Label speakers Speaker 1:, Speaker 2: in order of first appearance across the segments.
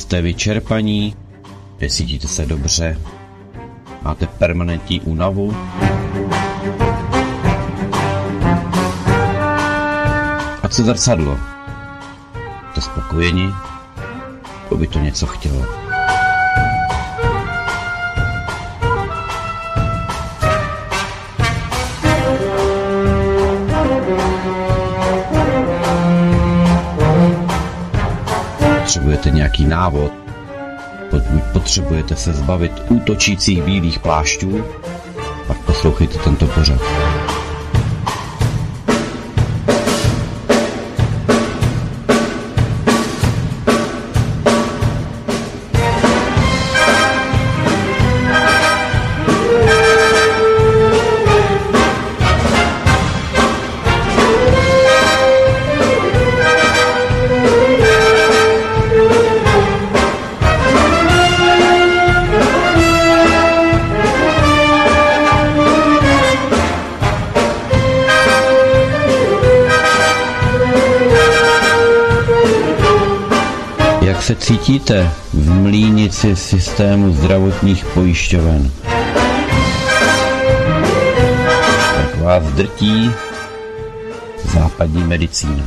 Speaker 1: Jste vyčerpaní? Necítíte se dobře? Máte permanentní únavu? A co zrcadlo? Jste spokojeni? To by to něco chtělo. Potřebujete nějaký návod? Pokud potřebujete se zbavit útočících bílých plášťů, pak poslouchejte tento pořad. Jak se cítíte v mlýnici systému zdravotních pojišťoven? Jak vás drtí západní medicína?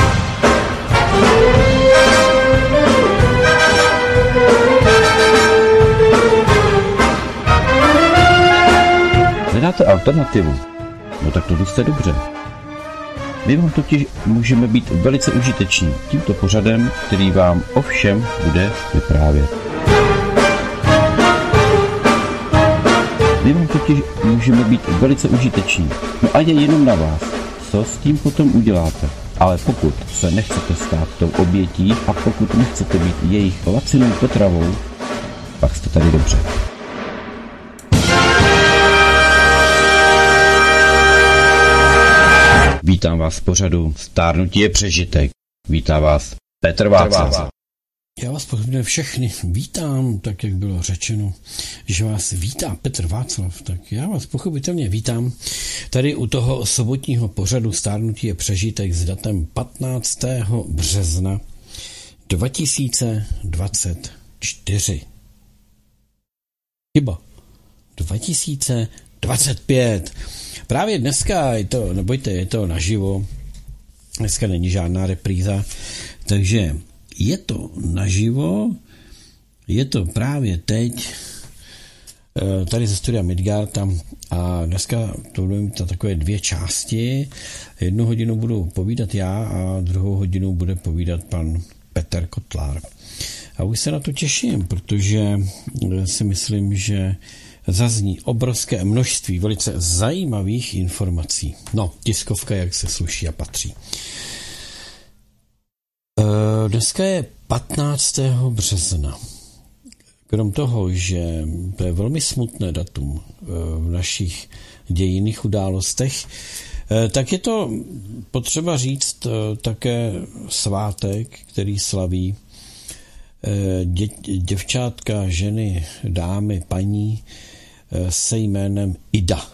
Speaker 1: Nedáte alternativu? No tak to jste dobře. My vám totiž můžeme být velice užiteční tímto pořadem, který vám o všem bude vyprávět. My vám totiž můžeme být velice užiteční. No a je jenom na vás, co s tím potom uděláte. Ale pokud se nechcete stát tou obětí a pokud nechcete být jejich lacinou potravou, pak jste tady dobře. Vítám vás v pořadu Stárnutí je přežitek. Vítá vás Petr Václav.
Speaker 2: Já vás pochopně všechny vítám, tak jak bylo řečeno, že vás vítá Petr Václav, tak já vás pochopitelně vítám tady u toho sobotního pořadu Stárnutí je přežitek s datem 15. března 2024. Chyba. 2025. Právě dneska je to, nebojte, je to naživo, dneska není žádná repríza, takže je to naživo, je to právě teď, tady ze studia Midgarda a dneska to budeme mít takové dvě části, 1 hodinu budu povídat já a 2 hodinu bude povídat pan Petr Kotlár. A už se na to těším, protože si myslím, že zazní obrovské množství velice zajímavých informací. No, tiskovka, jak se sluší a patří. Dneska je 15. března. Krom toho, že to je velmi smutné datum v našich dějinných událostech, tak je to potřeba říct také svátek, který slaví děvčátka, ženy, dámy, paní se jménem Ida.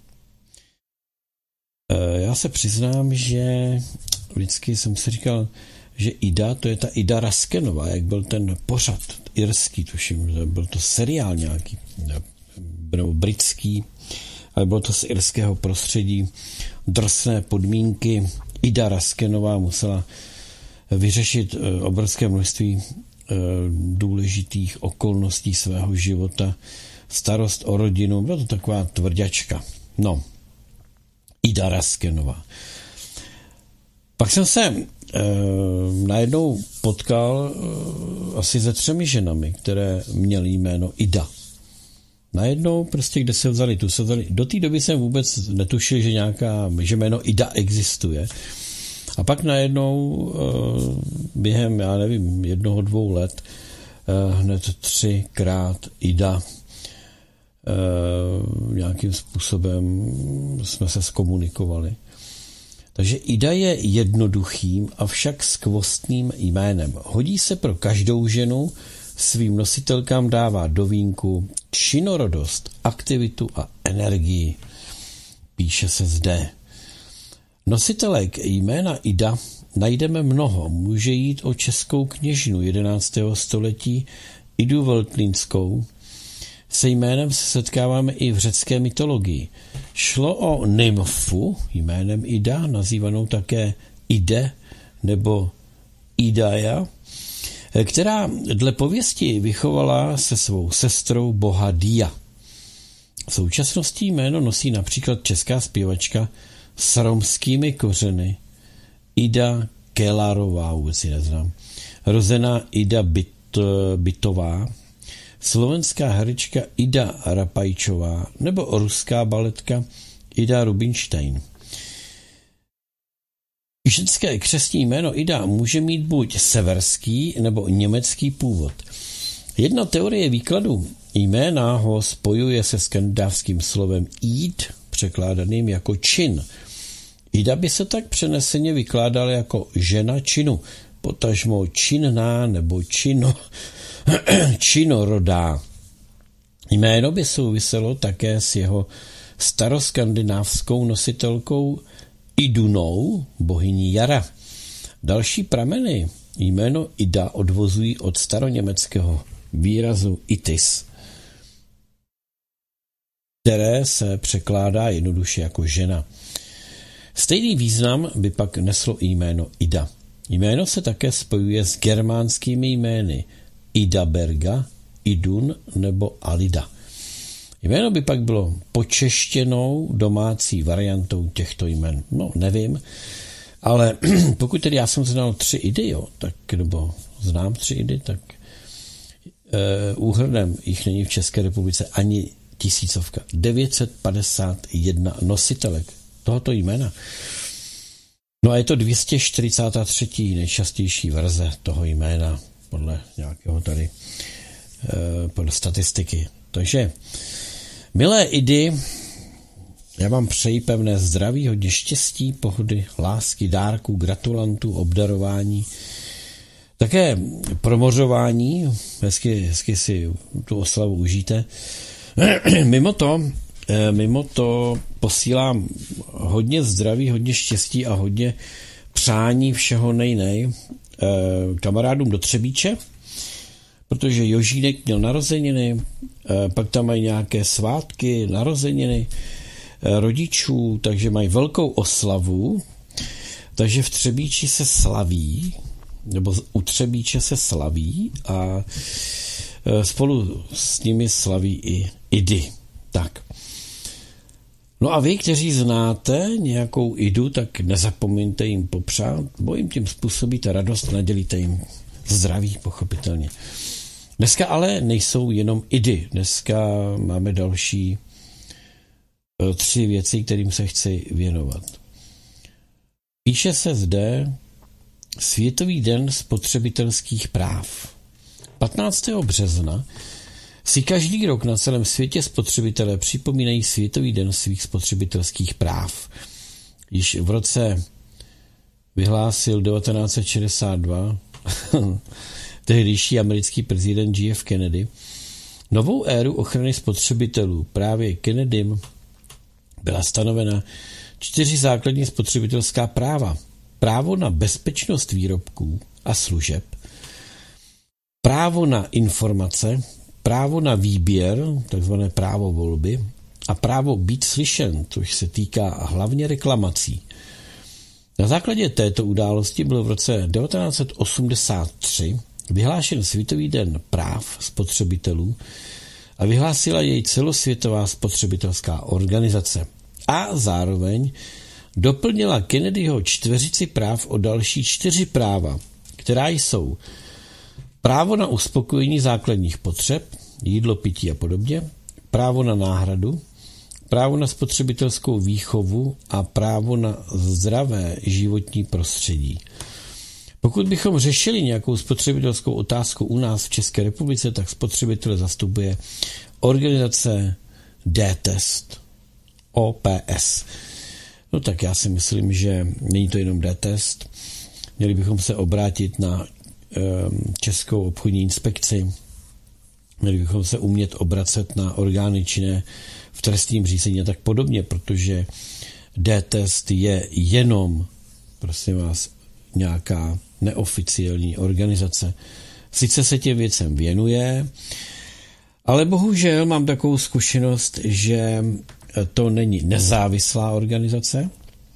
Speaker 2: Já se přiznám, že vždycky jsem si říkal, že Ida, to je ta Ida Raskenová, jak byl ten pořad irský, tuším, byl to seriál nějaký, nebo britský, ale bylo to z irského prostředí, drsné podmínky. Ida Raskenová musela vyřešit obrovské množství důležitých okolností svého života, starost o rodinu, byla to taková tvrďačka. No, Ida Raskenová. Pak jsem se najednou potkal asi se 3 ženami, které měly jméno Ida. Najednou prostě, kde se vzali, tu se vzali. Do té doby jsem vůbec netušil, že jméno Ida existuje. A pak najednou během, já nevím, 1-2 let hned 3krát Ida nějakým způsobem jsme se zkomunikovali. Takže Ida je jednoduchým, avšak skvostným jménem. Hodí se pro každou ženu, svým nositelkám dává do vínku činorodost, aktivitu a energii. Píše se zde. Nositelek jména Ida najdeme mnoho. Může jít o českou kněžnu 11. století Idu Veltlínskou. Se jménem se setkáváme i v řecké mytologii. Šlo o nymfu jménem Ida, nazývanou také Ide nebo Idaja, která dle pověsti vychovala se svou sestrou boha Dia. V současnosti jméno nosí například česká zpěvačka s romskými kořeny Ida Kellarová, vůbec si neznám, rozená Ida Bytová, slovenská herečka Ida Rapajčová nebo ruská baletka Ida Rubinstein. Ženské křestní jméno Ida může mít buď severský nebo německý původ. Jedna teorie výkladu jména ho spojuje se skandinávským slovem Id, překládaným jako čin. Ida by se tak přeneseně vykládala jako žena činu, potažmo činná nebo činorodá. Jméno by souviselo také s jeho staroskandinávskou nositelkou Idunou, bohyní jara. Další prameny jméno Ida odvozují od staroněmeckého výrazu itis, které se překládá jednoduše jako žena. Stejný význam by pak neslo i jméno Ida. Jméno se také spojuje s germánskými jmény Idaberga, Idun nebo Alida. Jméno by pak bylo počeštěnou domácí variantou těchto jmen. No, nevím, ale pokud tedy já jsem znal 3 Idy, nebo znám 3 Idy, tak úhrnem jich není v České republice ani 1000. 951 nositelek tohoto jména. No a je to 243. nejčastější verze toho jména podle nějakého tady podle statistiky. Takže milé Idy, já vám přeji pevné zdraví, hodně štěstí, pohody, lásky, dárků, gratulantů, obdarování, také promořování, hezky si tu oslavu užijte. Mimo to posílám hodně zdraví, hodně štěstí a hodně přání všeho nejnej kamarádům do Třebíče, protože Jožínek měl narozeniny, pak tam mají nějaké svátky, narozeniny rodičů, takže mají velkou oslavu, takže v Třebíči se slaví, nebo u Třebíče se slaví a spolu s nimi slaví i Idy. Tak. No a vy, kteří znáte nějakou Idu, tak nezapomeňte jim popřát, bo jim tím způsobíte radost, nadělíte jim zdraví, pochopitelně. Dneska ale nejsou jenom Idy. Dneska máme další 3 věci, kterým se chci věnovat. Píše se zde Světový den spotřebitelských práv. 15. března si každý rok na celém světě spotřebitelé připomínají Světový den svých spotřebitelských práv. Již v roce vyhlásil 1962 tehdejší americký prezident JF Kennedy novou éru ochrany spotřebitelů. Právě Kennedym byla stanovena 4 základní spotřebitelská práva. Právo na bezpečnost výrobků a služeb, právo na informace, právo na výběr, takzvané právo volby, a právo být slyšen, což se týká hlavně reklamací. Na základě této události byl v roce 1983 vyhlášen Světový den práv spotřebitelů a vyhlásila jej celosvětová spotřebitelská organizace. A zároveň doplnila Kennedyho 4 práv o další 4 práva, která jsou právo na uspokojení základních potřeb, jídlo, pití a podobně, právo na náhradu, právo na spotřebitelskou výchovu a právo na zdravé životní prostředí. Pokud bychom řešili nějakou spotřebitelskou otázku u nás v České republice, tak spotřebitele zastupuje organizace D-Test, OPS. No tak já si myslím, že není to jenom D-Test. Měli bychom se obrátit na Českou obchodní inspekci, měli bychom se umět obracet na orgány činné v trestním řízení a tak podobně, protože D-test je jenom, prosím vás, nějaká neoficiální organizace. Sice se těm věcem věnuje, ale bohužel mám takovou zkušenost, že to není nezávislá organizace.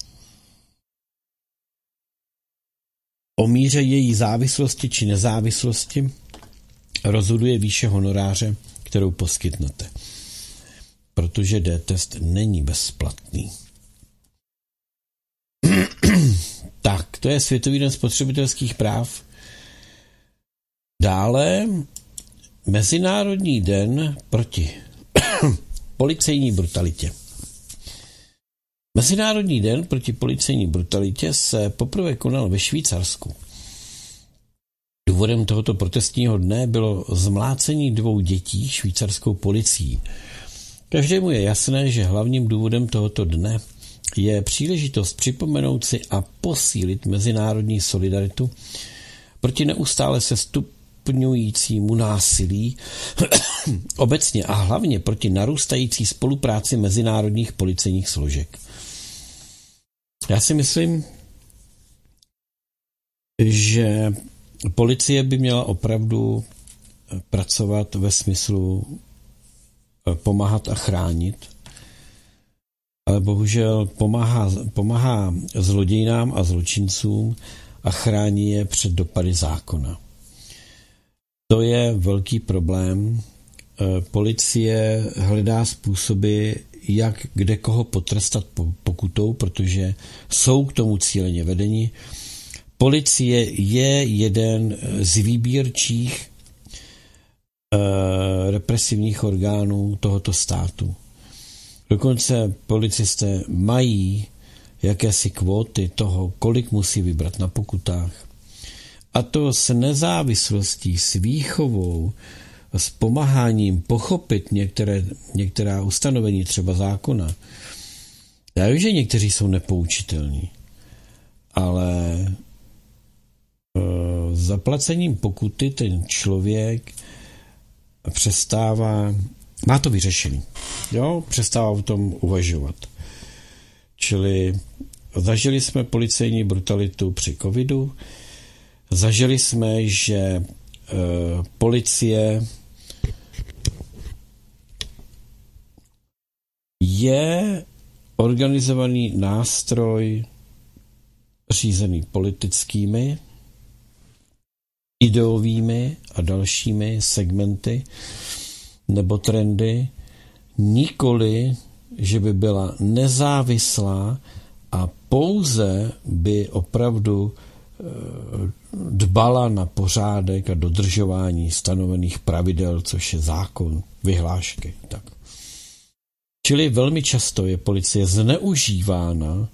Speaker 2: O míře její závislosti či nezávislosti rozhoduje výše honoráře, kterou poskytnete. Protože D-test není bezplatný. Tak, to je Světový den spotřebitelských práv. Dále Mezinárodní den proti policejní brutalitě. Mezinárodní den proti policejní brutalitě se poprvé konal ve Švýcarsku. Důvodem tohoto protestního dne bylo zmlácení 2 dětí švýcarskou policií. Každému je jasné, že hlavním důvodem tohoto dne je příležitost připomenout si a posílit mezinárodní solidaritu proti neustále se stupňujícímu násilí obecně a hlavně proti narůstající spolupráci mezinárodních policejních složek. Já si myslím, že policie by měla opravdu pracovat ve smyslu pomáhat a chránit, ale bohužel pomáhá zlodějnám a zločincům a chrání je před dopady zákona. To je velký problém. Policie hledá způsoby, jak kde koho potrestat pokutou, protože jsou k tomu cíleně vedeni. Policie je jeden z výběrčích represivních orgánů tohoto státu. Dokonce policisté mají jakési kvóty toho, kolik musí vybrat na pokutách. A to s nezávislostí, s výchovou, s pomáháním pochopit některá ustanovení třeba zákona. Já vím, že někteří jsou nepoučitelní, ale zaplacením pokuty ten člověk má to vyřešený. Jo, přestává o tom uvažovat. Čili zažili jsme policejní brutalitu při covidu, zažili jsme, že policie je organizovaný nástroj řízený politickými, ideovými a dalšími segmenty nebo trendy, nikoli, že by byla nezávislá a pouze by opravdu dbala na pořádek a dodržování stanovených pravidel, což je zákon, vyhlášky. Tak. Čili velmi často je policie zneužívána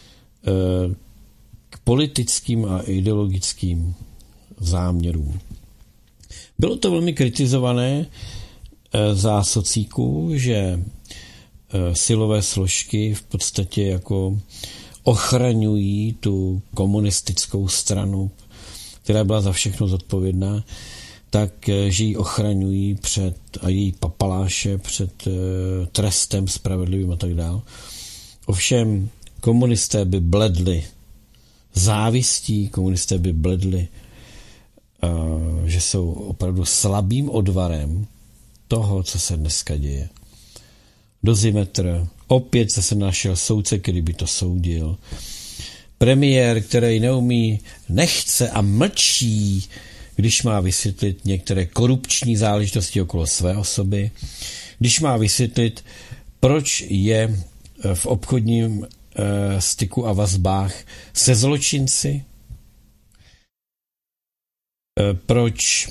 Speaker 2: k politickým a ideologickým záměrům. Bylo to velmi kritizované za socíků, že silové složky v podstatě jako ochraňují tu komunistickou stranu, která byla za všechno zodpovědná, tak, že ji ochraňují a její papaláše před trestem spravedlivým a tak dále. Ovšem komunisté by bledli závistí, komunisté by bledli, že jsou opravdu slabým odvarem toho, co se dneska děje. Dozimetr, opět se našel soudce, který by to soudil. Premiér, který nechce a mlčí, když má vysvětlit některé korupční záležitosti okolo své osoby, když má vysvětlit, proč je v obchodním styku a vazbách se zločinci, proč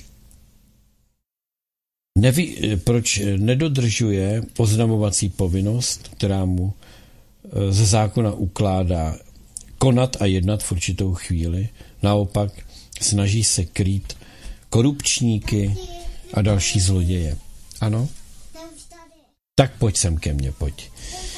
Speaker 2: nedodržuje oznamovací povinnost, která mu ze zákona ukládá konat a jednat v určitou chvíli. Naopak snaží se krýt korupčníky a další zloděje. Ano? Tak pojď sem ke mně, pojď.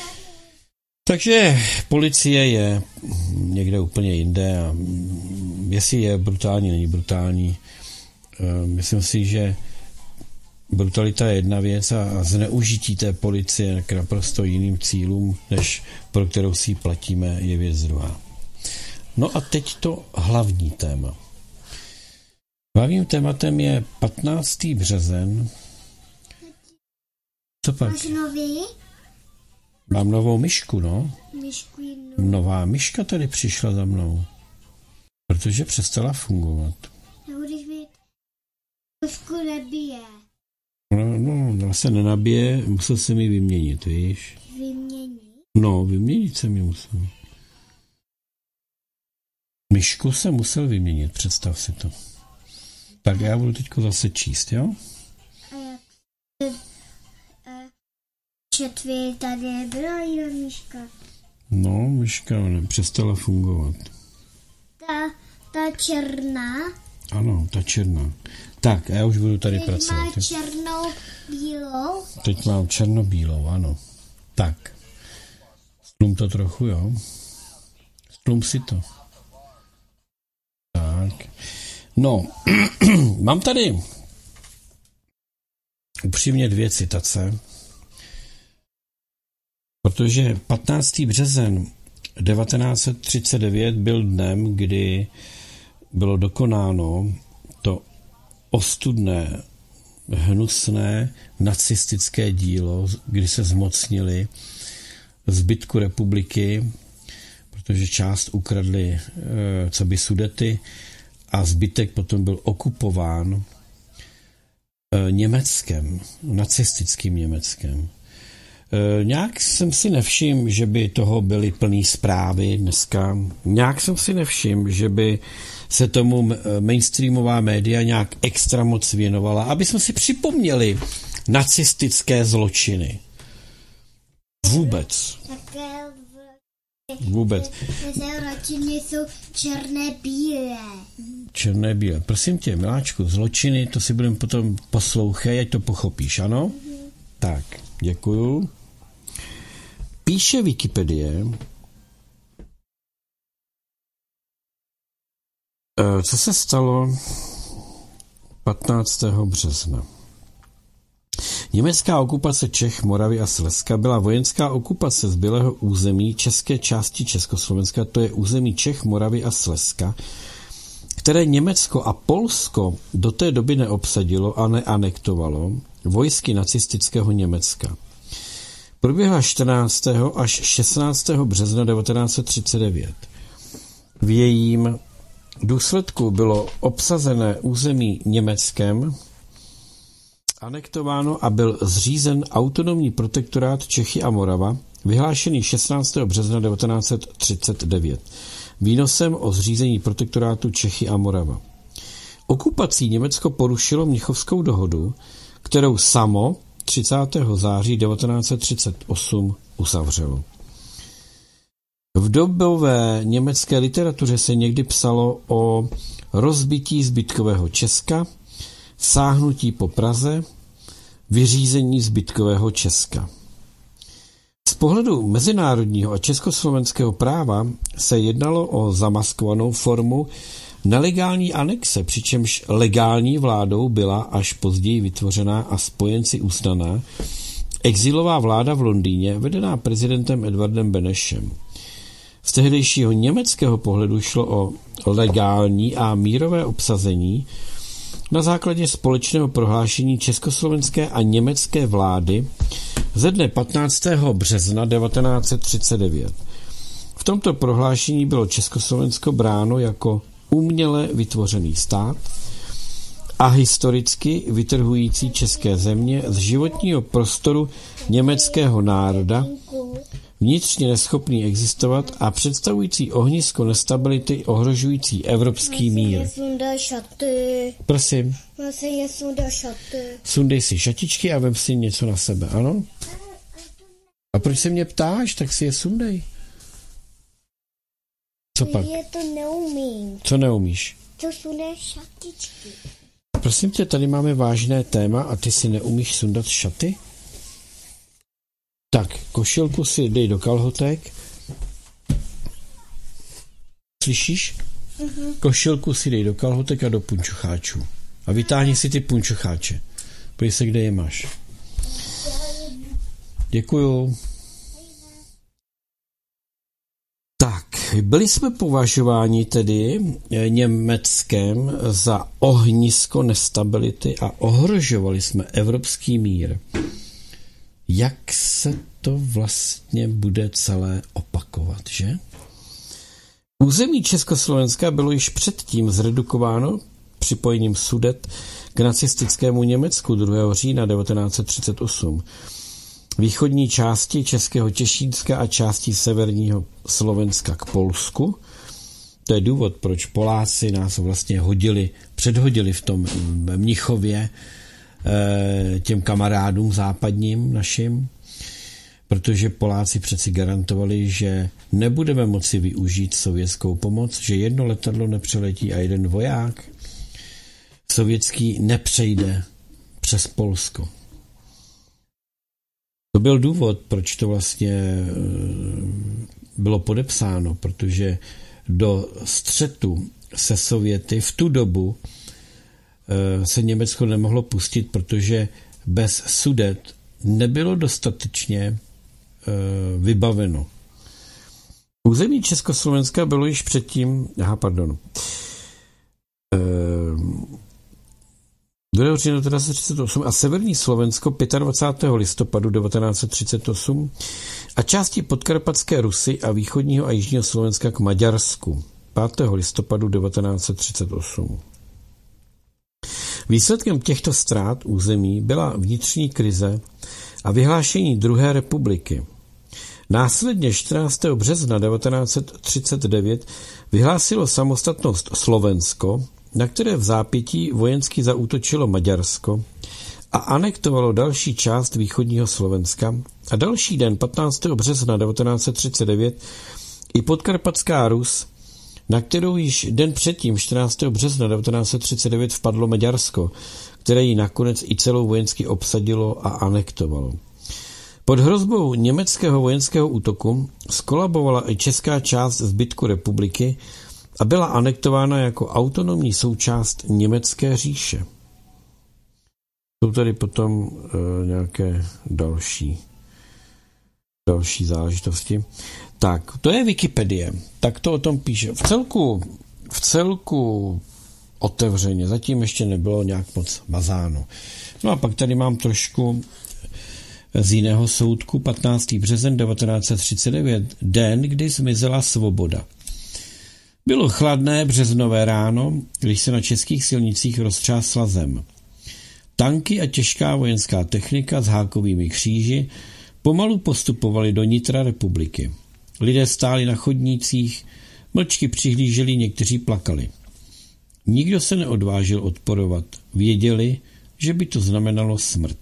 Speaker 2: Takže policie je někde úplně jinde a jestli je brutální, není brutální. Myslím si, že brutalita je jedna věc a zneužití té policie k naprosto jiným cílům, než pro kterou si platíme, je věc druhá. No a teď to hlavní téma. Hlavním tématem je 15. březen. Co pak?
Speaker 3: Máš nový?
Speaker 2: Mám novou myšku, no.
Speaker 3: Myšku jednou.
Speaker 2: Nová myška tady přišla za mnou. Protože přestala fungovat.
Speaker 3: Nebudeš mít... Myšku nebije.
Speaker 2: No, se nenabije, musel jsem ji vyměnit, víš?
Speaker 3: Vymění?
Speaker 2: No, vyměnit jsem ji musel. Myšku jsem musel vyměnit, představ si to. Tak já budu teďko zase číst, jo?
Speaker 3: A jak četví tady byla jiná myška.
Speaker 2: No, myška přestala fungovat.
Speaker 3: Ta černá.
Speaker 2: Ano, ta černá. Tak, a já už budu tady pracovat.
Speaker 3: Teď má černou bílou.
Speaker 2: Teď mám černobílou, ano. Tak. Stlum to trochu, jo? Stlum si to. Tak. No, mám tady upřímně 2 citace, protože 15. březen 1939 byl dnem, kdy bylo dokonáno to ostudné, hnusné nacistické dílo, kdy se zmocnili zbytku republiky, protože část ukradli coby Sudety a zbytek potom byl okupován Německem, nacistickým Německem. Nějak jsem si nevšiml, že by toho byly plný zprávy dneska. Nějak jsem si nevšiml, že by se tomu mainstreamová média nějak extra moc věnovala, aby jsme si připomněli nacistické zločiny. Vůbec. Vůbec.
Speaker 3: Zločiny jsou černé bílé.
Speaker 2: Černé bílé. Prosím tě, miláčku, zločiny, to si budeme potom poslouchat, ať to pochopíš, ano? Tak, děkuju. Píše Wikipedie, co se stalo 15. března. Německá okupace Čech, Moravy a Slezska byla vojenská okupace zbylého území české části Československa, to je území Čech, Moravy a Slezska, které Německo a Polsko do té doby neobsadilo a neanektovalo vojsky nacistického Německa. Proběhla 14. až 16. března 1939. V jejím důsledku bylo obsazené území Německem, anektováno a byl zřízen autonomní protektorát Čechy a Morava, vyhlášený 16. března 1939. Výnosem o zřízení protektorátu Čechy a Morava. Okupací Německo porušilo Mnichovskou dohodu, kterou samo 30. září 1938 uzavřelo. V dobové německé literatuře se někdy psalo o rozbití zbytkového Česka, sáhnutí po Praze, vyřízení zbytkového Česka. Z pohledu mezinárodního a československého práva se jednalo o zamaskovanou formu nelegální anexe, přičemž legální vládou byla až později vytvořená a spojenci uznaná exilová vláda v Londýně, vedená prezidentem Edvardem Benešem. Z tehdejšího německého pohledu šlo o legální a mírové obsazení na základě společného prohlášení československé a německé vlády ze dne 15. března 1939. V tomto prohlášení bylo Československo bráno jako uměle vytvořený stát a historicky vytrhující české země z životního prostoru německého národa, vnitřně neschopný existovat a představující ohnisko nestability ohrožující evropský mír. Prosím. Sundej si šatičky a vem si něco na sebe, ano? A proč se mě ptáš, tak si je sundej. Co pak?
Speaker 3: Já to neumím.
Speaker 2: Co neumíš?
Speaker 3: To sundej šatičky.
Speaker 2: Prosím tě, tady máme vážné téma a ty si neumíš sundat šaty? Tak, košilku si dej do kalhotek. Slyšíš? Košilku si dej do kalhotek a do punčocháčů. A vytáhni si ty punčocháče. Pojď se, kde je máš. Děkuju. Tak, byli jsme považováni tedy Německem za ohnisko nestability a ohrožovali jsme evropský mír. Jak se to vlastně bude celé opakovat, že? Území Československa bylo již předtím zredukováno připojením Sudet k nacistickému Německu 2. října 1938. Východní části Českého Těšínska a části severního Slovenska k Polsku. To je důvod, proč Poláci nás vlastně předhodili v tom Mnichově těm kamarádům západním našim, protože Poláci přeci garantovali, že nebudeme moci využít sovětskou pomoc, že jedno letadlo nepřeletí a jeden voják sovětský nepřejde přes Polsko. To byl důvod, proč to vlastně bylo podepsáno, protože do střetu se Sověty v tu dobu se Německo nemohlo pustit, protože bez Sudet nebylo dostatečně vybaveno. Území Československa bylo již předtím, 2. října 1938 a severní Slovensko 25. listopadu 1938 a části podkarpatské Rusy a východního a jižního Slovenska k Maďarsku 5. listopadu 1938. Výsledkem těchto ztrát území byla vnitřní krize a vyhlášení druhé republiky. Následně 14. března 1939 vyhlásilo samostatnost Slovensko, na které v zápětí vojensky zaútočilo Maďarsko a anektovalo další část východního Slovenska a další den 15. března 1939 i podkarpatská Rus, na kterou již den předtím 14. března 1939 vpadlo Maďarsko, které ji nakonec i celou vojensky obsadilo a anektovalo. Pod hrozbou německého vojenského útoku skolabovala i česká část zbytku republiky a byla anektována jako autonomní součást Německé říše. Jsou tady potom nějaké další záležitosti. Tak, to je Wikipedie. Tak to o tom píše. V celku otevřeně. Zatím ještě nebylo nějak moc mazáno. No a pak tady mám trošku z jiného soudku. 15. březen 1939. Den, kdy zmizela svoboda. Bylo chladné březnové ráno, když se na českých silnicích roztřásla zem. Tanky a těžká vojenská technika s hákovými kříži pomalu postupovali do nitra republiky. Lidé stáli na chodnících, mlčky přihlíželi, někteří plakali. Nikdo se neodvážil odporovat. Věděli, že by to znamenalo smrt.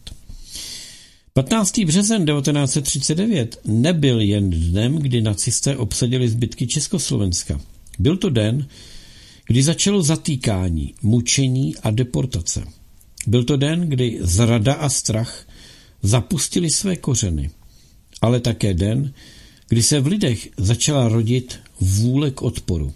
Speaker 2: 15. březen 1939 nebyl jen dnem, kdy nacisté obsadili zbytky Československa. Byl to den, kdy začalo zatýkání, mučení a deportace. Byl to den, kdy zrada a strach zapustili své kořeny, ale také den, kdy se v lidech začala rodit vůle k odporu.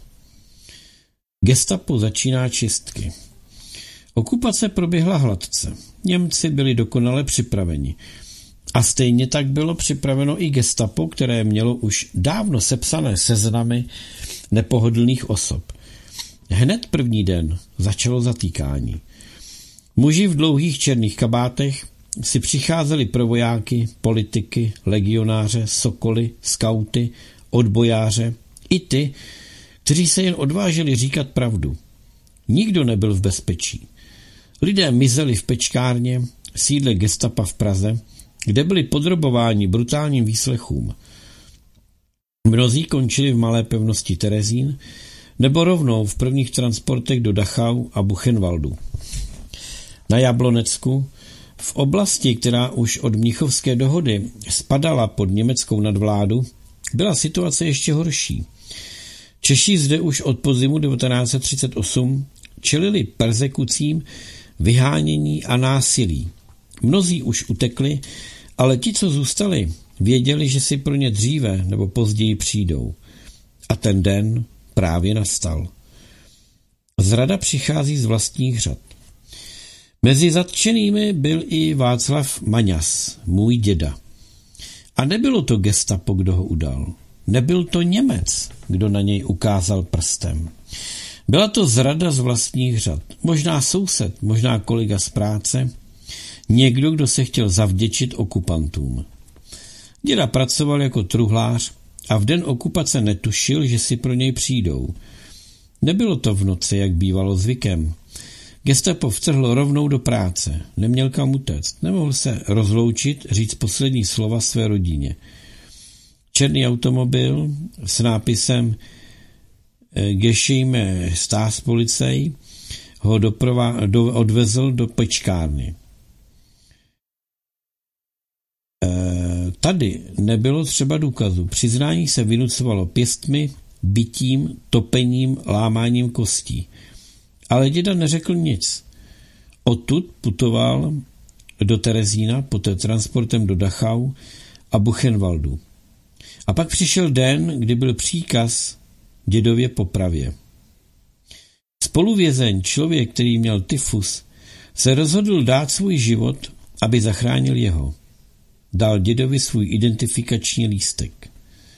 Speaker 2: Gestapo začíná čistky. Okupace proběhla hladce. Němci byli dokonale připraveni. A stejně tak bylo připraveno i gestapo, které mělo už dávno sepsané seznamy nepohodlných osob. Hned první den začalo zatýkání. Muži v dlouhých černých kabátech si přicházeli pro vojáky, politiky, legionáře, sokoly, skauty, odbojáře i ty, kteří se jen odvážili říkat pravdu. Nikdo nebyl v bezpečí. Lidé mizeli v pečkárně, sídle gestapa v Praze, kde byli podrobováni brutálním výslechům. Mnozí končili v malé pevnosti Terezín nebo rovnou v prvních transportech do Dachau a Buchenwaldu. Na Jablonecku, v oblasti, která už od Mnichovské dohody spadala pod německou nadvládu, byla situace ještě horší. Češi zde už od podzimu 1938 čelili perzekucím, vyhánění a násilí. Mnozí už utekli, ale ti, co zůstali, věděli, že si pro ně dříve nebo později přijdou. A ten den právě nastal. Zrada přichází z vlastních řad. Mezi zatčenými byl i Václav Maňas, můj děda. A nebylo to gestapo, kdo ho udal. Nebyl to Němec, kdo na něj ukázal prstem. Byla to zrada z vlastních řad. Možná soused, možná kolega z práce, někdo, kdo se chtěl zavděčit okupantům. Děda pracoval jako truhlář a v den okupace netušil, že si pro něj přijdou. Nebylo to v noci, jak bývalo zvykem. Gestapo vtrhlo rovnou do práce. Neměl kam utéct. Nemohl se rozloučit, říct poslední slova své rodině. Černý automobil s nápisem Geschehme Staatspolizei ho odvezl do pečkárny. Tady nebylo třeba důkazu. Přiznání se vynucovalo pěstmi, bitím, topením, lámáním kostí. Ale děda neřekl nic. Odtud putoval do Terezína, poté transportem do Dachau a Buchenwaldu. A pak přišel den, kdy byl příkaz dědově popravě. Spoluvězeň, člověk, který měl tyfus, se rozhodl dát svůj život, aby zachránil jeho. Dal dědovi svůj identifikační lístek.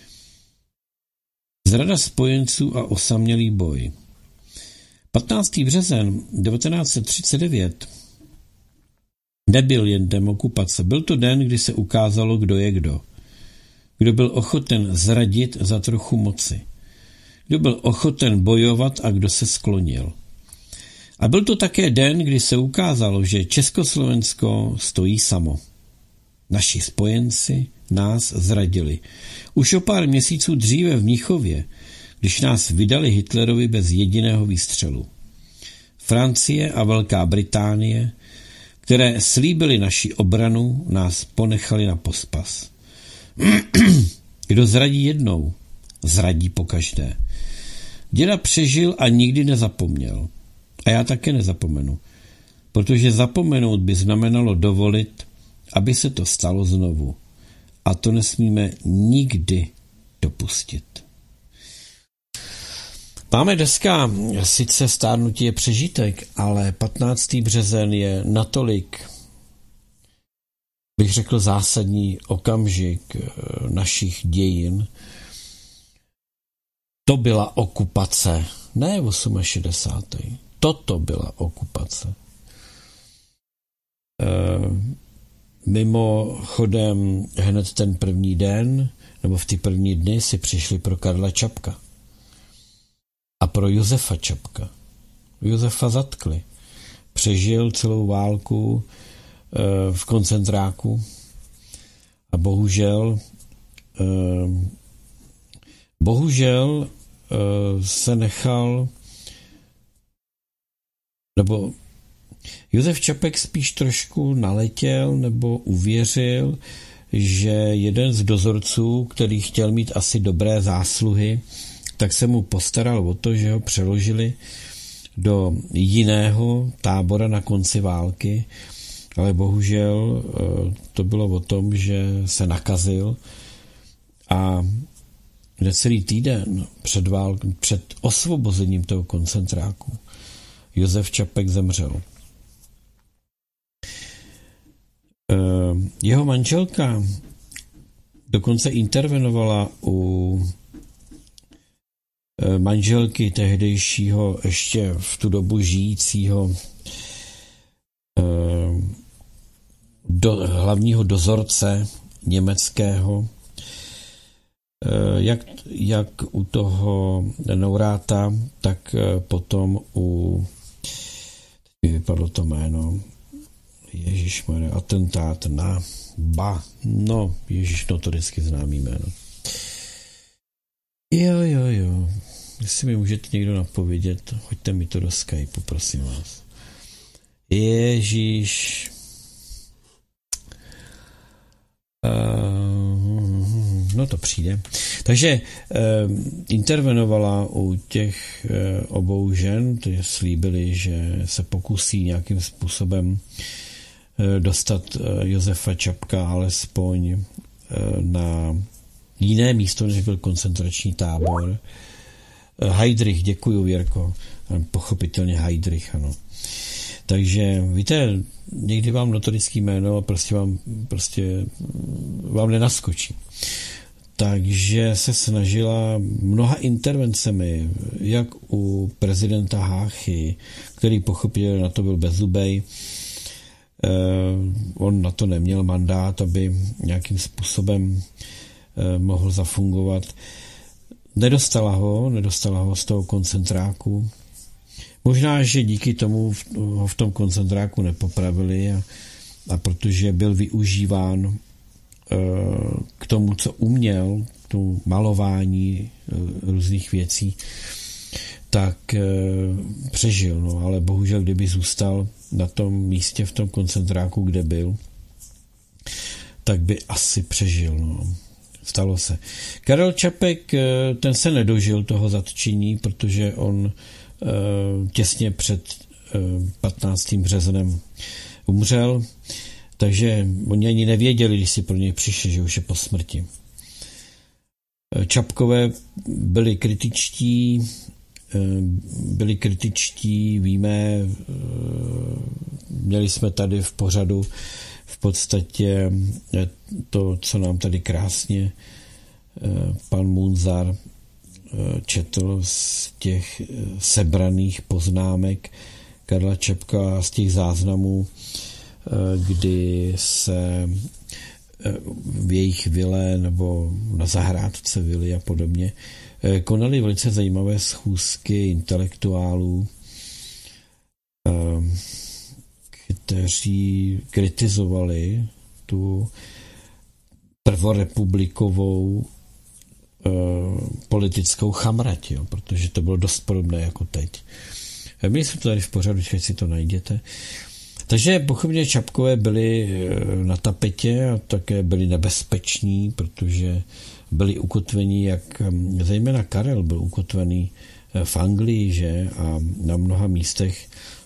Speaker 2: Zrada spojenců a osamělý boj. 15. březen 1939 nebyl jen den okupace, byl to den, kdy se ukázalo, kdo je kdo. Kdo byl ochoten zradit za trochu moci. Kdo byl ochoten bojovat a kdo se sklonil. A byl to také den, kdy se ukázalo, že Československo stojí samo. Naši spojenci nás zradili. Už o pár měsíců dříve v Mnichově, když nás vydali Hitlerovi bez jediného výstřelu. Francie a Velká Británie, které slíbily naši obranu, nás ponechali na pospas. Kdo zradí jednou, zradí pokaždé. Děda přežil a nikdy nezapomněl. A já také nezapomenu. Protože zapomenout by znamenalo dovolit, aby se to stalo znovu. A to nesmíme nikdy dopustit. Máme dneska, sice stárnutí je přežitek, ale 15. březen je natolik, bych řekl, zásadní okamžik našich dějin. To byla okupace, ne 68. Toto byla okupace. Mimochodem hned ten první den, nebo v ty první dny si přišli pro Karla Čapka. A pro Josefa Čapka. Josefa zatkli. Přežil celou válku v koncentráku a bohužel se nechal, nebo Josef Čapek spíš trošku naletěl nebo uvěřil, že jeden z dozorců, který chtěl mít asi dobré zásluhy, tak se mu postaral o to, že ho přeložili do jiného tábora na konci války, ale bohužel to bylo o tom, že se nakazil a necelý týden před osvobozením toho koncentráku Josef Čapek zemřel. Jeho manželka dokonce intervenovala u manželky tehdejšího ještě v tu dobu žijícího hlavního dozorce německého, jak u toho Neuráta, tak potom vypadlo to jméno, ježišmarja, atentát na to vždycky známý jméno. Jo. Jestli mi můžete někdo napovědět, hoďte mi to do Skypeu, prosím vás. Ježíš. No to přijde. Takže intervenovala u těch obou žen, kteří slíbili, že se pokusí nějakým způsobem dostat Josefa Čapka alespoň na jiné místo, než byl koncentrační tábor. Heydrich, děkuju, Věrko. Pochopitelně Heydrich, ano. Takže víte, někdy vám notorický jméno prostě vám nenaskočí. Takže se snažila mnoha intervencemi, jak u prezidenta Háchy, který pochopil, na to byl bezzubej, on na to neměl mandát, aby nějakým způsobem mohl zafungovat. Nedostala ho z toho koncentráku. Možná, že díky tomu ho v tom koncentráku nepopravili a protože byl využíván k tomu, co uměl, k tomu malování různých věcí, tak přežil. No, ale bohužel, kdyby zůstal na tom místě v tom koncentráku, kde byl, tak by asi přežil. No. Stalo se. Karel Čapek, ten se nedožil toho zatčení, protože on těsně před 15. březnem umřel, takže oni ani nevěděli, když si pro něj přišli, že už je po smrti. Čapkové byli kritičtí, víme, měli jsme tady v pořadu v podstatě to, co nám tady krásně pan Munzar četl z těch sebraných poznámek Karla Čapka a z těch záznamů, kdy se v jejich vile nebo na zahrádce vily a podobně konaly velice zajímavé schůzky intelektuálů, kteří kritizovali tu prvorepublikovou politickou chamrať, jo, protože to bylo dost podobné jako teď. My jsme to tady v pořadu, když si to najděte. Takže pochopně Čapkové byli na tapetě a také byli nebezpeční, protože byli ukotveni, jak zejména Karel byl ukotvený v Anglii, že, a na mnoha místech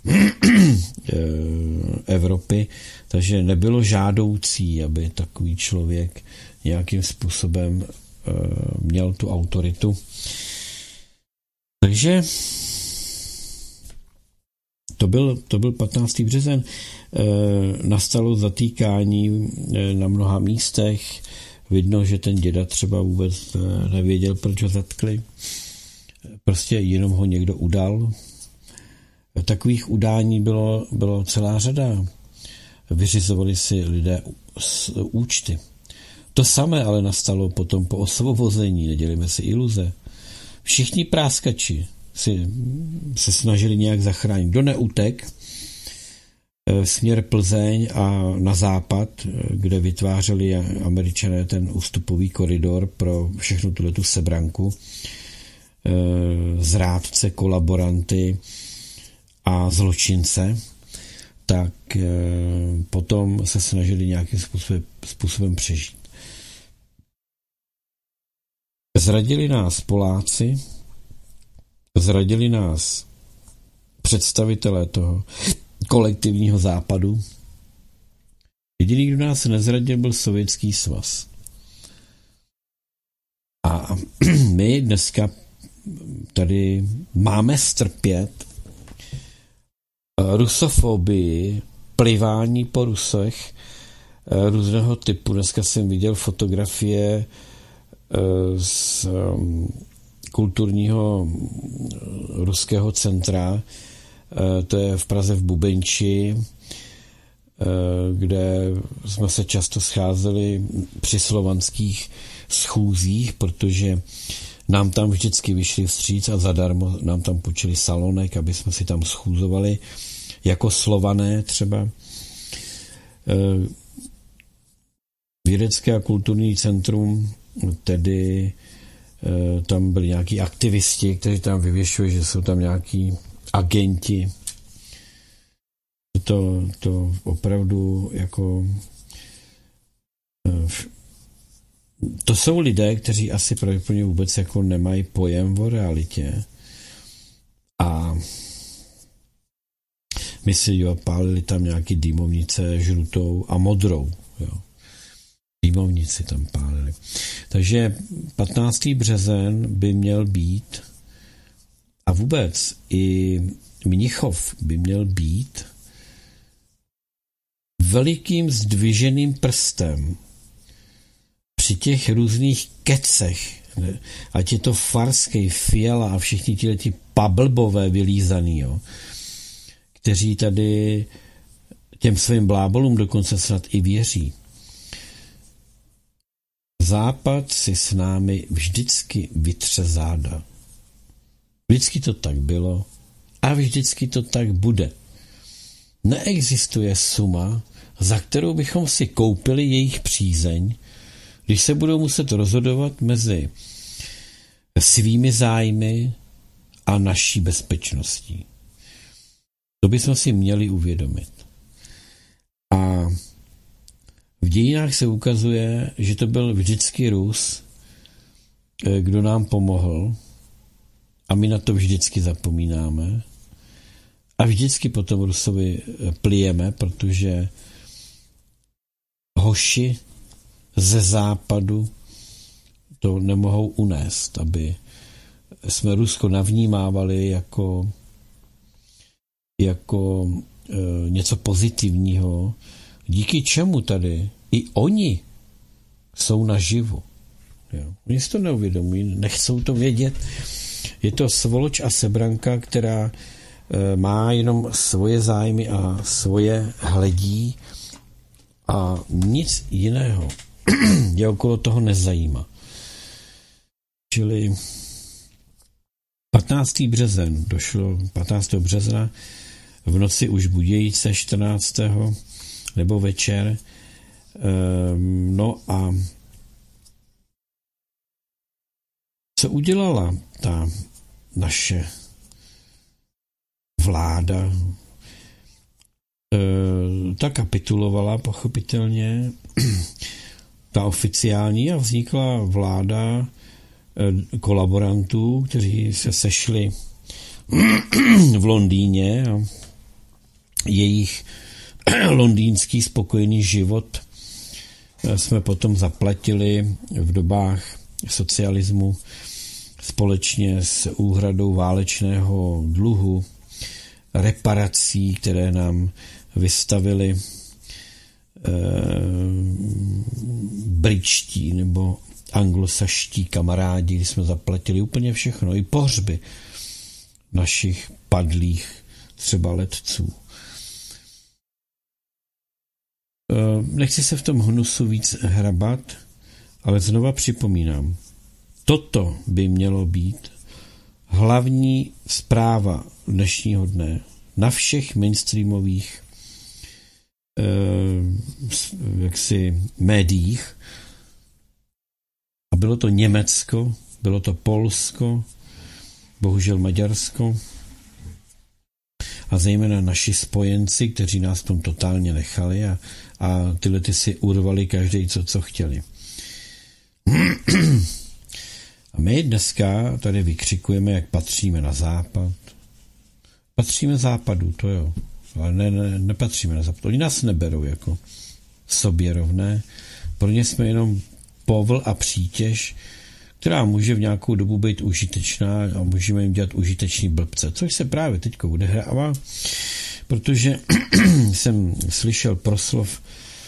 Speaker 2: Evropy, takže nebylo žádoucí, aby takový člověk nějakým způsobem měl tu autoritu. Takže to byl 15. březen. Nastalo zatýkání na mnoha místech. Vidno, že ten děda třeba vůbec nevěděl, proč ho zatkli. Prostě jenom ho někdo udal. Takových udání bylo celá řada. Vyřizovali si lidé účty. To samé ale nastalo potom po osvobození, nedělíme si iluze. Všichni práskači se snažili nějak zachránit. Kdo neutek, směr Plzeň a na západ, kde vytvářeli Američané ten ústupový koridor pro všechnu tuhletu sebranku, zrádce, kolaboranty a zločince, tak potom se snažili nějakým způsobem přežít. Zradili nás Poláci, zradili nás představitelé toho kolektivního západu. Jediný, kdo nás nezradil, byl Sovětský svaz. A my dneska tady máme strpět rusofobii, plivání po Rusech různého typu. Dneska jsem viděl fotografie z kulturního ruského centra, to je v Praze v Bubenči, kde jsme se často scházeli při slovanských schůzích, protože nám tam vždycky vyšli vstříc a zadarmo nám tam půjčili salonek, aby jsme si tam schůzovali jako Slované třeba. Vědecké a kulturní centrum, tedy tam byli nějaký aktivisti, kteří tam vyvěšují, že jsou tam nějaký agenti. To opravdu jako to jsou lidé, kteří asi pravděpodobně vůbec jako nemají pojem o realitě. A my si pálili tam nějaký dýmovnice žlutou a modrou. Jo. Dýmovnici tam pálili. Takže 15. březen by měl být a vůbec i Mnichov by měl být velikým zdviženým prstem při těch různých kecech, ať je to Farský, Fiala a všichni ti pablbové vylízaný, jo, kteří tady těm svým blábolům dokonce snad i věří. Západ si s námi vždycky vytře záda. Vždycky to tak bylo a vždycky to tak bude. Neexistuje suma, za kterou bychom si koupili jejich přízeň, když se budou muset rozhodovat mezi svými zájmy a naší bezpečností. To bychom si měli uvědomit. A v dějinách se ukazuje, že to byl vždycky Rus, kdo nám pomohl, a my na to vždycky zapomínáme a vždycky potom Rusovi plijeme, protože hoši ze západu to nemohou unést, aby jsme Rusko navnímávali jako něco pozitivního, díky čemu tady i oni jsou naživu. Jo. Oni si to neuvědomují, nechcou to vědět. Je to svoloč a sebranka, která má jenom svoje zájmy a svoje hledí a nic jiného je okolo toho nezajímá. Čili 15. březen došlo 15. března v noci už Budějice 14. nebo večer. No a co udělala ta naše vláda? Ta kapitulovala pochopitelně, ta oficiální, a vznikla vláda kolaborantů, kteří se sešli v Londýně a jejich londýnský spokojený život jsme potom zaplatili v dobách socialismu společně s úhradou válečného dluhu, reparací, které nám vystavili britští nebo anglosaští kamarádi, kdy jsme zaplatili úplně všechno, i pohřby našich padlých třeba letců. Nechci se v tom hnusu víc hrabat, ale znova připomínám, toto by mělo být hlavní zpráva dnešního dne na všech mainstreamových médiích. A bylo to Německo, bylo to Polsko, bohužel Maďarsko a zejména naši spojenci, kteří nás v tom totálně nechali a tyhle ty si urvali každý co chtěli. A my dneska tady vykřikujeme, jak patříme na západ. Patříme západu, to jo, ale nepatříme na západ. Oni nás neberou jako sobě rovné. Pro ně jsme jenom povl a přítěž, která může v nějakou dobu být užitečná a můžeme jim dělat užitečný blbce, což se právě teď odehrává, protože jsem slyšel proslov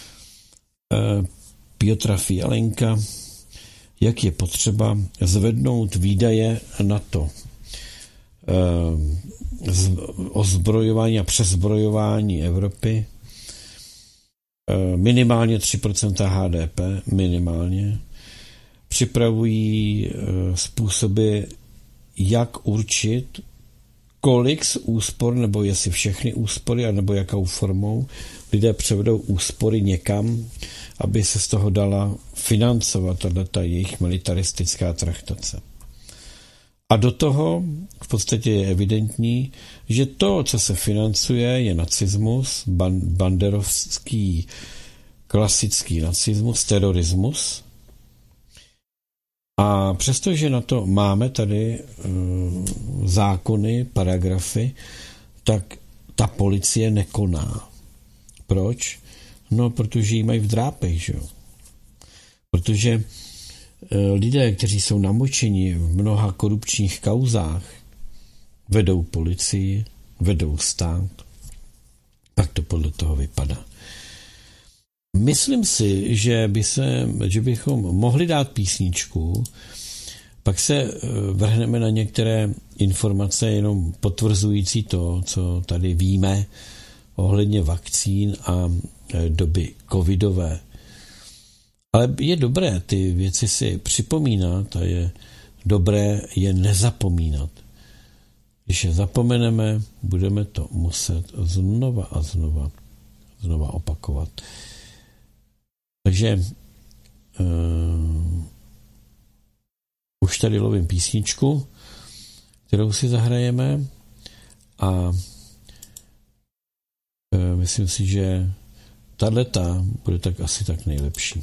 Speaker 2: Piotra Fialenka, jak je potřeba zvednout výdaje na to ozbrojování a přezbrojování Evropy minimálně 3% HDP, minimálně. Připravují způsoby, jak určit, kolik z úspor, nebo jestli všechny úspory, nebo jakou formou lidé převedou úspory někam, aby se z toho dala financovat tato jejich militaristická traktace. A do toho v podstatě je evidentní, že to, co se financuje, je nacismus, banderovský klasický nacismus, terorismus. A přestože na to máme tady zákony, paragrafy, tak ta policie nekoná. Proč? No, protože ji mají v drápech, že jo. Protože lidé, kteří jsou namočeni v mnoha korupčních kauzách, vedou policii, vedou stát, pak to podle toho vypadá. Myslím si, že bychom mohli dát písničku, pak se vrhneme na některé informace jenom potvrzující to, co tady víme ohledně vakcín a doby covidové. Ale je dobré ty věci si připomínat a je dobré je nezapomínat. Když je zapomeneme, budeme to muset znova a znova opakovat. Takže už tady lovím písničku, kterou si zahrajeme a myslím si, že tato bude tak asi tak nejlepší.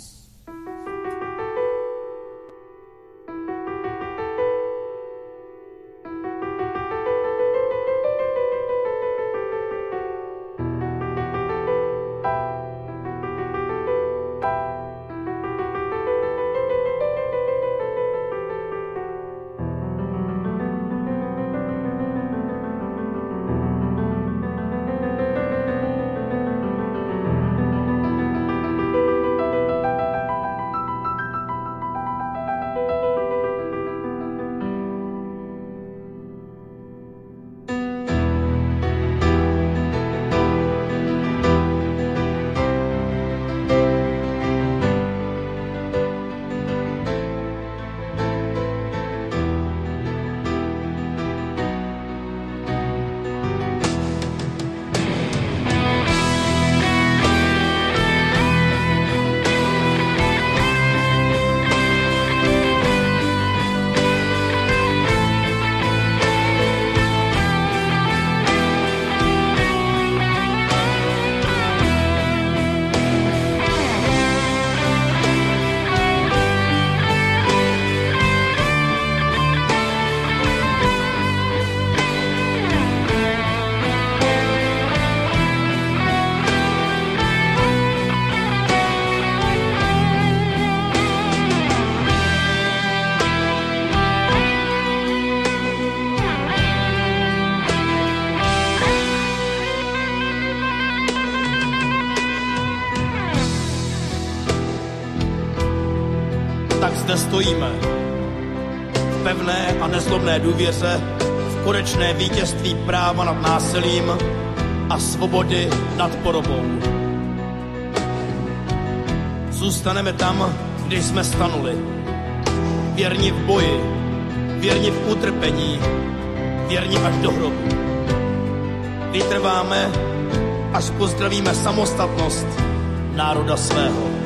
Speaker 4: Zde stojíme v pevné a nezlobné důvěře, v konečné vítězství práva nad násilím a svobody nad porobou. Zůstaneme tam, kde jsme stanuli. Věrni v boji, věrni v utrpení, věrni až do hrobu. Vytrváme, až pozdravíme samostatnost národa svého.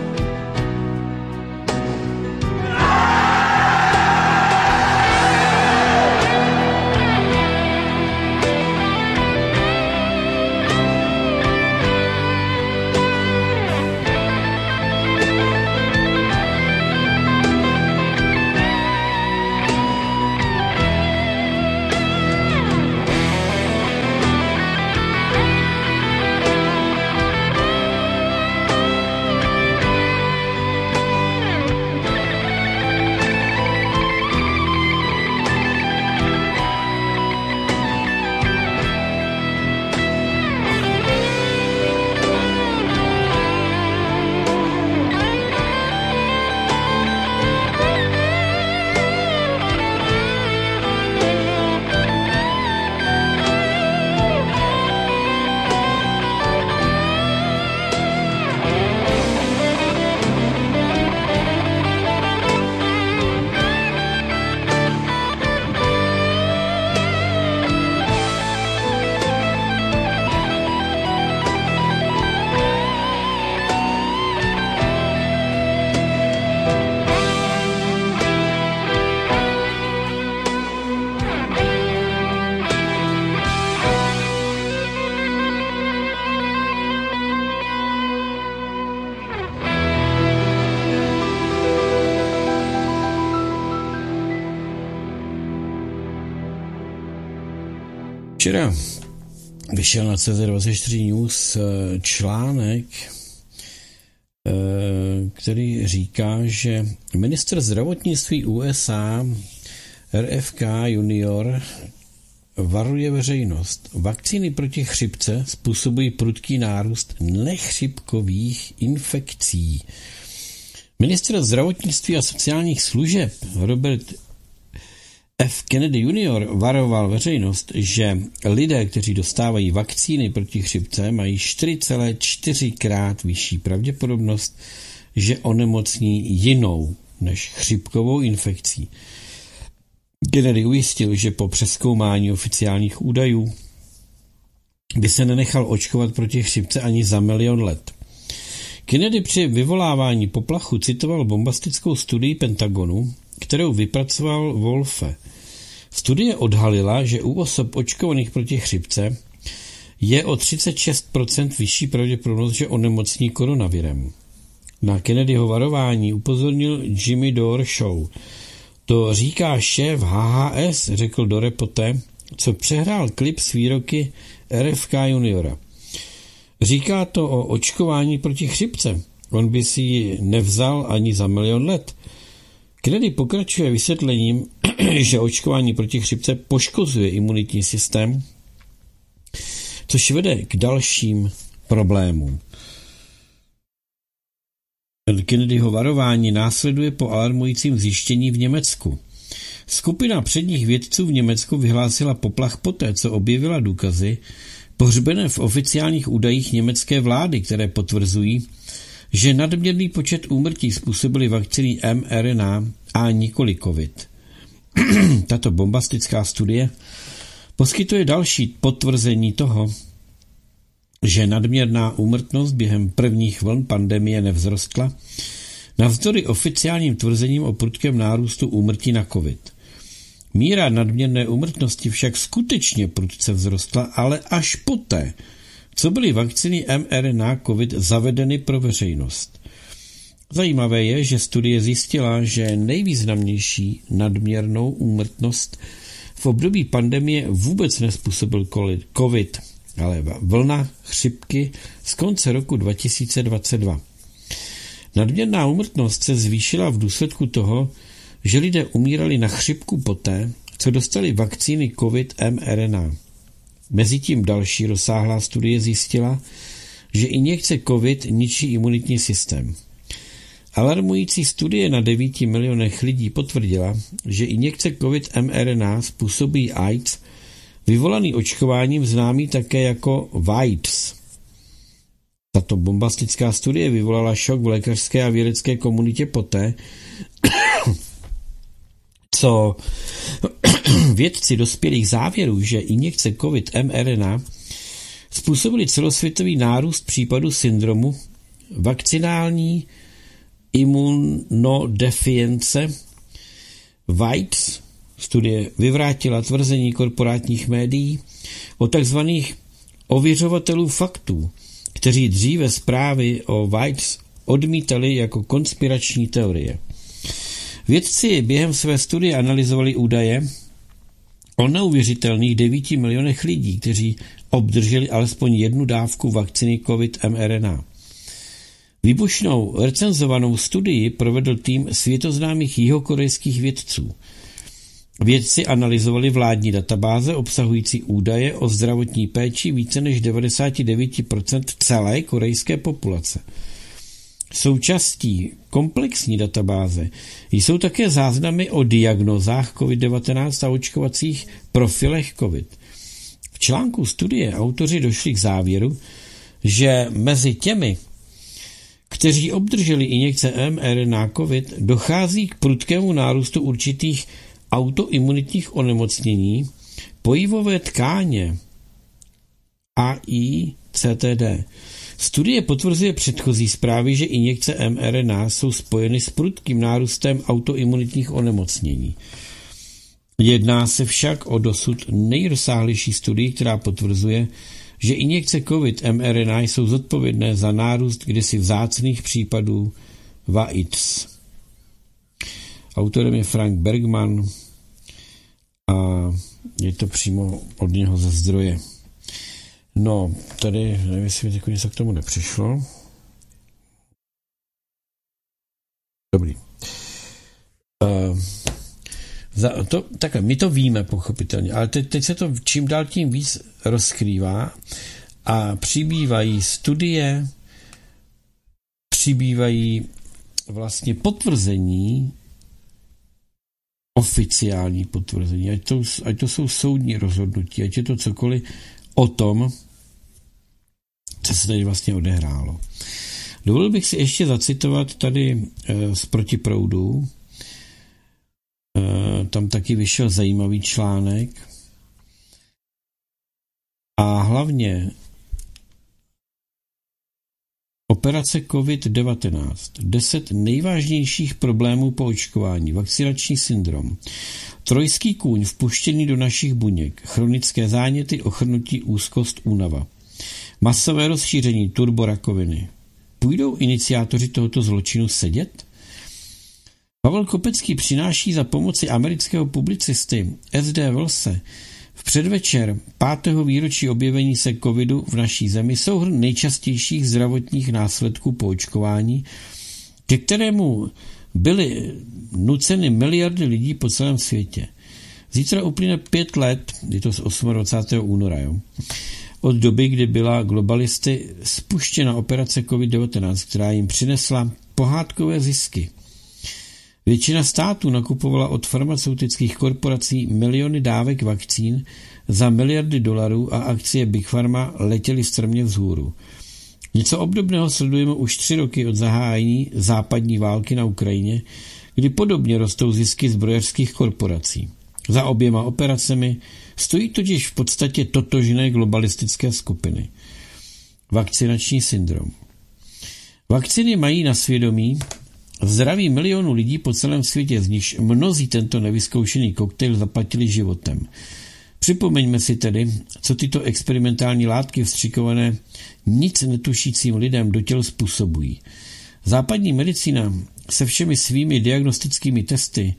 Speaker 2: Včera vyšel na CZ24 News článek, který říká, že ministr zdravotnictví USA RFK junior varuje veřejnost. Vakcíny proti chřipce způsobují prudký nárůst nechřipkových infekcí. Ministr zdravotnictví a sociálních služeb Robert F. Kennedy Jr. varoval veřejnost, že lidé, kteří dostávají vakcíny proti chřipce, mají 4,4krát vyšší pravděpodobnost, že onemocní jinou než chřipkovou infekcí. Kennedy ujistil, že po přezkoumání oficiálních údajů by se nenechal očkovat proti chřipce ani za 1 000 000 let. Kennedy při vyvolávání poplachu citoval bombastickou studii Pentagonu, kterou vypracoval Wolfe. Studie odhalila, že u osob očkovaných proti chřipce je o 36% vyšší pravděpodobnost, že onemocní koronavirem. Na Kennedyho varování upozornil Jimmy Dore Show. To říká šéf HHS, řekl Dore poté, co přehrál klip s výroky RFK juniora. Říká to o očkování proti chřipce. On by si ji nevzal ani za 1 000 000 let. Kennedy pokračuje vysvětlením, že očkování proti chřipce poškozuje imunitní systém, což vede k dalším problémům. Kennedyho varování následuje po alarmujícím zjištění v Německu. Skupina předních vědců v Německu vyhlásila poplach poté, co objevila důkazy pohřbené v oficiálních údajích německé vlády, které potvrzují, že nadměrný počet úmrtí způsobily vakcíny mRNA a nikoli COVID. Tato bombastická studie poskytuje další potvrzení toho, že nadměrná úmrtnost během prvních vln pandemie nevzrostla, navzdory oficiálním tvrzením o prudkém nárůstu úmrtí na COVID. Míra nadměrné úmrtnosti však skutečně prudce vzrostla, ale až poté, co byly vakcíny mRNA COVID zavedeny pro veřejnost. Zajímavé je, že studie zjistila, že nejvýznamnější nadměrnou úmrtnost v období pandemie vůbec nezpůsobil COVID, ale vlna chřipky z konce roku 2022. Nadměrná úmrtnost se zvýšila v důsledku toho, že lidé umírali na chřipku poté, co dostali vakcíny COVID mRNA. Mezitím další rozsáhlá studie zjistila, že injekce COVID ničí imunitní systém. Alarmující studie na 9 milionech lidí potvrdila, že injekce COVID mRNA způsobí AIDS, vyvolaný očkováním známý také jako VIDES. Tato bombastická studie vyvolala šok v lékařské a vědecké komunitě poté, co vědci dospěli k závěru, že injekce COVID mRNA způsobily celosvětový nárůst případů syndromu vakcinální imunodefiance. VIDES studie vyvrátila tvrzení korporátních médií o takzvaných ověřovatelů faktů, kteří dříve zprávy o VIDES odmítali jako konspirační teorie. Vědci během své studie analyzovali údaje o neuvěřitelných 9 milionech lidí, kteří obdrželi alespoň jednu dávku vakcíny COVID mRNA. Výbušnou recenzovanou studii provedl tým světoznámých jihokorejských vědců. Vědci analyzovali vládní databáze obsahující údaje o zdravotní péči více než 99% celé korejské populace. Součástí komplexní databáze jsou také záznamy o diagnózách COVID-19 a očkovacích profilech COVID. V článku studie autoři došli k závěru, že mezi těmi, kteří obdrželi injekce mRNA COVID, dochází k prudkému nárůstu určitých autoimunitních onemocnění pojivové tkáně AICTD. Studie potvrzuje předchozí zprávy, že injekce mRNA jsou spojeny s prudkým nárůstem autoimunitních onemocnění. Jedná se však o dosud nejrozsáhlejší studii, která potvrzuje, že injekce COVID mRNA jsou zodpovědné za nárůst kdysi vzácných případů VIDES. Autorem je Frank Bergman a je to přímo od něho ze zdroje. No, tady nevím, jestli mi něco k tomu nepřišlo. Dobrý. Takhle, my to víme pochopitelně, ale teď se to čím dál tím víc rozkrývá a přibývají studie, přibývají vlastně potvrzení, oficiální potvrzení, ať to jsou soudní rozhodnutí, ať je to cokoliv o tom, co se tady vlastně odehrálo. Dovolil bych si ještě zacitovat tady z Protiproudu. Tam taky vyšel zajímavý článek. A hlavně operace COVID-19. 10 nejvážnějších problémů po očkování. Vakcinační syndrom. Trojský kůň vpuštěný do našich buněk. Chronické záněty, ochrnutí, úzkost, únava. Masové rozšíření turborakoviny. Půjdou iniciátoři tohoto zločinu sedět? Pavel Kopecký přináší za pomoci amerického publicisty S.D. Wellse v předvečer 5. výročí objevení se covidu v naší zemi souhrn nejčastějších zdravotních následků po očkování, ke kterému byly nuceny miliardy lidí po celém světě. Zítra uplyne 5 let, je to z 28. února, od doby, kdy byla globalisty spuštěna operace COVID-19, která jim přinesla pohádkové zisky. Většina států nakupovala od farmaceutických korporací miliony dávek vakcín za miliardy dolarů a akcie Big Pharma letěly strmě vzhůru. Něco obdobného sledujeme už 3 roky od zahájení západní války na Ukrajině, kdy podobně rostou zisky zbrojařských korporací. Za oběma operacemi stojí totiž v podstatě totožné globalistické skupiny. Vakcinační syndrom. Vakciny mají na svědomí zdraví milionů lidí po celém světě, z nichž mnozí tento nevyzkoušený koktejl zaplatili životem. Připomeňme si tedy, co tyto experimentální látky vstřikované nic netušícím lidem do těl způsobují. Západní medicína se všemi svými diagnostickými testy,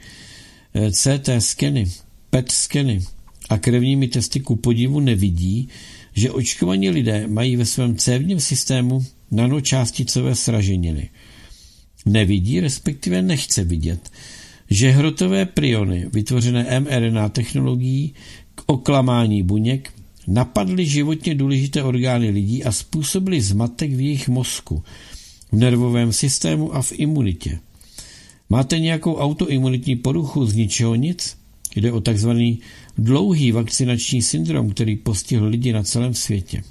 Speaker 2: CT skeny, PET skeny a krevními testy ku podivu nevidí, že očkovaní lidé mají ve svém cévním systému nanočásticové sraženiny. Nevidí, respektive nechce vidět, že hrotové priony vytvořené mRNA technologií k oklamání buněk napadly životně důležité orgány lidí a způsobily zmatek v jejich mozku, v nervovém systému a v imunitě. Máte nějakou autoimunitní poruchu z ničeho nic? Jde o takzvaný dlouhý vakcinační syndrom, který postihl lidi na celém světě.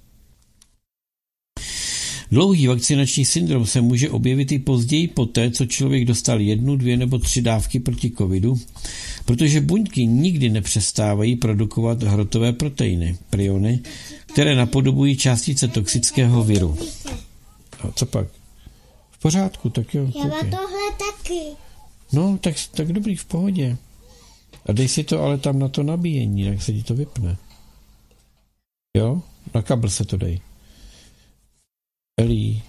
Speaker 2: Dlouhý vakcinační syndrom se může objevit i později poté, co člověk dostal 1, 2 nebo 3 dávky proti covidu, protože buňky nikdy nepřestávají produkovat hrotové proteiny, priony, které napodobují částice toxického viru. A co pak? V pořádku, tak jo.
Speaker 3: Já mám tohle taky.
Speaker 2: No, tak dobrý, v pohodě. A dej si to ale tam na to nabíjení, jak se ti to vypne. Jo? Na kabel se to dej. Elí.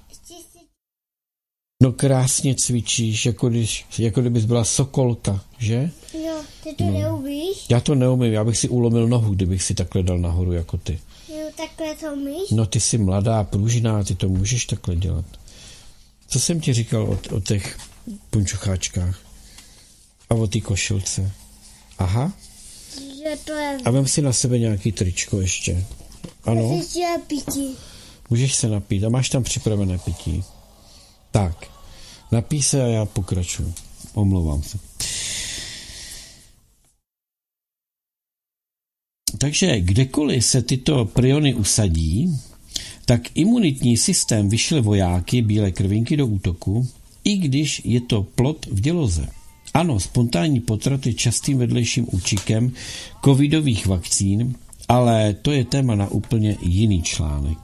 Speaker 2: No krásně cvičíš, jako kdybys byla sokolka, že?
Speaker 3: Jo, ty to neumíš?
Speaker 2: Já to neumím, já bych si ulomil nohu, kdybych si takhle dal nahoru jako ty.
Speaker 3: Jo, takhle to umíš?
Speaker 2: No ty jsi mladá, pružná, ty to můžeš takhle dělat. Co jsem ti říkal o těch punčocháčkách? A o té košilce? Aha.
Speaker 3: Že to je...
Speaker 2: A vem si na sebe nějaký tričko ještě. Ano? Můžeš se napít a máš tam připravené pití. Tak, napij se a já pokračuju. Omlouvám se. Takže kdekoliv se tyto priony usadí, tak imunitní systém vyšle vojáky bílé krvinky do útoku, i když je to plod v děloze. Ano, spontánní potrat je častým vedlejším účinkem covidových vakcín, ale to je téma na úplně jiný článek.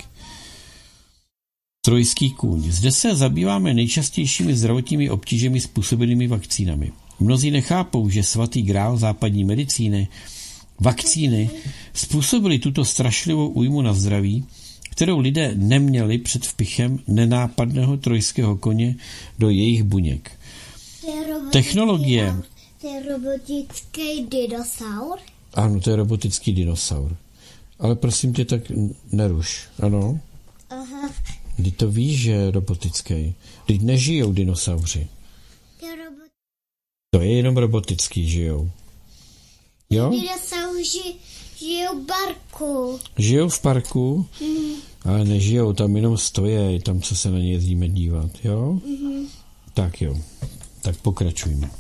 Speaker 2: Trojský kůň. Zde se zabýváme nejčastějšími zdravotními obtížemi způsobenými vakcínami. Mnozí nechápou, že svatý grál západní medicíny, vakcíny, způsobily tuto strašlivou újmu na zdraví, kterou lidé neměli před vpichem nenápadného trojského koně do jejich buněk. Technologie.
Speaker 3: To je robotický dinosaur?
Speaker 2: Ano, to je robotický dinosaur. Ale prosím tě, tak neruš. Ano?
Speaker 3: Aha.
Speaker 2: Vždyť to víš, že je robotický. Vždyť nežijou dinosauři. To je jenom robotický, žijou. Jo?
Speaker 3: Dinosauři žijou v parku.
Speaker 2: Žijou v parku, ale nežijou, tam jenom stojí, tam se na ně jezdíme dívat, jo? Tak jo, tak pokračujeme.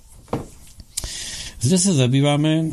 Speaker 2: Zde se zabýváme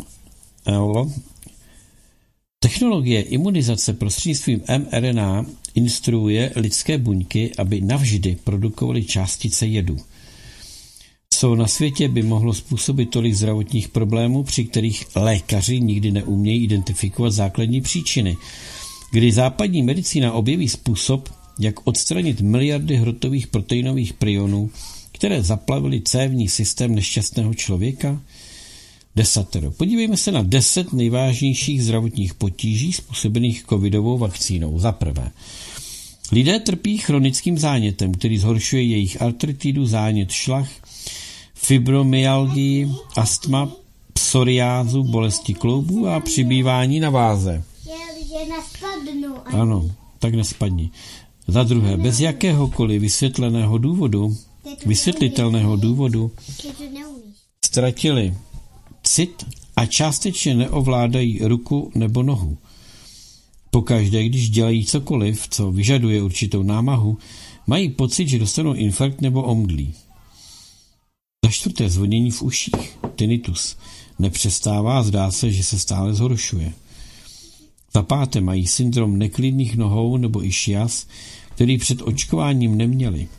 Speaker 2: technologie imunizace prostřednictvím mRNA instruuje lidské buňky, aby navždy produkovaly částice jedu. Co na světě by mohlo způsobit tolik zdravotních problémů, při kterých lékaři nikdy neumějí identifikovat základní příčiny. Kdy západní medicína objeví způsob, jak odstranit miliardy hrotových proteinových prionů, které zaplavily cévní systém nešťastného člověka? 10. Podívejme se na 10 nejvážnějších zdravotních potíží způsobených covidovou vakcínou. Za prvé, lidé trpí chronickým zánětem, který zhoršuje jejich artritidu, zánět šlach, fibromyalgii, astma, psoriázu, bolesti kloubů a přibývání na váze.
Speaker 3: Že nespadnu.
Speaker 2: Ano, tak nespadni. Za druhé, bez jakéhokoliv vysvětlitelného důvodu ztratili cit a částečně neovládají ruku nebo nohu. Pokaždé, když dělají cokoliv, co vyžaduje určitou námahu, mají pocit, že dostanou infarkt nebo omdlí. Za čtvrté, zvonění v uších, tinnitus, nepřestává a zdá se, že se stále zhoršuje. Za páté, mají syndrom neklidných nohou nebo ischias, který před očkováním neměli.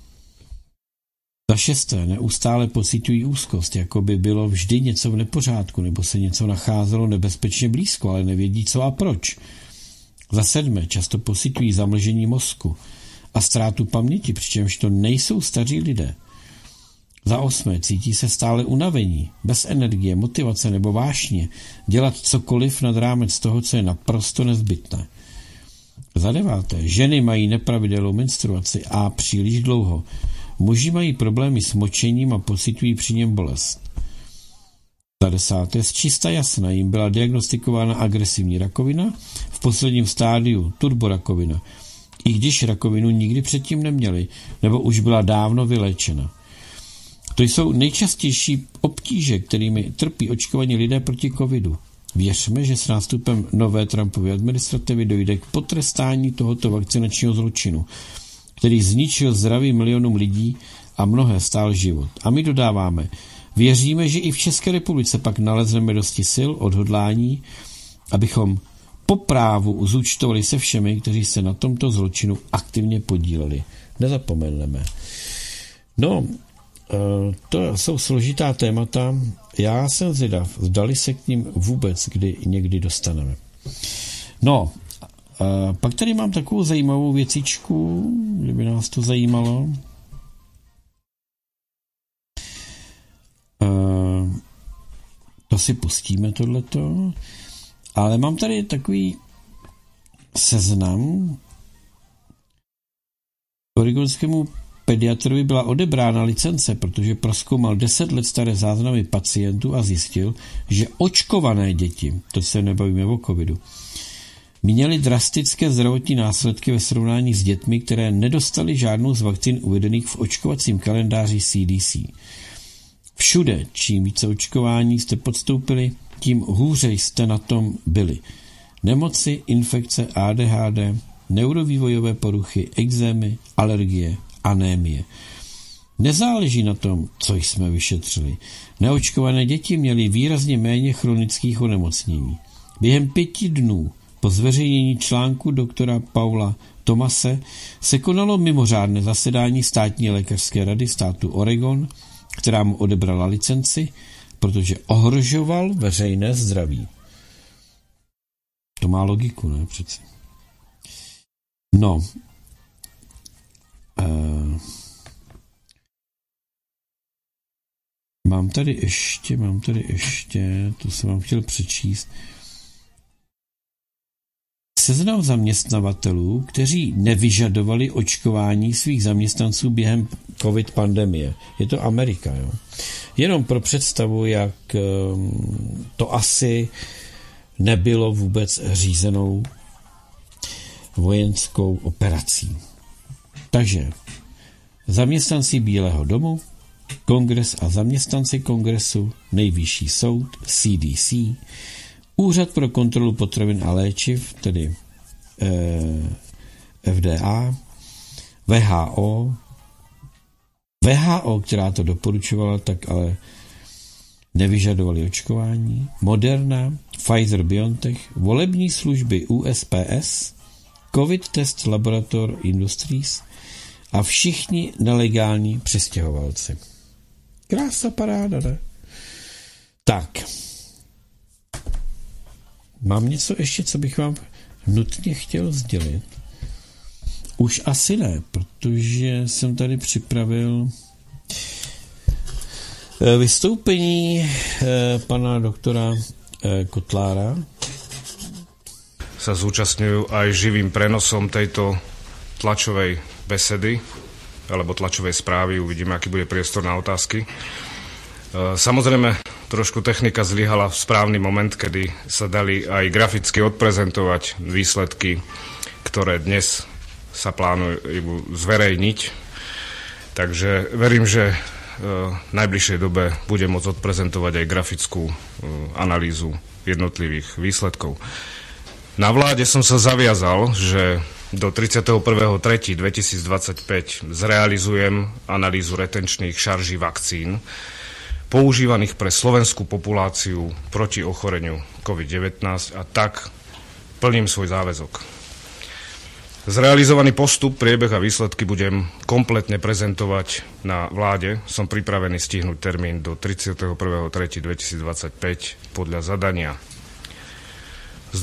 Speaker 2: Za šesté, neustále pociťují úzkost, jako by bylo vždy něco v nepořádku, nebo se něco nacházelo nebezpečně blízko, ale nevědí co a proč. Za sedmé, často pociťují zamlžení mozku a ztrátu paměti, přičemž to nejsou staří lidé. Za osmé, cítí se stále unavení, bez energie, motivace nebo vášně, dělat cokoliv nad rámec toho, co je naprosto nezbytné. Za deváté, ženy mají nepravidelnou menstruaci a příliš dlouho. Muži mají problémy s močením a pociťují při něm bolest. Za desáté, z čista jasna jim byla diagnostikována agresivní rakovina, v posledním stádiu turborakovina, i když rakovinu nikdy předtím neměli, nebo už byla dávno vyléčena. To jsou nejčastější obtíže, kterými trpí očkovaní lidé proti covidu. Věřme, že s nástupem nové Trumpovy administrativy dojde k potrestání tohoto vakcinačního zločinu, který zničil zdraví milionům lidí a mnohé stál život. A my dodáváme, věříme, že i v České republice pak nalezneme dosti sil, odhodlání, abychom po právu zúčtovali se všemi, kteří se na tomto zločinu aktivně podíleli. Nezapomeneme. No, to jsou složitá témata. Já jsem zvědav, zdali se k ním vůbec někdy dostaneme. No, pak tady mám takovou zajímavou věcičku, kdyby nás to zajímalo. To si pustíme tohleto. Ale mám tady takový seznam. Oregonskému pediatrovi byla odebrána licence, protože prozkoumal 10 let staré záznamy pacientů a zjistil, že očkované děti, to se nebavíme o covidu, měly drastické zdravotní následky ve srovnání s dětmi, které nedostaly žádnou z vakcín uvedených v očkovacím kalendáři CDC. Všude, čím více očkování jste podstoupili, tím hůře jste na tom byli. Nemoci, infekce, ADHD, neurovývojové poruchy, ekzémy, alergie, anémie. Nezáleží na tom, co jsme vyšetřili. Neočkované děti měly výrazně méně chronických onemocnění. Během 5 dnů po zveřejnění článku doktora Paula Thomase se konalo mimořádné zasedání státní lékařské rady státu Oregon, která mu odebrala licenci, protože ohrožoval veřejné zdraví. To má logiku, ne? Přeci. No. Mám tady ještě, to jsem vám chtěl přečíst. Seznam zaměstnavatelů, kteří nevyžadovali očkování svých zaměstnanců během covid pandemie. Je to Amerika, jo. Jenom pro představu, jak to asi nebylo vůbec řízenou vojenskou operací. Takže zaměstnanci Bílého domu, Kongres a zaměstnanci kongresu, Nejvyšší soud, CDC, Úřad pro kontrolu potravin a léčiv, tedy FDA, WHO, která to doporučovala, tak ale nevyžadovali očkování, Moderna, Pfizer-BioNTech, volební služby USPS, COVID Test Laboratory Industries a všichni nelegální přistěhovalci. Krása, paráda, ne? Tak. Mám něco ještě, co bych vám nutně chtěl sdělit? Už asi ne, protože jsem tady připravil vystoupení pana doktora Kotlára.
Speaker 5: Sa zúčastňujú aj živým prenosom tejto tlačovej besedy alebo tlačovej správy. Uvidíme, aký bude priestor na otázky. Samozrejme, trošku technika zlyhala v správny moment, kedy sa dali aj graficky odprezentovať výsledky, ktoré dnes sa plánujú zverejniť. Takže verím, že v najbližšej dobe bude môcť odprezentovať aj grafickú analýzu jednotlivých výsledkov. Na vláde som sa zaviazal, že do 31.3.2025 zrealizujem analýzu retenčných šarží vakcín používaných pre slovenskú populáciu proti ochoreniu COVID-19 a tak plním svoj záväzok. Zrealizovaný postup, priebeh a výsledky budem kompletne prezentovať na vláde. Som pripravený stihnúť termín do 31.3.2025 podľa zadania. Z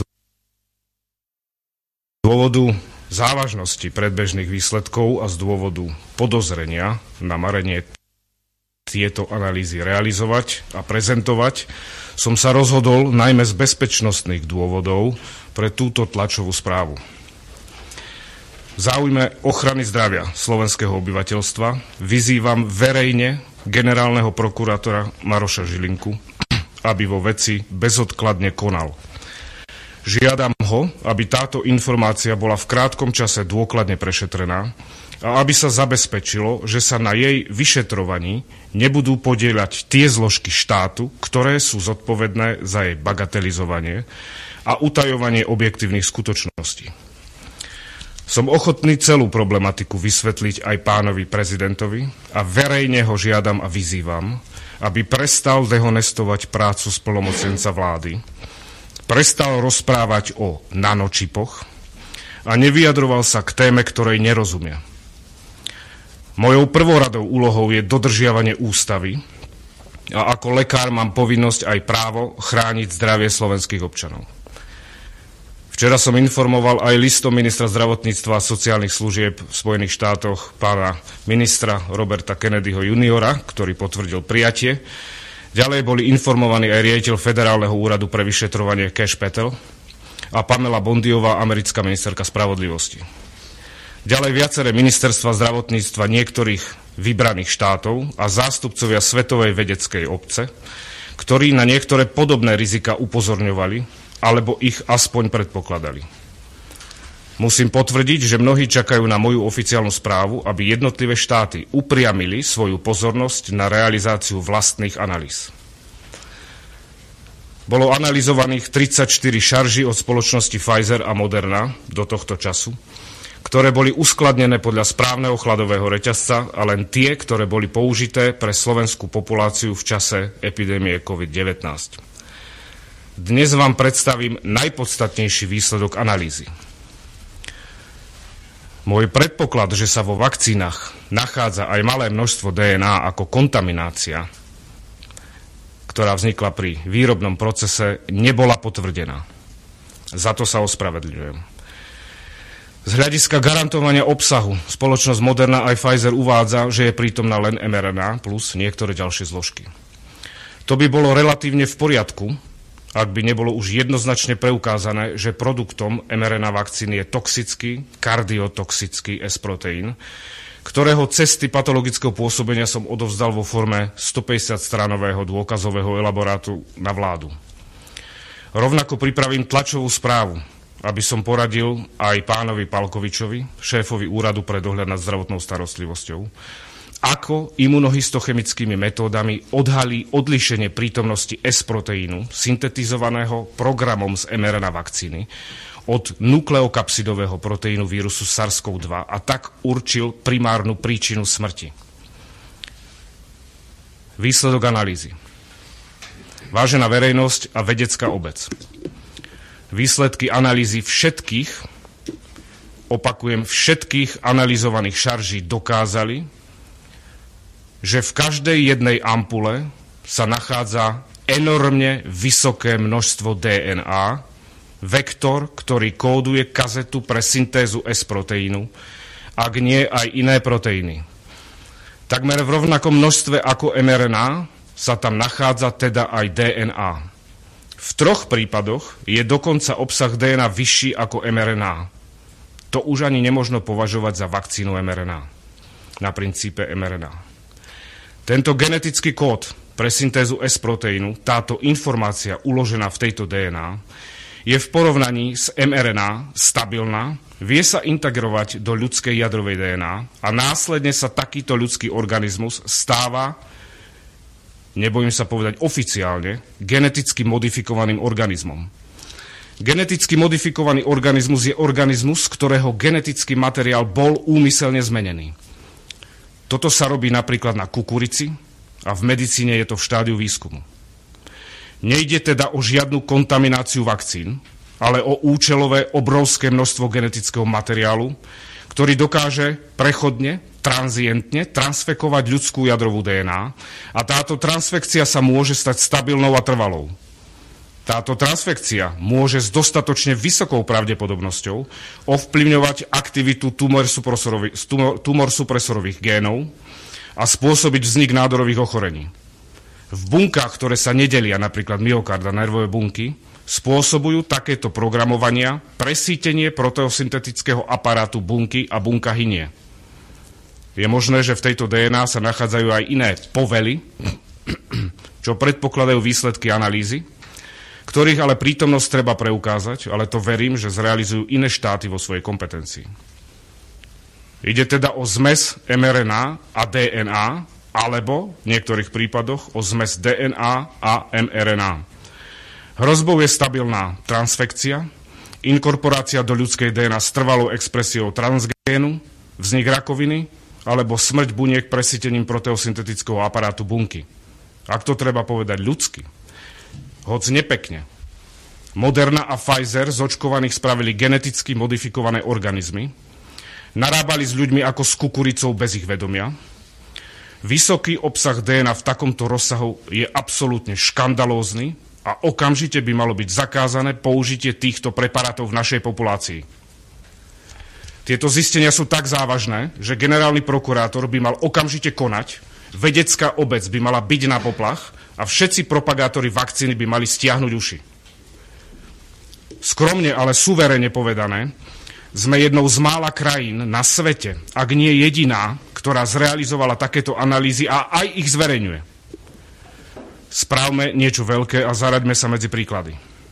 Speaker 5: dôvodu závažnosti predbežných výsledkov a z dôvodu podozrenia na marenie tieto analýzy realizovať a prezentovať som sa rozhodol najmä z bezpečnostných dôvodov pre túto tlačovú správu. V záujme ochrany zdravia slovenského obyvateľstva vyzývam verejne generálneho prokurátora Maroša Žilinku, aby vo veci bezodkladne konal. Žiadam ho, aby táto informácia bola v krátkom čase dôkladne prešetrená a aby sa zabezpečilo, že sa na jej vyšetrovaní nebudú podieľať tie zložky štátu, ktoré sú zodpovedné za jej bagatelizovanie a utajovanie objektívnych skutočností. Som ochotný celú problematiku vysvetliť aj pánovi prezidentovi a verejne ho žiadam a vyzývam, aby prestal dehonestovať prácu splnomocnenca vlády, prestal rozprávať o nanočipoch a nevyjadroval sa k téme, ktorej nerozumie. Mojou prvoradou úlohou je dodržiavanie ústavy a ako lekár mám povinnosť aj právo chrániť zdravie slovenských občanov. Včera som informoval aj listom ministra zdravotníctva a sociálnych služieb v Spojených štátoch pána ministra Roberta Kennedyho juniora, ktorý potvrdil prijatie. Ďalej boli informovaní aj riaditeľ Federálneho úradu pre vyšetrovanie Cash Patel a Pamela Bondiová, americká ministerka spravodlivosti. Ďalej viaceré ministerstva zdravotníctva niektorých vybraných štátov a zástupcovia svetovej vedeckej obce, ktorí na niektoré podobné rizika upozorňovali alebo ich aspoň predpokladali. Musím potvrdiť, že mnohí čakajú na moju oficiálnu správu, aby jednotlivé štáty upriamili svoju pozornosť na realizáciu vlastných analýz. Bolo analyzovaných 34 šarží od spoločnosti Pfizer a Moderna do tohto času, ktoré boli uskladnené podľa správneho chladového reťazca a len tie, ktoré boli použité pre slovenskú populáciu v čase epidémie COVID-19. Dnes vám predstavím najpodstatnejší výsledok analýzy. Môj predpoklad, že sa vo vakcínach nachádza aj malé množstvo DNA ako kontaminácia, ktorá vznikla pri výrobnom procese, nebola potvrdená. Za to sa ospravedlňujem. Z hľadiska garantovania obsahu spoločnosť Moderna aj Pfizer uvádza, že je prítomná len mRNA plus niektoré ďalšie zložky. To by bolo relatívne v poriadku, ak by nebolo už jednoznačne preukázané, že produktom mRNA vakcíny je toxický, kardiotoxický S-proteín, ktorého cesty patologického pôsobenia som odovzdal vo forme 150-stranového dôkazového elaborátu na vládu. Rovnako pripravím tlačovú správu, aby som poradil aj pánovi Palkovičovi, šéfovi Úradu pre dohľad nad zdravotnou starostlivosťou, ako imunohistochemickými metódami odhalí odlíšenie prítomnosti S-proteínu, syntetizovaného programom z mRNA vakcíny, od nukleokapsidového proteínu vírusu SARS-CoV-2 a tak určil primárnu príčinu smrti. Výsledok analýzy. Vážená verejnosť a vedecká obec. Výsledky analýzy všetkých, opakujem, všetkých analyzovaných šarží dokázali, že v každej jednej ampule sa nachádza enormne vysoké množstvo DNA, vektor, ktorý kóduje kazetu pre syntézu S-proteínu, ak nie aj iné proteíny. Takmer v rovnakom množstve ako mRNA sa tam nachádza teda aj DNA. V 3 prípadoch je dokonca obsah DNA vyšší ako mRNA. To už ani nemožno považovať za vakcínu mRNA, na princípe mRNA. Tento genetický kód pre syntézu S-proteínu, táto informácia uložená v tejto DNA, je v porovnaní s mRNA stabilná, vie sa integrovať do ľudskej jadrovej DNA a následne sa takýto ľudský organizmus stáva, nebojím sa povedať oficiálne, geneticky modifikovaným organizmom. Geneticky modifikovaný organizmus je organizmus, ktorého genetický materiál bol úmyselne zmenený. Toto sa robí napríklad na kukurici a v medicíne je to v štádiu výskumu. Nejde teda o žiadnu kontamináciu vakcín, ale o účelové obrovské množstvo genetického materiálu, ktorý dokáže prechodne, tranzientne transfekovať ľudskú jadrovú DNA a táto transfekcia sa môže stať stabilnou a trvalou. Táto transfekcia môže s dostatočne vysokou pravdepodobnosťou ovplyvňovať aktivitu tumorsupresorových génov a spôsobiť vznik nádorových ochorení. V bunkách, ktoré sa nedelia, napríklad myokard a nervové bunky, spôsobujú takéto programovania presítenie proteosyntetického aparátu bunky a bunka hynie. Je možné, že v tejto DNA sa nachádzajú aj iné povely, čo predpokladajú výsledky analýzy, ktorých ale prítomnosť treba preukázať, ale to verím, že zrealizujú iné štáty vo svojej kompetencii. Ide teda o zmes mRNA a DNA, alebo v niektorých prípadoch o zmes DNA a mRNA. Hrozbou je stabilná transfekcia, inkorporácia do ľudskej DNA s trvalou expresiou transgénu, vznik rakoviny alebo smrť buniek presýtením proteosyntetického aparátu bunky. Ak to treba povedať ľudsky, hoc nepekne. Moderna a Pfizer z očkovaných spravili geneticky modifikované organizmy, narábali s ľuďmi ako s kukuricou bez ich vedomia. Vysoký obsah DNA v takomto rozsahu je absolútne škandalózny a okamžite by malo byť zakázané použitie týchto preparátov v našej populácii. Tieto zistenia sú tak závažné, že generálny prokurátor by mal okamžite konať, vedecká obec by mala byť na poplach a všetci propagátori vakcíny by mali stiahnuť uši. Skromne, ale suverene povedané, sme jednou z mála krajín na svete, ak nie jediná, ktorá zrealizovala takéto analýzy a aj ich zverejňuje. Správme niečo veľké a zaraďme sa medzi príklady.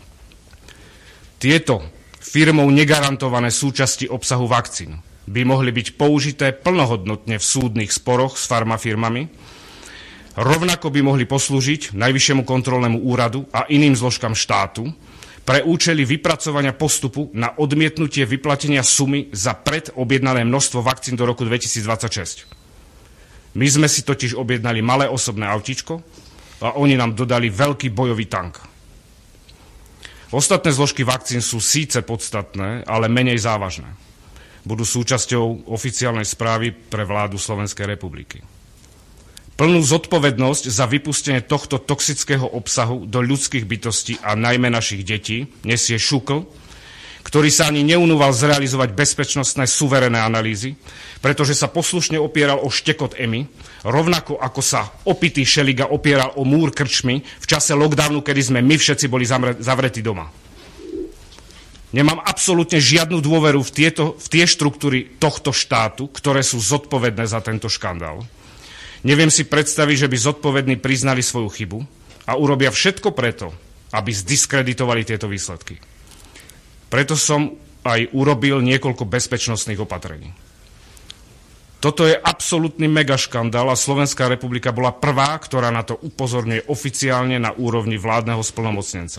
Speaker 5: Tieto firmou negarantované súčasti obsahu vakcín by mohli byť použité plnohodnotne v súdnych sporoch s farmafirmami, rovnako by mohli poslúžiť Najvyššiemu kontrolnému úradu a iným zložkám štátu pre účely vypracovania postupu na odmietnutie vyplatenia sumy za predobjednané množstvo vakcín do roku 2026. My sme si totiž objednali malé osobné autíčko a oni nám dodali veľký bojový tank. Ostatné zložky vakcín sú síce podstatné, ale menej závažné. Budú súčasťou oficiálnej správy pre vládu Slovenskej republiky. Plnú zodpovednosť za vypustenie tohto toxického obsahu do ľudských bytostí a najmä našich detí nesie Šukl, ktorý sa ani neunúval zrealizovať bezpečnostné suverénne analýzy, pretože sa poslušne opieral o štekot EMI, rovnako ako sa opitý Šeliga opieral o múr krčmy v čase lockdownu, kedy sme my všetci boli zavretí doma. Nemám absolútne žiadnu dôveru v tie štruktúry tohto štátu, ktoré sú zodpovedné za tento škandál. Neviem si predstaviť, že by zodpovední priznali svoju chybu a urobia všetko preto, aby zdiskreditovali tieto výsledky. Preto som aj urobil niekoľko bezpečnostných opatrení. Toto je absolútny megaškandál a Slovenská republika bola prvá, ktorá na to upozorňuje oficiálne na úrovni vládneho splnomocnenca.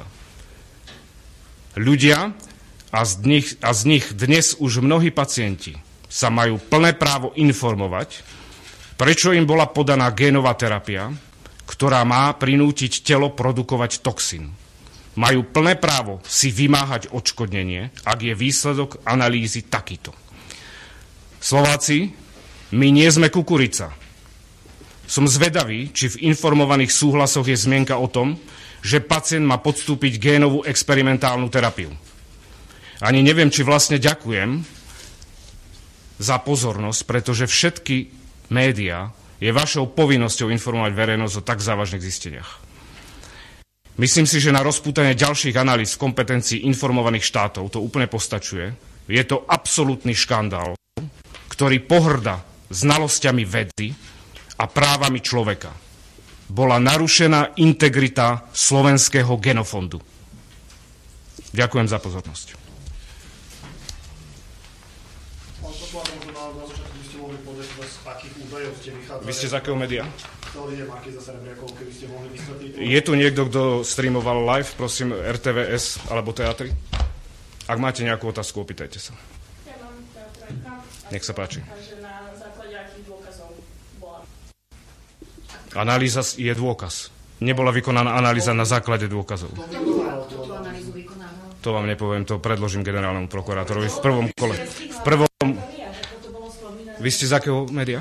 Speaker 5: Ľudia a z nich dnes už mnohí pacienti sa majú plné právo informovať, prečo im bola podaná génová terapia, ktorá má prinútiť telo produkovať toxín. Majú plné právo si vymáhať odškodnenie, ak je výsledok analýzy takýto. Slováci, my nie sme kukurica. Som zvedavý, či v informovaných súhlasoch je zmienka o tom, že pacient má podstúpiť génovú experimentálnu terapiu. Ani neviem, či vlastne ďakujem za pozornosť, pretože všetky médiá je vašou povinnosťou informovať verejnosť o tak závažných zisteniach. Myslím si, že na rozpútanie ďalších analýz kompetencií informovaných štátov to úplne postačuje. Je to absolútny škandál, ktorý pohŕda znalosťami vedy a právami človeka. Bola narušená integrita slovenského genofondu. Ďakujem za pozornosť. Vy ste z akého média? Je tu niekto, kto streamoval live, prosím, RTVS alebo Teatry? Ak máte nejakú otázku, opýtajte sa.
Speaker 6: Ja mám trojka.
Speaker 5: Nech sa páči.
Speaker 6: Takže na základe akých dôkazov bola?
Speaker 5: Analýza je dôkaz. Nebola vykonaná analýza na základe dôkazov.
Speaker 7: Tú analýzu vykonával?
Speaker 5: To vám nepoviem, to predložím generálnemu prokurátorovi v prvom kole. Vy ste z akého média?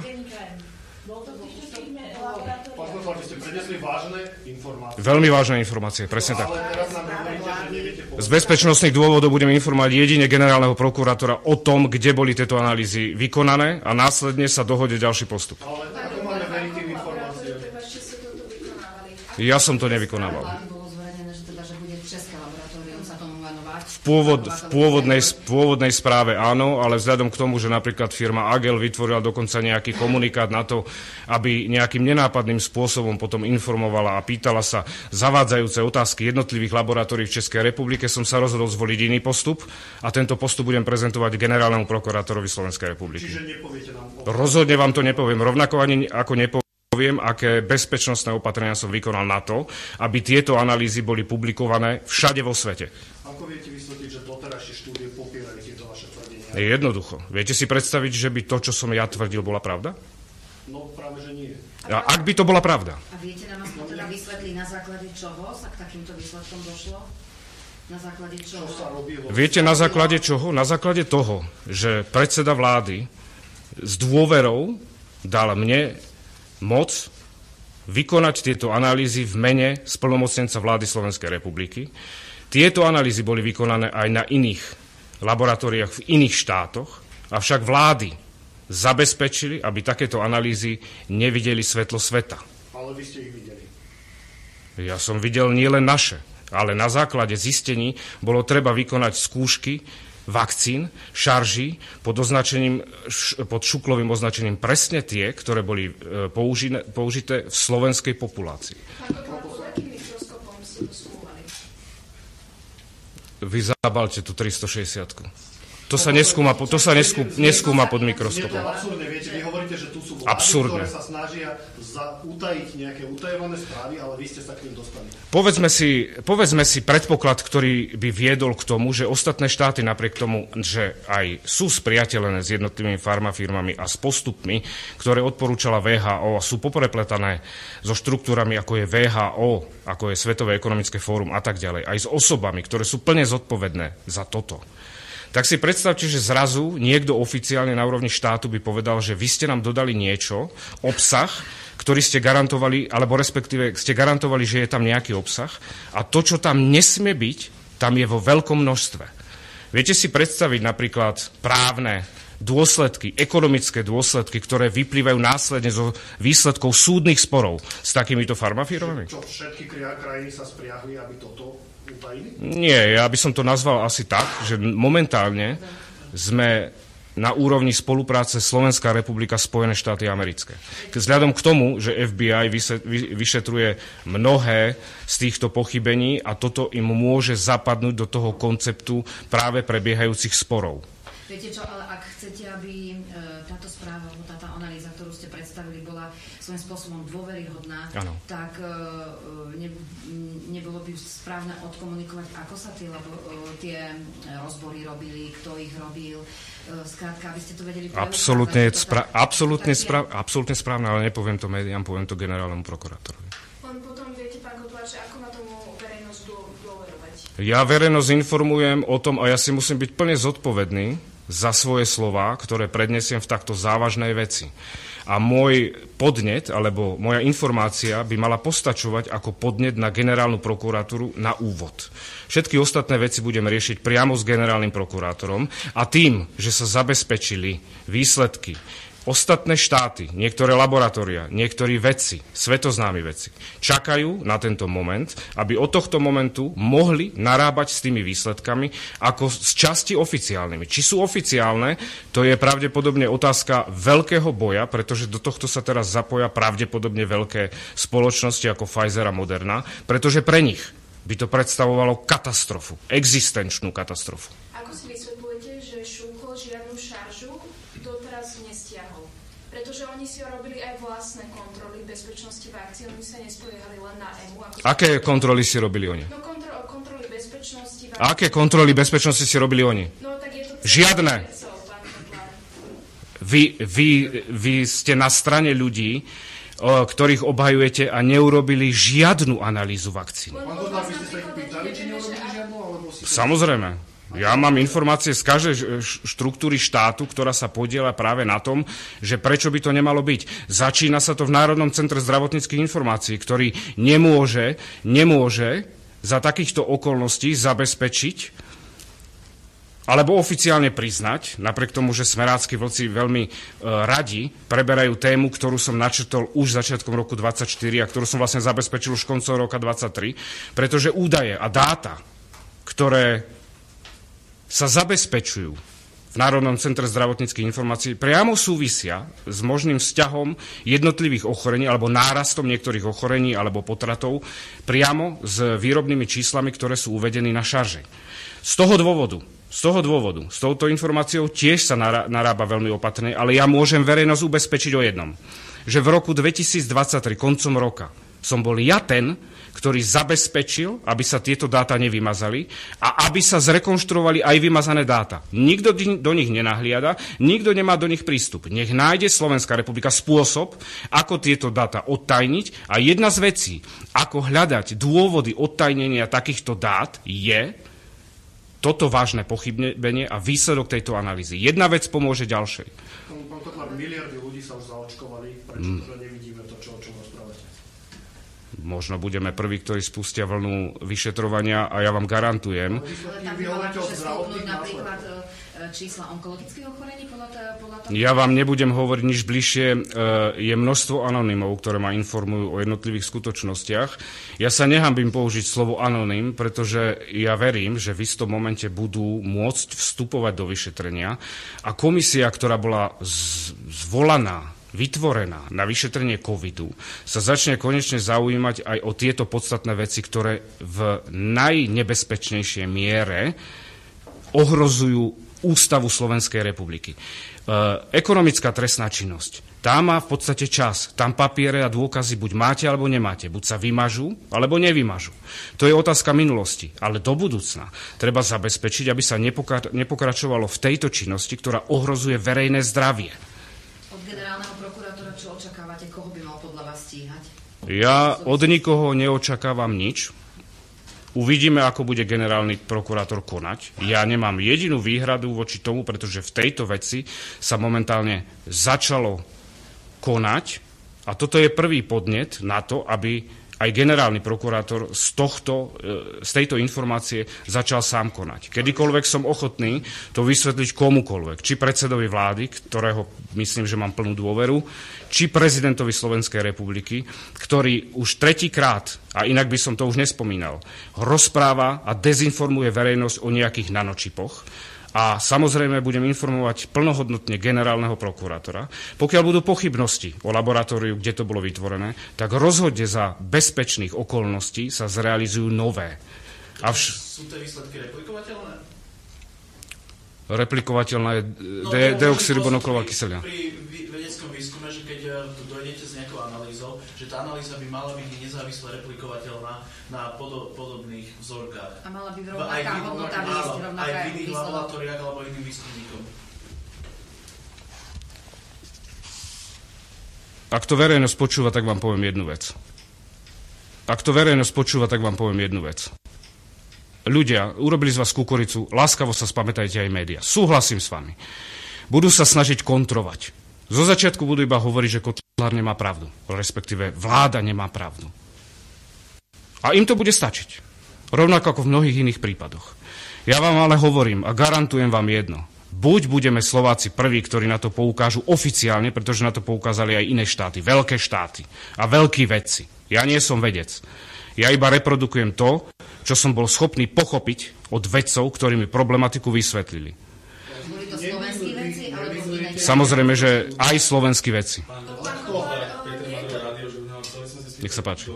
Speaker 5: Veľmi vážne informácie, presne tak. Z bezpečnostných dôvodov budeme informovať jedine generálneho prokurátora o tom, kde boli tieto analýzy vykonané a následne sa dohodne ďalší postup. Ja som to nevykonával. V pôvodnej správe áno, ale vzhľadom k tomu, že napríklad firma Agel vytvorila dokonca nejaký komunikát na to, aby nejakým nenápadným spôsobom potom informovala a pýtala sa zavádzajúce otázky jednotlivých laboratórií v Českej republike, som sa rozhodol zvoliť iný postup a tento postup budem prezentovať generálnemu prokurátorovi Slovenskej republiky.
Speaker 8: Čiže nepoviete nám?
Speaker 5: Rozhodne vám to nepoviem, rovnako ani ako nepoviem, aké bezpečnostné opatrenia som vykonal na to, aby tieto analýzy boli publikované všade vo svete.
Speaker 8: Ako viete vysvetliť, že doterajšie štúdie popierajú tieto vaše tvrdenia?
Speaker 5: Je jednoducho. Viete si predstaviť, že by to, čo som ja tvrdil, bola pravda?
Speaker 8: No práve, že nie.
Speaker 5: A ak by to bola pravda?
Speaker 7: A viete nám teda vysvetliť, na základe čoho sa k takýmto výsledkom došlo? Na základe čoho?
Speaker 8: Čo sa robilo?
Speaker 5: Viete, na základe čoho? Na základe toho, že predseda vlády s dôverou dal mne moc vykonať tieto analýzy v mene splnomocnenca vlády Slovenskej republiky. Tieto analýzy boli vykonané aj na iných laboratóriách v iných štátoch, avšak vlády zabezpečili, aby takéto analýzy nevideli svetlo sveta.
Speaker 8: Ale vy ste ich videli.
Speaker 5: Ja som videl nielen naše, ale na základe zistení bolo treba vykonať skúšky vakcín, šarží pod šuklovým označením presne tie, ktoré boli použité v slovenskej populácii. Vy zabalte tú 360-ku. To sa neskúma pod mikroskopom.
Speaker 8: Je to absurdné, viete, vy hovoríte, že tu sú vlády, ktoré sa snažia utajiť nejaké utajované správy, ale vy ste sa k nim dostali.
Speaker 5: Povedzme si predpoklad, ktorý by viedol k tomu, že ostatné štáty napriek tomu, že aj sú spriateľené s jednotlivými farmafirmami a s postupmi, ktoré odporúčala VHO a sú poprepletané so štruktúrami, ako je VHO, ako je Svetové ekonomické fórum a tak ďalej, aj s osobami, ktoré sú plne zodpovedné za toto. Tak si predstavte, že zrazu niekto oficiálne na úrovni štátu by povedal, že vy ste nám dodali niečo, obsah, ktorý ste garantovali, alebo respektíve ste garantovali, že je tam nejaký obsah a to, čo tam nesmie byť, tam je vo veľkom množstve. Viete si predstaviť napríklad právne dôsledky, ekonomické dôsledky, ktoré vyplývajú následne zo výsledkov súdnych sporov s takýmito farmafirmami?
Speaker 8: Čo, všetky krajiny sa spriahli, aby toto utajili?
Speaker 5: Nie, ja by som to nazval asi tak, že momentálne sme na úrovni spolupráce Slovenská republika Spojené štáty americké. Vzhľadom k tomu, že FBI vyšetruje mnohé z týchto pochybení a toto im môže zapadnúť do toho konceptu práve prebiehajúcich sporov.
Speaker 7: Viete čo, ale ak chcete, aby táto správa, táto predstavili, bola svojím spôsobom dôveryhodná, tak nebolo by správne odkomunikovať, ako sa tie rozbory robili, kto ich robil. Skrátka, aby ste to vedeli preukázať.
Speaker 5: Absolútne správne, ale nepoviem to médiám, poviem to generálnemu prokurátorovi.
Speaker 6: Len potom viete, pán Kotlář, ako na tomu verejnosť dôverovať?
Speaker 5: Ja verejnosť informujem o tom a ja si musím byť plne zodpovedný za svoje slová, ktoré prednesiem v takto závažnej veci. A môj podnet, alebo moja informácia by mala postačovať ako podnet na generálnu prokuratúru na úvod. Všetky ostatné veci budem riešiť priamo s generálnym prokurátorom a tým, že sa zabezpečili výsledky, ostatné štáty, niektoré laboratória, niektorí vedci, svetoznámi vedci, čakajú na tento moment, aby od tohto momentu mohli narábať s tými výsledkami ako z časti oficiálnymi. Či sú oficiálne, to je pravdepodobne otázka veľkého boja, pretože do tohto sa teraz zapoja pravdepodobne veľké spoločnosti ako Pfizer a Moderna, pretože pre nich by to predstavovalo katastrofu, existenčnú katastrofu.
Speaker 6: Ako si vysvetľujete, že Šúkol žiadnu šaržu doteraz nestiahol? Pretože oni si robili aj vlastné kontroly bezpečnosti vakcín, oni sa nespoliehali len na EMU.
Speaker 5: Aké kontroly si robili oni?
Speaker 6: No kontroly bezpečnosti vakcín.
Speaker 5: Aké kontroly bezpečnosti si robili oni?
Speaker 6: No tak je to...
Speaker 5: Žiadne. Vy ste na strane ľudí, ktorých obhajujete a neurobili žiadnu analýzu vakcíny. Samozrejme. Ja mám informácie z každej štruktúry štátu, ktorá sa podieľa práve na tom, že prečo by to nemalo byť. Začína sa to v Národnom centre zdravotníckych informácií, ktorý nemôže za takýchto okolností zabezpečiť alebo oficiálne priznať, napriek tomu, že smeráckí vlci veľmi radi preberajú tému, ktorú som načrtol už začiatkom roku 2024 a ktorú som vlastne zabezpečil už koncom roka 2023, pretože údaje a dáta, ktoré sa zabezpečujú v Národnom centre zdravotníckych informácií, priamo súvisia s možným vzťahom jednotlivých ochorení alebo nárastom niektorých ochorení alebo potratov priamo s výrobnými číslami, ktoré sú uvedené na šarži. Z toho dôvodu, s touto informáciou tiež sa narába veľmi opatrne, ale ja môžem verejnosť ubezpečiť o jednom, že v roku 2023, koncom roka, som bol ja ten, ktorý zabezpečil, aby sa tieto dáta nevymazali a aby sa zrekonštruovali aj vymazané dáta. Nikto do nich nenahliada, nikto nemá do nich prístup. Nech nájde Slovenská republika spôsob, ako tieto dáta odtajniť a jedna z vecí, ako hľadať dôvody odtajnenia takýchto dát je toto vážne pochybenie a výsledok tejto analýzy. Jedna vec pomôže ďalšej.
Speaker 8: Pán Kotlár, miliardy ľudí sa už zaočkovali, prečo to nevidíme to, o čom rozprávate?
Speaker 5: Možno budeme prví, ktorí spustia vlnu vyšetrovania a ja vám garantujem.
Speaker 7: Vy hovoríte o zdravotných napríklad čísla onkologických ochorení podľa toho?
Speaker 5: Ja vám nebudem hovoriť nič bližšie. Je množstvo anonymov, ktoré ma informujú o jednotlivých skutočnostiach. Ja sa nehanbím použiť slovo anonym, pretože ja verím, že v istom momente budú môcť vstupovať do vyšetrenia a komisia, ktorá bola zvolaná, vytvorená na vyšetrenie covidu, sa začne konečne zaujímať aj o tieto podstatné veci, ktoré v najnebezpečnejšej miere ohrozujú ústavu Slovenskej republiky. Ekonomická trestná činnosť. Tá má v podstate čas. Tam papiere a dôkazy buď máte, alebo nemáte. Buď sa vymažú, alebo nevymažú. To je otázka minulosti. Ale do budúcna treba zabezpečiť, aby sa nepokračovalo v tejto činnosti, ktorá ohrozuje verejné zdravie.
Speaker 7: Od generálneho prokurátora čo očakávate? Koho by mal podľa vás stíhať?
Speaker 5: Ja od nikoho neočakávam nič. Uvidíme, ako bude generálny prokurátor konať. Ja nemám jedinú výhradu voči tomu, pretože v tejto veci sa momentálne začalo konať a toto je prvý podnet na to, aby aj generálny prokurátor z tejto informácie začal sám konať. Kedykoľvek som ochotný to vysvetliť komukoľvek, či predsedovi vlády, ktorého myslím, že mám plnú dôveru, či prezidentovi Slovenskej republiky, ktorý už tretíkrát, a inak by som to už nespomínal, rozpráva a dezinformuje verejnosť o nejakých nanočipoch. A samozrejme budem informovať plnohodnotne generálneho prokurátora. Pokiaľ budú pochybnosti o laboratóriu, kde to bolo vytvorené, tak rozhodne za bezpečných okolností sa zrealizujú nové. Sú tie výsledky replikovateľné? Replikovateľná je deoxyribonukleová kyselina.
Speaker 9: Pri vedeckom výskume, že keď dojdete s nejakou analýzou, že tá analýza by mala byť nezávisle replikovateľná na podobných vzorkách.
Speaker 7: A mala by rovnaká hodnota výsť, rovnaká
Speaker 9: aj v iných laboratóriách alebo iným výskumníkom.
Speaker 5: Ak to verejnosť počúva, tak vám poviem jednu vec. Ľudia, urobili z vás kukuricu, láskavo sa spamätajte aj médiá. Súhlasím s vami. Budú sa snažiť kontrovať. Zo začiatku budú iba hovoriť, že Kotlár nemá pravdu, respektíve vláda nemá pravdu. A im to bude stačiť. Rovnako ako v mnohých iných prípadoch. Ja vám ale hovorím a garantujem vám jedno. Buď budeme Slováci prví, ktorí na to poukážu oficiálne, pretože na to poukázali aj iné štáty, veľké štáty a veľkí vedci. Ja nie som vedec. Ja iba reprodukujem to, čo som bol schopný pochopiť od vedcov, ktorí mi problematiku vysvetlili.
Speaker 7: Boli to slovenskí vedci, alebo iné?
Speaker 5: Samozrejme, že aj slovenskí vedci. Nech sa páči.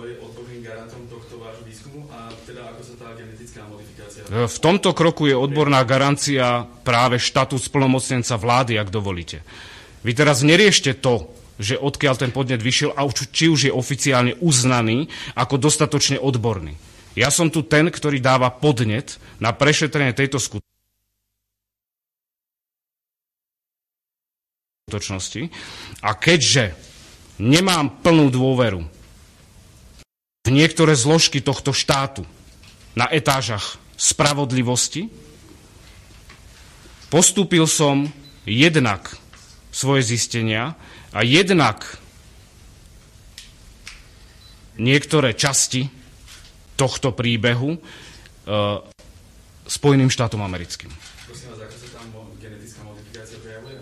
Speaker 5: V tomto kroku je odborná garancia práve štatút splnomocnenca vlády, ak dovolíte. Vy teraz neriešte to, že odkiaľ ten podnet vyšiel a či už je oficiálne uznaný ako dostatočne odborný. Ja som tu ten, ktorý dáva podnet na prešetrenie tejto skutočnosti. A keďže nemám plnú dôveru v niektoré zložky tohto štátu na etážach spravodlivosti, postúpil som jednak svoje zistenia a jednak niektoré časti tohto príbehu Spojeným štátom americkým.
Speaker 10: Prosím vás, ako sa tam genetická modifikácia prejavuje?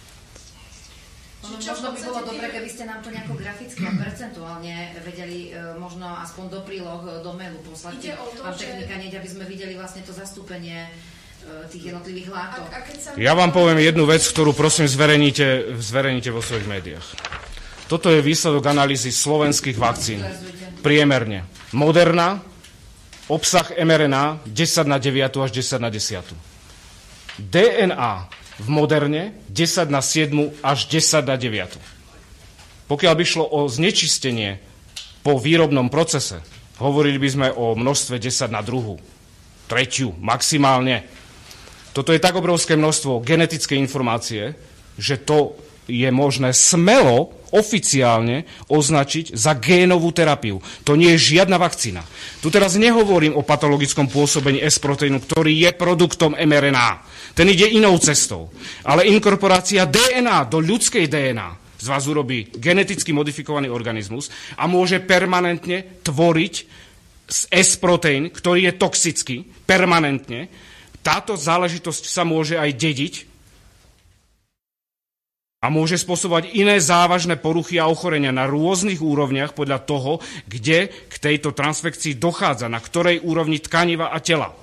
Speaker 7: Možno by bolo dobre, keby ste nám to nejako graficky a percentuálne vedeli možno aspoň do príloh, do mailu poslať. Vám technika nieť, aby sme videli vlastne to zastúpenie tých jednotlivých látok.
Speaker 5: Ja vám poviem jednu vec, ktorú prosím zverejnite vo svojich médiách. Toto je výsledok analýzy slovenských vakcín. Priemerne. Moderna, obsah mRNA 10/9 až 10/10. DNA v Moderne 10/7 až 10/9. Pokiaľ by šlo o znečistenie po výrobnom procese, hovorili by sme o množstve 10/2, 3 maximálne. Toto je tak obrovské množstvo genetickej informácie, že to je možné smelo oficiálne označiť za génovú terapiu. To nie je žiadna vakcína. Tu teraz nehovorím o patologickom pôsobení S-proteínu, ktorý je produktom mRNA. Ten ide inou cestou. Ale inkorporácia DNA do ľudskej DNA z vás urobí geneticky modifikovaný organizmus a môže permanentne tvoriť S-proteín, ktorý je toxický, permanentne. Táto záležitosť sa môže aj dediť a môže spôsobovať iné závažné poruchy a ochorenia na rôznych úrovniach podľa toho, kde k tejto transfekcii dochádza, na ktorej úrovni tkaniva a tela.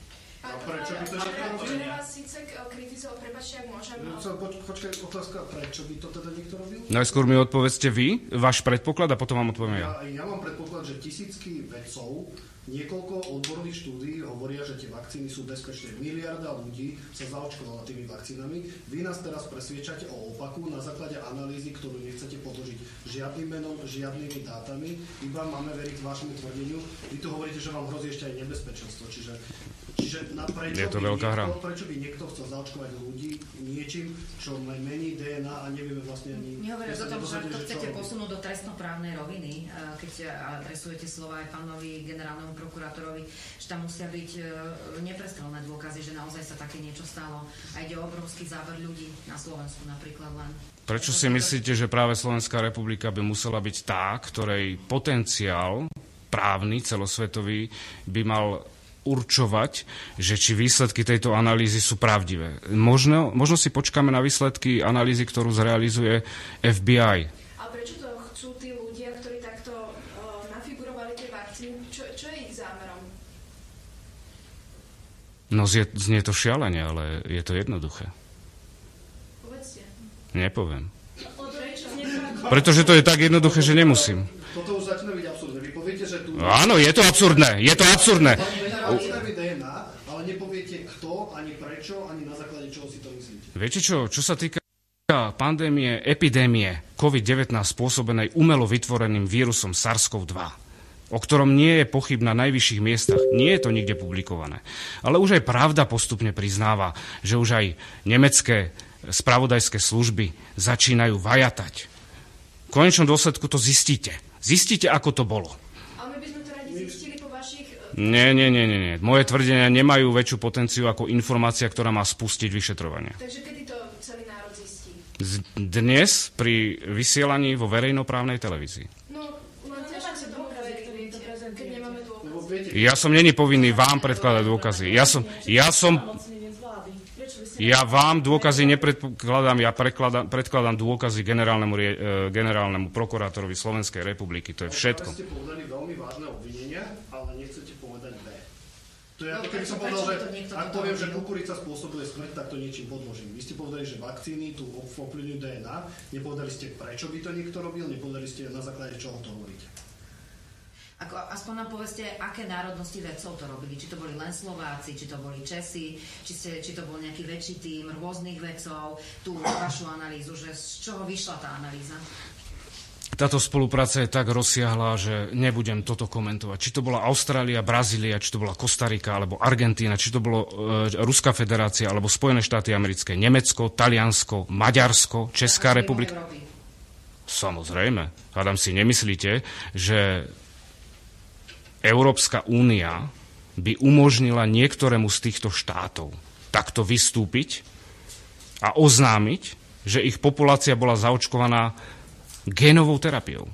Speaker 8: Počkaj, otázka, prečo by to teda niekto robil?
Speaker 5: Najskôr mi odpovedzte vy, váš predpoklad, a potom vám odpoviem ja.
Speaker 8: Ja mám predpoklad, že tisícky vedcov, niekoľko odborných štúdií hovoria, že tie vakcíny sú bezpečné. Miliarda ľudí sa zaočkovala tými vakcínami. Vy nás teraz presviečate o opaku na základe analýzy, ktorú nechcete podložiť žiadnym menom, žiadnymi dátami. Iba máme veriť vášmu tvrdeniu. Vy tu hovoríte, že vám hrozí ešte aj nebezpečenstvo. Čiže prečo by niekto chcel zaočkovať ľudí niečím, čo mení DNA a nevieme vlastne ani...
Speaker 7: Nehovorím o tom, že to chcete posunúť do trestnoprávnej roviny, keď adresujete slova aj pánovi generálnemu prokurátorovi, že tam musia byť neprestrelné dôkazy, že naozaj sa také niečo stalo. A ide o obrovský záber ľudí na Slovensku napríklad len.
Speaker 5: Prečo si myslíte, že práve Slovenská republika by musela byť tá, ktorej potenciál právny, celosvetový, by mal určovať, že či výsledky tejto analýzy sú pravdivé. Možno si počkáme na výsledky analýzy, ktorú zrealizuje FBI.
Speaker 6: A prečo to chcú tí ľudia, ktorí takto nafigurovali tie vakcíny? Čo je ich zámerom?
Speaker 5: No znie to šialene, ale je to jednoduché.
Speaker 6: Povedzte.
Speaker 5: Nepoviem. Pretože to je tak jednoduché, že nemusím.
Speaker 8: Toto už začína byť absurdné. Vy poviete, že tu...
Speaker 5: Áno, je to absurdné. Je to absurdné.
Speaker 8: DNA, ale nepoviete kto, ani prečo, ani na základe čoho
Speaker 5: Viete čo sa týka epidémie COVID-19 spôsobenej umelo vytvoreným vírusom SARS-CoV-2, o ktorom nie je pochyb na najvyšších miestach, nie je to nikde publikované. Ale už aj pravda postupne priznáva, že už aj nemecké spravodajské služby začínajú vajatať. V konečnom dôsledku to zistíte. Zistíte, ako to bolo.
Speaker 6: Ale my by sme to radi zistili po vašich...
Speaker 5: Nie. Moje tvrdenia nemajú väčšiu potenciu ako informácia, ktorá má spustiť vyšetrovanie.
Speaker 6: Takže kedy to celý národ zistí?
Speaker 5: Dnes pri vysielaní vo verejnoprávnej televízii. Ja som není povinný vám predkladať dôkazy. Ja vám dôkazy nepredkladám, ja predkladám dôkazy generálnemu prokurátorovi Slovenskej republiky. To je všetko.
Speaker 8: Ste povedali veľmi vážne obvinenia, ale nechcete povedať B. To je ako keby som povedal, že ak poviem, že kukurica spôsobuje smrť, tak to niečím podložím. Vy ste povedali, že vakcíny tu ovplyvňujú DNA, nepovedali ste, prečo by to niekto robil, nepovedali ste, na základe čoho to hovoríte.
Speaker 7: Aspoň nám povedzte, aké národnosti vedcov to robili. Či to boli len Slováci, či to boli Česi, či to bol nejaký väčší tím rôznych vedcov, tú vašu analýzu, že z čoho vyšla tá analýza?
Speaker 5: Táto spolupráca je tak rozsiahla, že nebudem toto komentovať. Či to bola Austrália, Brazília, či to bola Kostarika, alebo Argentína, či to bolo Ruská federácia, alebo Spojené štáty americké, Nemecko, Taliansko, Maďarsko, Česká republika. Samozrejme. Hádam si, nemyslíte, že Európska únia by umožnila niektorému z týchto štátov takto vystúpiť a oznámiť, že ich populácia bola zaočkovaná génovou terapiou.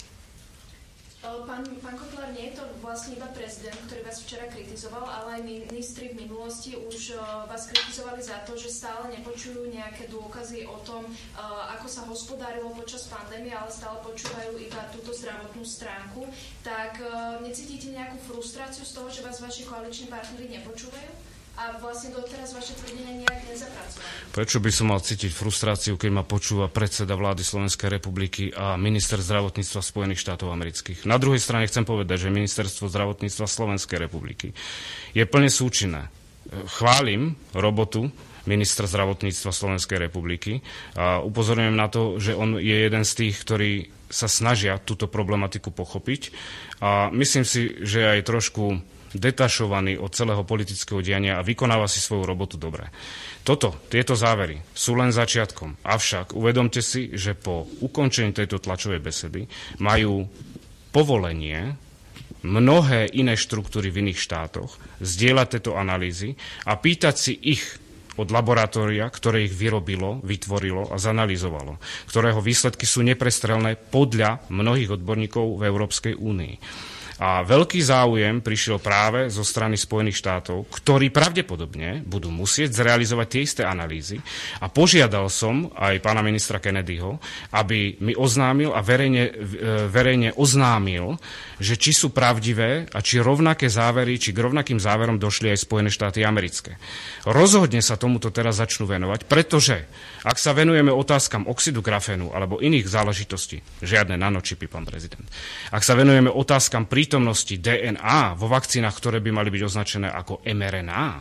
Speaker 6: Pán Kotlár, nie je to vlastne iba prezident, ktorý vás včera kritizoval, ale aj ministri v minulosti už vás kritizovali za to, že stále nepočujú nejaké dôkazy o tom, ako sa hospodárilo počas pandémie, ale stále počúvajú iba túto zdravotnú stránku. Tak necítite nejakú frustráciu z toho, že vás vaši koaliční partneri nepočúvajú? A vlastne doteraz vaše tvrdenia nejak nezapracovali. Prečo by som mal cítiť frustráciu, keď ma počúva predseda vlády Slovenskej republiky a minister zdravotníctva Spojených štátov amerických? Na druhej strane chcem povedať, že ministerstvo zdravotníctva Slovenskej republiky je plne súčinné. Chválim robotu ministra zdravotníctva Slovenskej republiky a upozorňujem na to, že on je jeden z tých, ktorí sa snažia túto problematiku pochopiť a myslím si, že aj trošku detašovaný od celého politického diania a vykonáva si svoju robotu dobre. Tieto závery sú len začiatkom, avšak uvedomte si, že po ukončení tejto tlačovej besedy majú povolenie mnohé iné štruktúry v iných štátoch zdieľať tieto analýzy a pýtať si ich od laboratória, ktoré ich vyrobilo, vytvorilo a zanalizovalo, ktorého výsledky sú neprestrelné podľa mnohých odborníkov v Európskej únii. A veľký záujem prišiel práve zo strany Spojených štátov, ktorí pravdepodobne budú musieť zrealizovať tie isté analýzy. A požiadal som aj pána ministra Kennedyho, aby mi oznámil a verejne oznámil, že či sú pravdivé a či rovnaké závery, či k rovnakým záverom došli aj Spojené štáty americké. Rozhodne sa tomuto teraz začnú venovať, pretože ak sa venujeme otázkam oxidu grafénu alebo iných záležitostí, žiadne nanočipy, pán prezident, ak sa venujeme otázkam prítomnosti DNA vo vakcínach, ktoré by mali byť označené ako mRNA,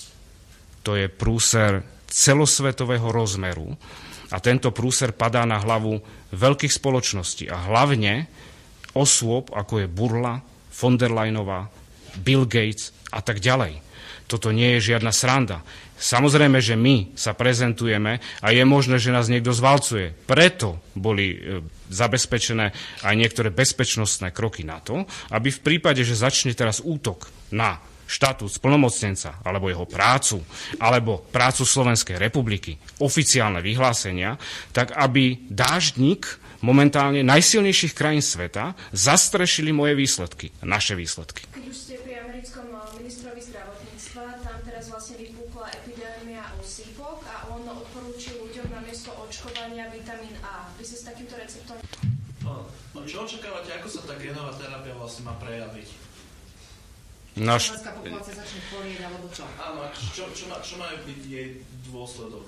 Speaker 6: to je prúser celosvetového rozmeru a tento prúser padá na hlavu veľkých spoločností a hlavne osôb, ako je Burla, von der Leyenová, Bill Gates a tak ďalej. Toto nie je žiadna sranda. Samozrejme, že my sa prezentujeme a je možné, že nás niekto zvalcuje. Preto boli zabezpečené aj niektoré bezpečnostné kroky na to, aby v prípade, že začne teraz útok na štatút splnomocnenca, alebo jeho prácu, alebo prácu Slovenskej republiky, oficiálne vyhlásenia, tak aby dáždnik momentálne najsilnejších krajín sveta zastrešili moje výsledky, naše výsledky. Keď už ste pri americkom ministrovi zdravotníctva, tam teraz vlastne vypukla epidémia osýpok a on odporúčil ľuďom namiesto očkovania vitamín A. Vy sa s takýmto receptom...
Speaker 9: Čo očakávate, ako sa tá genová terapia vlastne má prejaviť?
Speaker 7: Slovenská populácia začne chorieť, alebo čo?
Speaker 9: Áno, čo má byť jej dôsledok?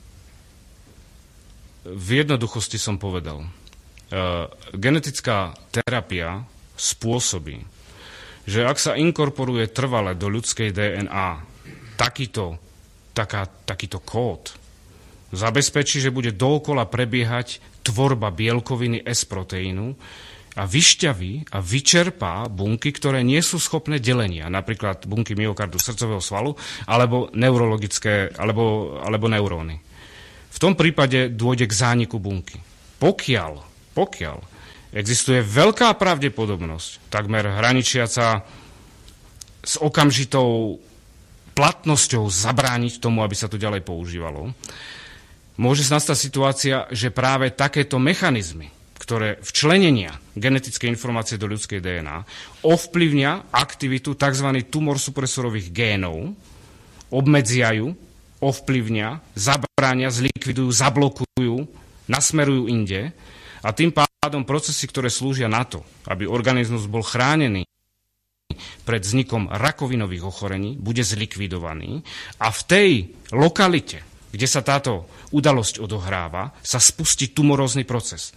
Speaker 5: V jednoduchosti som povedal. Genetická terapia spôsobí, že ak sa inkorporuje trvale do ľudskej DNA takýto kód zabezpečí, že bude dookola prebiehať tvorba bielkoviny S-proteínu a vyšťaví a vyčerpá bunky, ktoré nie sú schopné delenia, napríklad bunky myokardu srdcového svalu alebo neurologické, alebo neuróny. V tom prípade dôjde k zániku bunky. Pokiaľ existuje veľká pravdepodobnosť, takmer hraničiaca s okamžitou platnosťou zabrániť tomu, aby sa to ďalej používalo, môže nastať situácia, že práve takéto mechanizmy, ktoré včlenenia genetickej informácie do ľudskej DNA ovplyvnia aktivitu tzv. Tumorsupresorových génov, obmedziajú, ovplyvnia, zabránia, zlikvidujú, zablokujú, nasmerujú inde a tým pádom procesy, ktoré slúžia na to, aby organizmus bol chránený pred vznikom rakovinových ochorení, bude zlikvidovaný a v tej lokalite, kde sa táto udalosť odohráva, sa spustí tumorózny proces.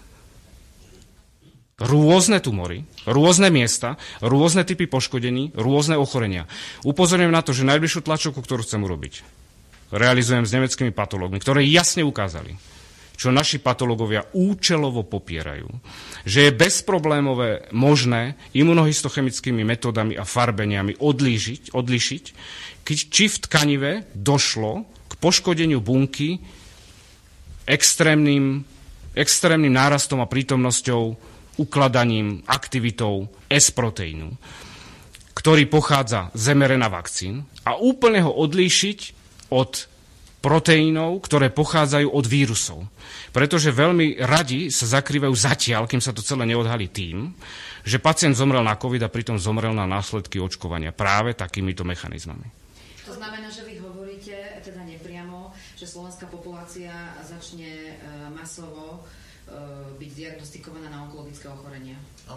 Speaker 5: Rôzne tumory, rôzne miesta, rôzne typy poškodení, rôzne ochorenia. Upozorňujem na to, že najbližšiu tlačovku, ktorú chcem urobiť, realizujem s nemeckými patológmi, ktoré jasne ukázali, čo naši patológovia účelovo popierajú, že je bezproblémové možné imunohistochemickými metódami a farbeniami odlíšiť, či v tkanive došlo k poškodeniu bunky extrémnym nárastom a prítomnosťou, ukladaním, aktivitou S-proteínu, ktorý pochádza z mRNA vakcín a úplne ho odlíšiť od proteínov, ktoré pochádzajú od vírusov. Pretože veľmi radi sa zakrývajú zatiaľ, kým sa to celé neodhalí tým, že pacient zomrel na COVID a pritom zomrel na následky očkovania práve takýmito mechanizmami.
Speaker 7: To znamená, že vy hovoríte, teda nepriamo, že slovenská populácia začne masovo byť diagnostikovaná na onkologické ochorenia.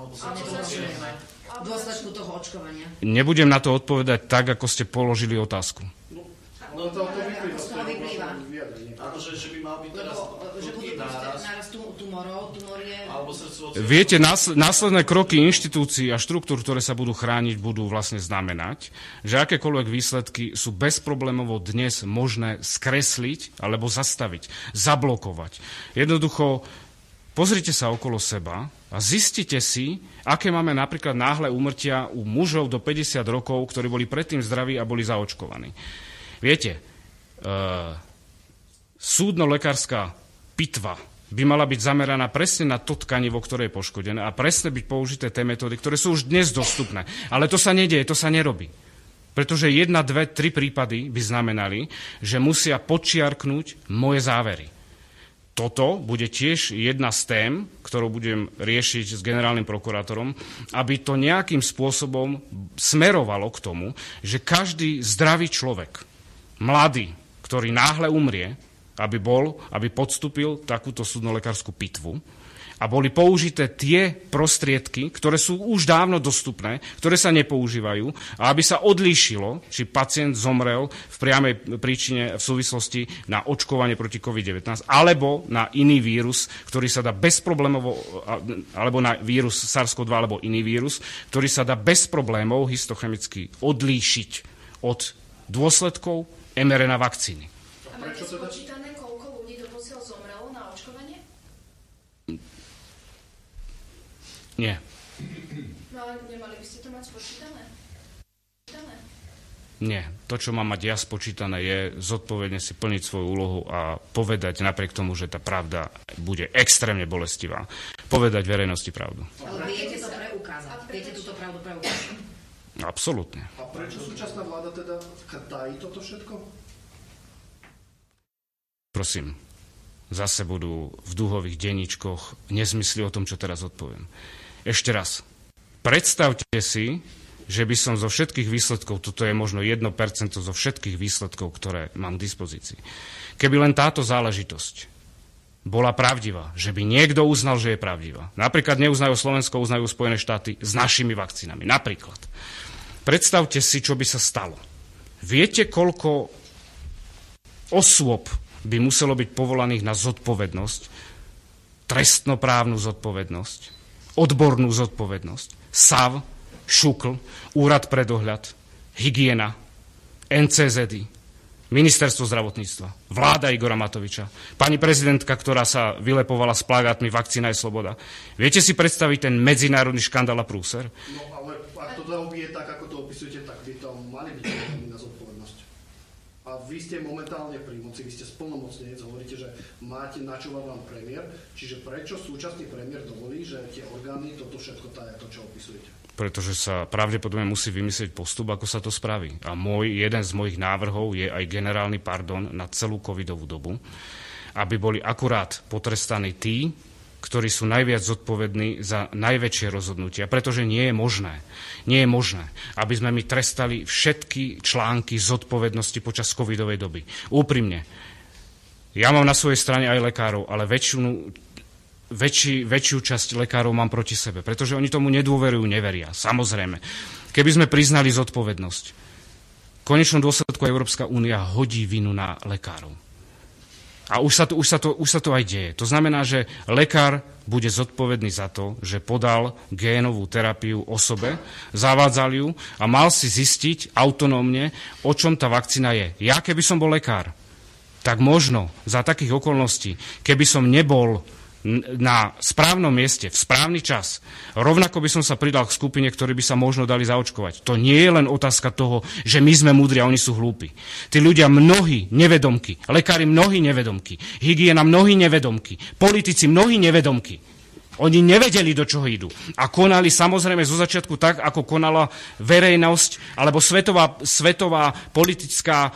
Speaker 7: V dôsledku toho očkovania.
Speaker 5: Nebudem na to odpovedať tak, ako ste položili otázku.
Speaker 8: No to
Speaker 7: vyplýva.
Speaker 9: Áno, že by mal byť teraz
Speaker 7: nárast tumorov,
Speaker 9: alebo srdcovo.
Speaker 5: Viete, následné kroky inštitúcií a štruktúr, ktoré sa budú chrániť, budú vlastne znamenať, že akékoľvek výsledky sú bezproblémovo dnes možné skresliť alebo zastaviť, zablokovať. Jednoducho, pozrite sa okolo seba a zistite si, aké máme napríklad náhle úmrtia u mužov do 50 rokov, ktorí boli predtým zdraví a boli zaočkovaní. Viete, súdno-lekárska pitva by mala byť zameraná presne na to tkanivo, ktoré je poškodené a presne byť použité tie metódy, ktoré sú už dnes dostupné. Ale to sa nedieje, to sa nerobí. Pretože 1, 2, 3 prípady by znamenali, že musia podčiarknúť moje závery. Toto bude tiež jedna z tém, ktorú budem riešiť s generálnym prokurátorom, aby to nejakým spôsobom smerovalo k tomu, že každý zdravý človek, mladý, ktorý náhle umrie, aby podstúpil takúto súdno-lekárskú pitvu a boli použité tie prostriedky, ktoré sú už dávno dostupné, ktoré sa nepoužívajú a aby sa odlíšilo, či pacient zomrel v priamej príčine v súvislosti na očkovanie proti COVID-19 alebo na iný vírus, ktorý sa dá bezproblémovo, alebo na vírus SARS-CoV-2 alebo iný vírus, ktorý sa dá bez problémov histochemicky odlíšiť od dôsledkov mRNA vakcíny.
Speaker 6: A máte spočítané, koľko ľudí doposiaľ zomrelo na očkovanie?
Speaker 5: Nie.
Speaker 6: No ale nemali by ste to mať spočítané?
Speaker 5: Nie. To, čo mám mať ja spočítané, je zodpovedne si plniť svoju úlohu a povedať napriek tomu, že tá pravda bude extrémne bolestivá. Povedať verejnosti pravdu.
Speaker 7: Ale viete to preukázať? Viete túto pravdu preukázať?
Speaker 5: Absolútne.
Speaker 8: A prečo súčasná vláda teda tají toto všetko?
Speaker 5: Prosím, zase budú v dúhových denníčkoch nezmysly o tom, čo teraz odpoviem. Ešte raz. Predstavte si, že by som zo všetkých výsledkov, toto je možno 1% zo všetkých výsledkov, ktoré mám k dispozícii, keby len táto záležitosť bola pravdivá, že by niekto uznal, že je pravdivá. Napríklad neuznajú Slovensko, uznajú Spojené štáty s našimi vakcínami. Napríklad. Predstavte si, čo by sa stalo. Viete, koľko osôb by muselo byť povolaných na zodpovednosť, trestnoprávnu zodpovednosť, odbornú zodpovednosť, SAV, ŠUKL, Úrad pre dohľad, hygiena, NCZD, Ministerstvo zdravotníctva, vláda Igora Matoviča, pani prezidentka, ktorá sa vylepovala s plagátmi Vakcína je sloboda. Viete si predstaviť ten medzinárodný škandál a prúser?
Speaker 8: No ale ak to je tak, ako to opisujete, tak by tam mali byť na zodpovednosť. A vy ste momentálne pri moci, vy ste splnomocnenec, hovoríte, že máte načúvať vám premiér, čiže prečo súčasný premiér dovolí, že tie orgány toto všetko taja, to, čo opisujete?
Speaker 5: Pretože sa pravdepodobne musí vymyslieť postup, ako sa to spraví. A jeden z mojich návrhov je aj generálny pardon na celú covidovú dobu, aby boli akurát potrestaní tí, ktorí sú najviac zodpovední za najväčšie rozhodnutia, pretože nie je možné, aby sme my trestali všetky články zodpovednosti počas covidovej doby. Úprimne, ja mám na svojej strane aj lekárov, ale väčšiu časť lekárov mám proti sebe, pretože oni tomu nedôverujú, neveria. Samozrejme. Keby sme priznali zodpovednosť, v konečnom dôsledku Európska únia hodí vinu na lekárov. A už sa to aj deje. To znamená, že lekár bude zodpovedný za to, že podal génovú terapiu osobe, zavádzal ju a mal si zistiť autonómne, o čom tá vakcína je. Ja, keby som bol lekár, tak možno za takých okolností, keby som nebol na správnom mieste, v správny čas, rovnako by som sa pridal k skupine, ktorí by sa možno dali zaočkovať. To nie je len otázka toho, že my sme múdri a oni sú hlúpi. Tí ľudia mnohí nevedomky, lekári mnohí nevedomky, hygiena mnohí nevedomky, politici mnohí nevedomky. Oni nevedeli, do čoho idú. A konali samozrejme zo začiatku tak, ako konala verejnosť, alebo svetová politická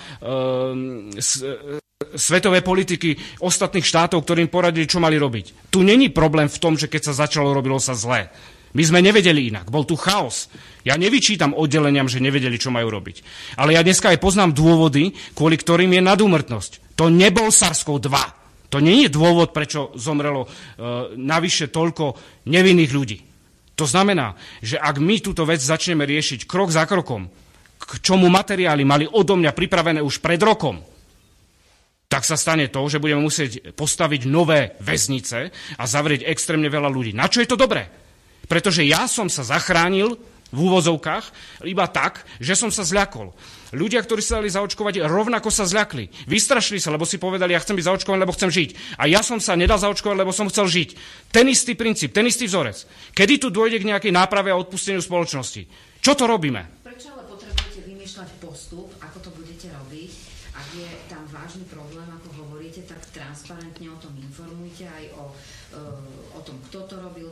Speaker 5: svetové politiky ostatných štátov, ktorým poradili, čo mali robiť. Tu není problém v tom, že keď sa začalo, robilo sa zlé. My sme nevedeli inak. Bol tu chaos. Ja nevyčítam oddeleniam, že nevedeli, čo majú robiť. Ale ja dneska aj poznám dôvody, kvôli ktorým je nadúmrtnosť. To nebol SARS-CoV-2. To nie je dôvod, prečo zomrelo navyše toľko nevinných ľudí. To znamená, že ak my túto vec začneme riešiť krok za krokom, k čomu materiály mali odo mňa pripravené už pred rokom, tak sa stane to, že budeme musieť postaviť nové väznice a zavrieť extrémne veľa ľudí. Na čo je to dobré? Pretože ja som sa zachránil v úvozovkách iba tak, že som sa zľakol. Ľudia, ktorí sa dali zaočkovať, rovnako sa zľakli. Vystrašili sa, lebo si povedali, ja chcem byť zaočkovaný, lebo chcem žiť. A ja som sa nedal zaočkovať, lebo som chcel žiť. Ten istý princíp, ten istý vzorec. Kedy tu dôjde k nejakej náprave a odpusteniu spoločnosti? Čo to robíme?
Speaker 7: Prečo ale potrebujete vymýšľať postup, ako to budete robiť? Ak je tam vážny problém, ako hovoríte, tak transparentne o tom informujte aj o tom, kto to robil,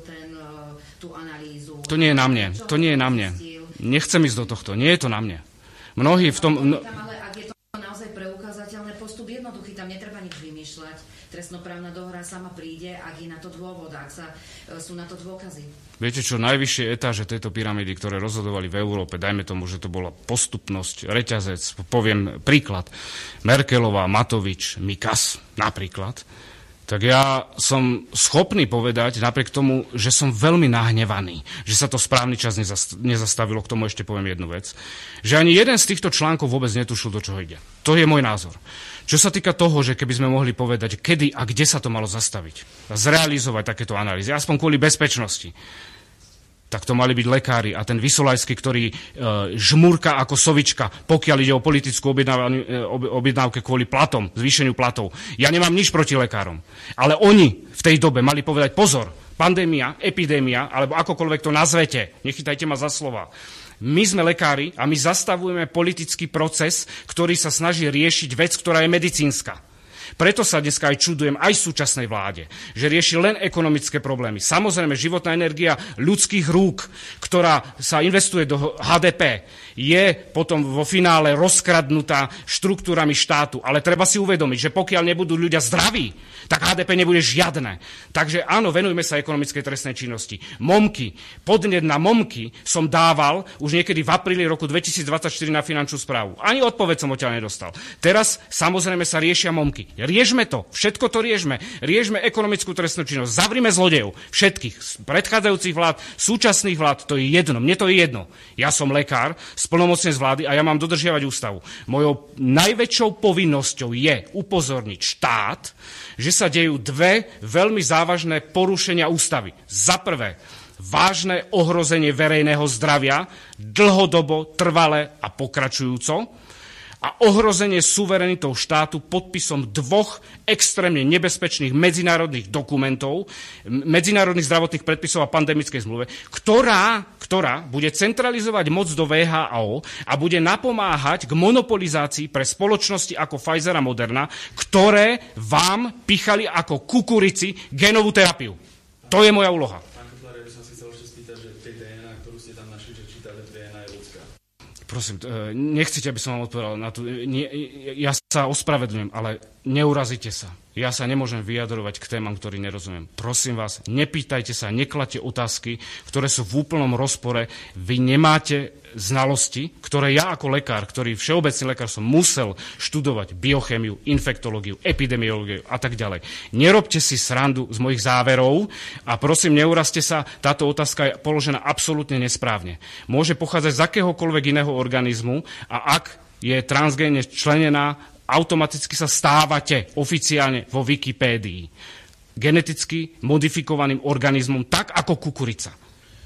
Speaker 7: tú analýzu.
Speaker 5: To nie je na mne. To nie je na mne. Nechcem ísť do tohto. Nie je to na mne. Mnohí v tom...
Speaker 7: Ale ak je to naozaj preukázateľné, postup jednoduchý, tam netreba nič vymýšľať. Trestnoprávna dohra sama príde, ak je na to dôvod, ak sú na to dôkazy.
Speaker 5: Viete čo, najvyššie etáže tejto pyramídy, ktoré rozhodovali v Európe, dajme tomu, že to bola postupnosť, reťazec, poviem príklad, Merkelová, Matovič, Mikas napríklad, tak ja som schopný povedať, napriek tomu, že som veľmi nahnevaný, že sa to správny čas nezastavilo, k tomu ešte poviem jednu vec, že ani jeden z týchto článkov vôbec netušil, do čoho ide. To je môj názor. Čo sa týka toho, že keby sme mohli povedať, kedy a kde sa to malo zastaviť, a zrealizovať takéto analýzy, aspoň kvôli bezpečnosti, tak to mali byť lekári a ten Vysolajský, ktorý žmúrka ako sovička, pokiaľ ide o politickú objednávke kvôli platom, zvýšeniu platov. Ja nemám nič proti lekárom, ale oni v tej dobe mali povedať pozor, pandémia, epidémia, alebo akokoľvek to nazvete, nechytajte ma za slova. My sme lekári a my zastavujeme politický proces, ktorý sa snaží riešiť vec, ktorá je medicínska. Preto sa dneska aj čudujem aj súčasnej vláde, že rieši len ekonomické problémy. Samozrejme, životná energia ľudských rúk, ktorá sa investuje do HDP, je potom vo finále rozkradnutá štruktúrami štátu. Ale treba si uvedomiť, že pokiaľ nebudú ľudia zdraví, tak HDP nebude žiadne. Takže áno, venujme sa ekonomickej trestnej činnosti. Momky, podnet na momky som dával už niekedy v apríli roku 2024 na finančnú správu. Ani odpoveď som odtiaľ nedostal. Teraz samozrejme sa riešia momky. Riešme to, všetko to riešme. Riešme ekonomickú trestnú činnosť. Zavrime zlodejov, všetkých z predchádzajúcich vlád, súčasných vlád, to je jedno. Mne to je jedno. Ja som lekár, splnomocnenec vlády a ja mám dodržiavať ústavu. Mojou najväčšou povinnosťou je upozorniť štát, že sa dejú dve veľmi závažné porušenia ústavy. Za prvé, vážne ohrozenie verejného zdravia, dlhodobo, trvale a pokračujúco. a ohrozenie suverenitou štátu podpisom 2 extrémne nebezpečných medzinárodných dokumentov, medzinárodných zdravotných predpisov a pandemickej zmluve, ktorá bude centralizovať moc do VHO a bude napomáhať k monopolizácii pre spoločnosti ako Pfizer a Moderna, ktoré vám pichali ako kukurici genovú terapiu. To je moja úloha.
Speaker 10: Pán Kotlár, ja by som si chcel ešte spýtať, že tej DNA, ktorú ste tam našli, že či tá DNA je ľudská.
Speaker 5: Prosím, nechcete, aby som vám odpovedal na tú... Ja sa ospravedlňujem, ale neurazite sa. Ja sa nemôžem vyjadrovať k témam, ktorý nerozumiem. Prosím vás, nepýtajte sa, nekladte otázky, ktoré sú v úplnom rozpore. Vy nemáte znalosti, ktoré ja ako lekár, ktorý všeobecný lekár som musel študovať biochémiu, infektológiu, epidemiológiu a tak ďalej. Nerobte si srandu z mojich záverov a prosím, neurazte sa, táto otázka je položená absolútne nesprávne. Môže pochádzať z akéhokoľvek iného organizmu a ak je transgénne členená, automaticky sa stávate oficiálne vo Wikipédii geneticky modifikovaným organizmom, tak ako kukurica.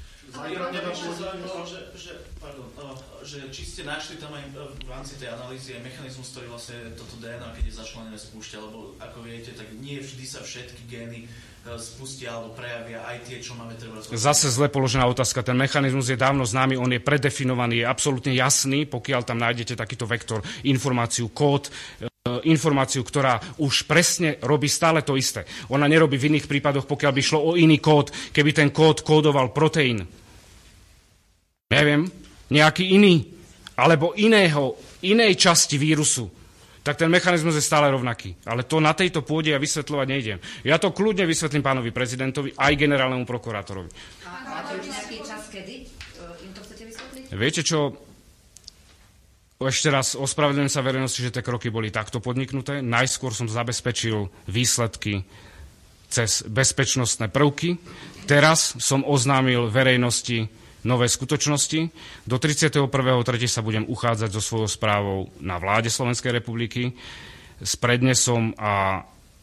Speaker 9: Že či ste našli tam aj v rámci tej analýzy aj mechanizmus, ktorý vlastne toto DNA, keď je začlenené, spúšťa, lebo ako viete, tak nie vždy sa všetky gény spustia alebo prejavia aj tie, čo máme treba.
Speaker 5: Zase zle položená otázka. Ten mechanizmus je dávno známy, on je predefinovaný, je absolútne jasný, pokiaľ tam nájdete takýto vektor, informáciu, kód, informáciu, ktorá už presne robí stále to isté. Ona nerobí v iných prípadoch, pokiaľ by šlo o iný kód, keby ten kód kódoval proteín. Neviem, nejaký iný, alebo inej časti vírusu, tak ten mechanizmus je stále rovnaký. Ale to na tejto pôde ja vysvetľovať nejdem. Ja to kľudne vysvetlím pánovi prezidentovi, aj generálnemu prokurátorovi.
Speaker 7: A máte už nejaký čas, kedy im to chcete vysvetliť?
Speaker 5: Viete čo, ešte raz ospravedlňujem sa verejnosti, že tie kroky boli takto podniknuté. Najskôr som zabezpečil výsledky cez bezpečnostné prvky. Teraz som oznámil verejnosti nové skutočnosti. Do 31.3. sa budem uchádzať so svojou správou na vláde Slovenskej republiky s prednesom a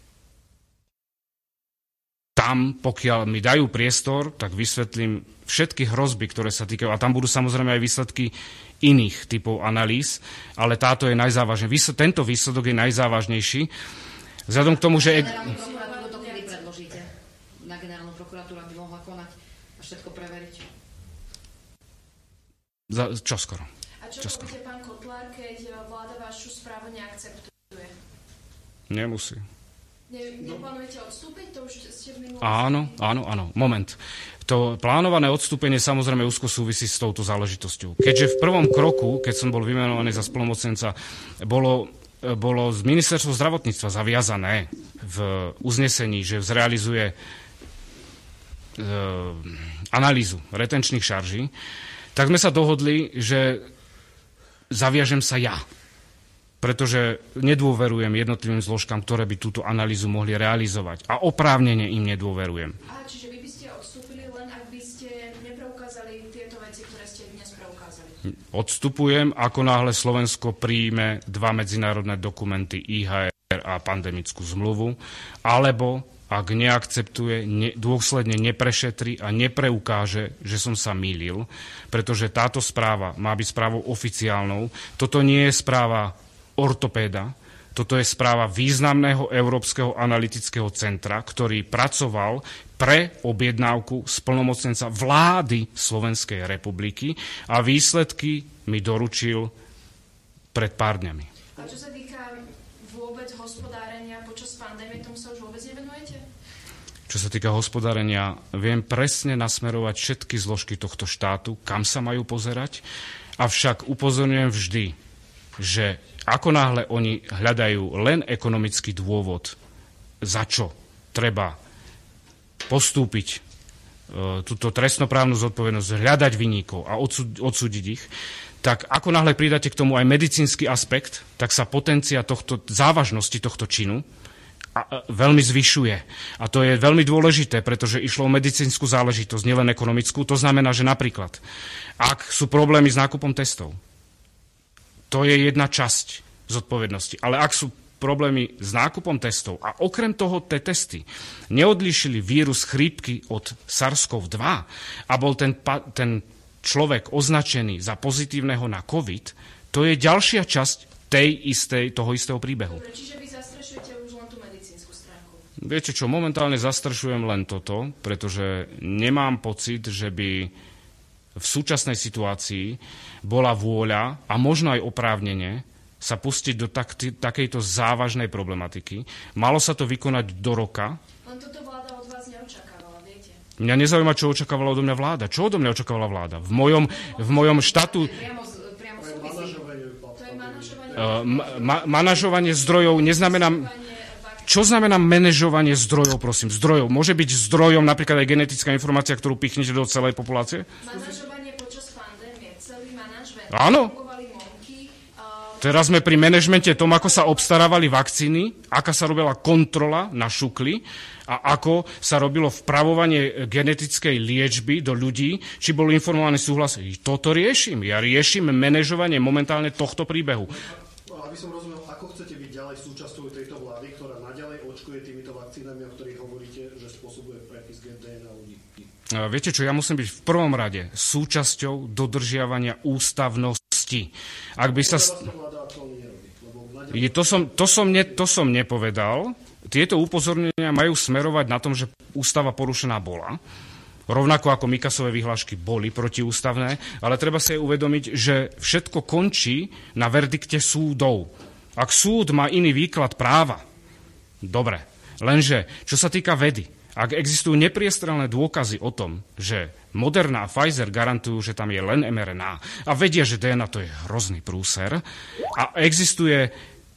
Speaker 5: tam, pokiaľ mi dajú priestor, tak vysvetlím všetky hrozby, ktoré sa týkajú. A tam budú samozrejme aj výsledky iných typov analýz, ale táto je najzávažnejšia. Tento výsledok je najzávažnejší. Vzhľadom k tomu, že...
Speaker 7: Generálnu prokuratúru to kedy predložíte? Na generálnu prokuratúru, aby mohla konať a všetko preveriť?
Speaker 5: Čoskoro.
Speaker 6: A čo poviete, pán Kotlár, keď vláda vašu správu neakceptuje?
Speaker 5: Nemusí.
Speaker 6: Neplánujete odstúpiť? To už ste v minulosti...
Speaker 5: Áno. Moment. To plánované odstúpenie samozrejme úzko súvisí s touto záležitosťou. Keďže v prvom kroku, keď som bol vymenovaný za splnomocnenca, bolo z ministerstva zdravotníctva zaviazané v uznesení, že zrealizuje analýzu retenčných šarží, tak sme sa dohodli, že zaviažem sa ja, pretože nedôverujem jednotlivým zložkám, ktoré by túto analýzu mohli realizovať. A oprávnene im nedôverujem.
Speaker 6: Čiže vy by ste odstúpili len, ak by ste nepreukázali tieto veci, ktoré ste dnes preukázali?
Speaker 5: Odstupujem, ako náhle Slovensko príjme 2 medzinárodné dokumenty IHR a pandemickú zmluvu, alebo ak neakceptuje, dôsledne neprešetri a nepreukáže, že som sa mýlil, pretože táto správa má byť správou oficiálnou. Toto nie je správa ortopéda, toto je správa významného Európskeho analytického centra, ktorý pracoval pre objednávku splnomocnenca vlády Slovenskej republiky a výsledky mi doručil pred pár dňami.
Speaker 6: A čo sa týka vôbec hospodárenia počas pandémie, tomu sa už vôbec nevenujete?
Speaker 5: Čo sa týka hospodárenia, viem presne nasmerovať všetky zložky tohto štátu, kam sa majú pozerať, avšak upozorňujem vždy, že ako náhle oni hľadajú len ekonomický dôvod, za čo treba postúpiť túto trestnoprávnu zodpovednosť, hľadať vinníkov a odsúdiť ich, tak ako náhle pridáte k tomu aj medicínsky aspekt, tak sa potencia závažnosti tohto činu veľmi zvyšuje. A to je veľmi dôležité, pretože išlo o medicínsku záležitosť, nielen ekonomickú. To znamená, že napríklad, ak sú problémy s nákupom testov, to je jedna časť zodpovednosti. Ale ak sú problémy s nákupom testov a okrem toho tie testy neodlíšili vírus chrípky od SARS-CoV-2 a bol ten človek označený za pozitívneho na COVID, to je ďalšia časť toho istého príbehu.
Speaker 6: Dobre, čiže vy zastrešujete už len tú medicínsku stránku.
Speaker 5: Viete čo, momentálne zastrešujem len toto, pretože nemám pocit, že by v súčasnej situácii bola vôľa a možno aj oprávnenie sa pustiť do takejto závažnej problematiky. Malo sa to vykonať do roka.
Speaker 6: Len toto vláda od vás neočakávala, viete?
Speaker 5: Mňa nezaujíma, čo očakávala odo mňa vláda. Čo odo mňa očakávala vláda? V mojom štátu... Manažovanie zdrojov neznamená... Čo znamená manažovanie zdrojov, prosím? Zdrojov. Môže byť zdrojom napríklad aj genetická informácia, ktorú pichnete do celej populácie?
Speaker 6: Manažovanie počas pandémie. Celý manažment.
Speaker 5: Áno. Teraz sme pri manažmente tom, ako sa obstarávali vakcíny, aká sa robila kontrola na šukli a ako sa robilo vpravovanie genetickej liečby do ľudí, či bol informovaný súhlas. Toto riešim. Ja riešim manažovanie momentálne tohto príbehu.
Speaker 8: Aby som rozumel, ako chcete byť ďalej súčasťou tejto vlády, ktorá naďalej očkuje týmito vakcínami, o ktorých hovoríte, že spôsobuje prepis DNA ľudí?
Speaker 5: Viete čo, ja musím byť v prvom rade súčasťou dodržiavania ústavnosti. Ak by sa... To som nepovedal. Tieto upozornenia majú smerovať na tom, že ústava porušená bola. Rovnako ako Mikasové vyhlášky boli protiústavné, ale treba si aj uvedomiť, že všetko končí na verdikte súdov. Ak súd má iný výklad práva, dobre. Lenže, čo sa týka vedy, ak existujú nepriestrelné dôkazy o tom, že Moderna a Pfizer garantujú, že tam je len mRNA a vedia, že DNA to je hrozný prúser a existuje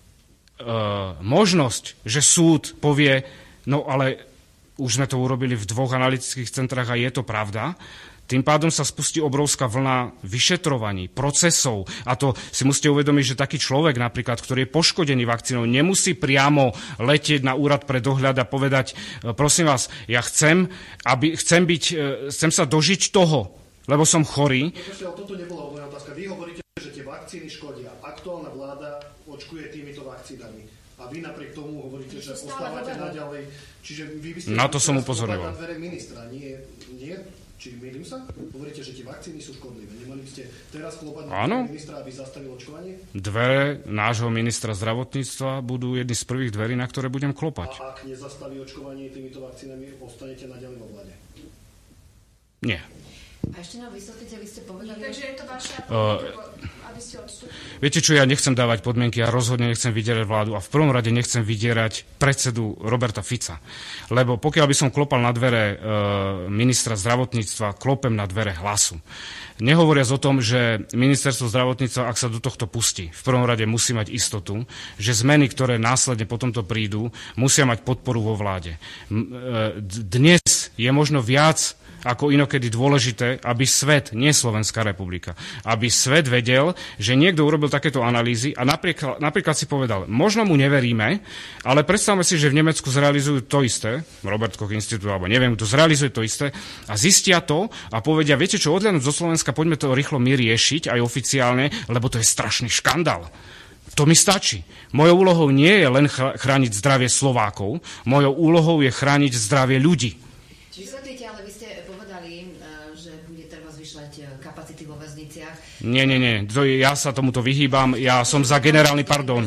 Speaker 5: možnosť, že súd povie, no ale už sme to urobili v 2 analytických centrách a je to pravda, tým pádom sa spustí obrovská vlna vyšetrovaní, procesov a to si musíte uvedomiť, že taký človek napríklad, ktorý je poškodený vakcínou, nemusí priamo letieť na úrad pre dohľad a povedať, prosím vás, ja chcem sa dožiť toho, lebo som chorý.
Speaker 8: Toto nebola moja otázka. Vy hovoríte, že tie vakcíny škodia. Aktuálna vláda očkuje týmito vakcínami. A vy napriek tomu hovoríte, že ostávate naďalej. Čiže vy by ste...
Speaker 5: Na to som upozorňoval.
Speaker 8: Na dvere ministra. Nie? Či mýlim sa? Hovoríte, že tie vakcíny sú škodlivé. Nemali by ste teraz klopať na dvere ministra, aby zastavil očkovanie?
Speaker 5: Dvere nášho ministra zdravotníctva budú jedny z prvých dverí, na ktoré budem klopať.
Speaker 8: A ak nezastaví očkovanie týmito vakcínami, ostanete naďalej vo vláde?
Speaker 5: Nie.
Speaker 7: A ešte nám vysvetlíte, vy ste povedali...
Speaker 6: Takže je to vaša aby ste odstúpili.
Speaker 5: Viete čo, ja nechcem dávať podmienky, ja rozhodne nechcem vydierať vládu a v prvom rade nechcem vydierať predsedu Roberta Fica. Lebo pokiaľ by som klopal na dvere ministra zdravotníctva, klopem na dvere Hlasu. Nehovoriac o tom, že ministerstvo zdravotníctva, ak sa do tohto pustí, v prvom rade musí mať istotu, že zmeny, ktoré následne po tomto prídu, musia mať podporu vo vláde. Dnes je možno viac ako inokedy dôležité, aby svet, nie Slovenská republika, aby svet vedel, že niekto urobil takéto analýzy a napríklad si povedal, možno mu neveríme, ale predstavme si, že v Nemecku zrealizujú to isté, Robert Koch Institút, alebo neviem, kto zrealizuje to isté a zistia to a povedia, viete čo, odhľadnúť zo Slovenska, poďme to rýchlo my riešiť aj oficiálne, lebo to je strašný škandál. To mi stačí. Mojou úlohou nie je len chrániť zdravie Slovákov, mojou úlohou je chrániť zdravie ľudí.
Speaker 7: Vysvetlíte, ale vy ste povedali, že bude treba zvyšovať kapacity vo väzniciach.
Speaker 5: Nie. Ja sa tomuto vyhýbam. Ja som za generálny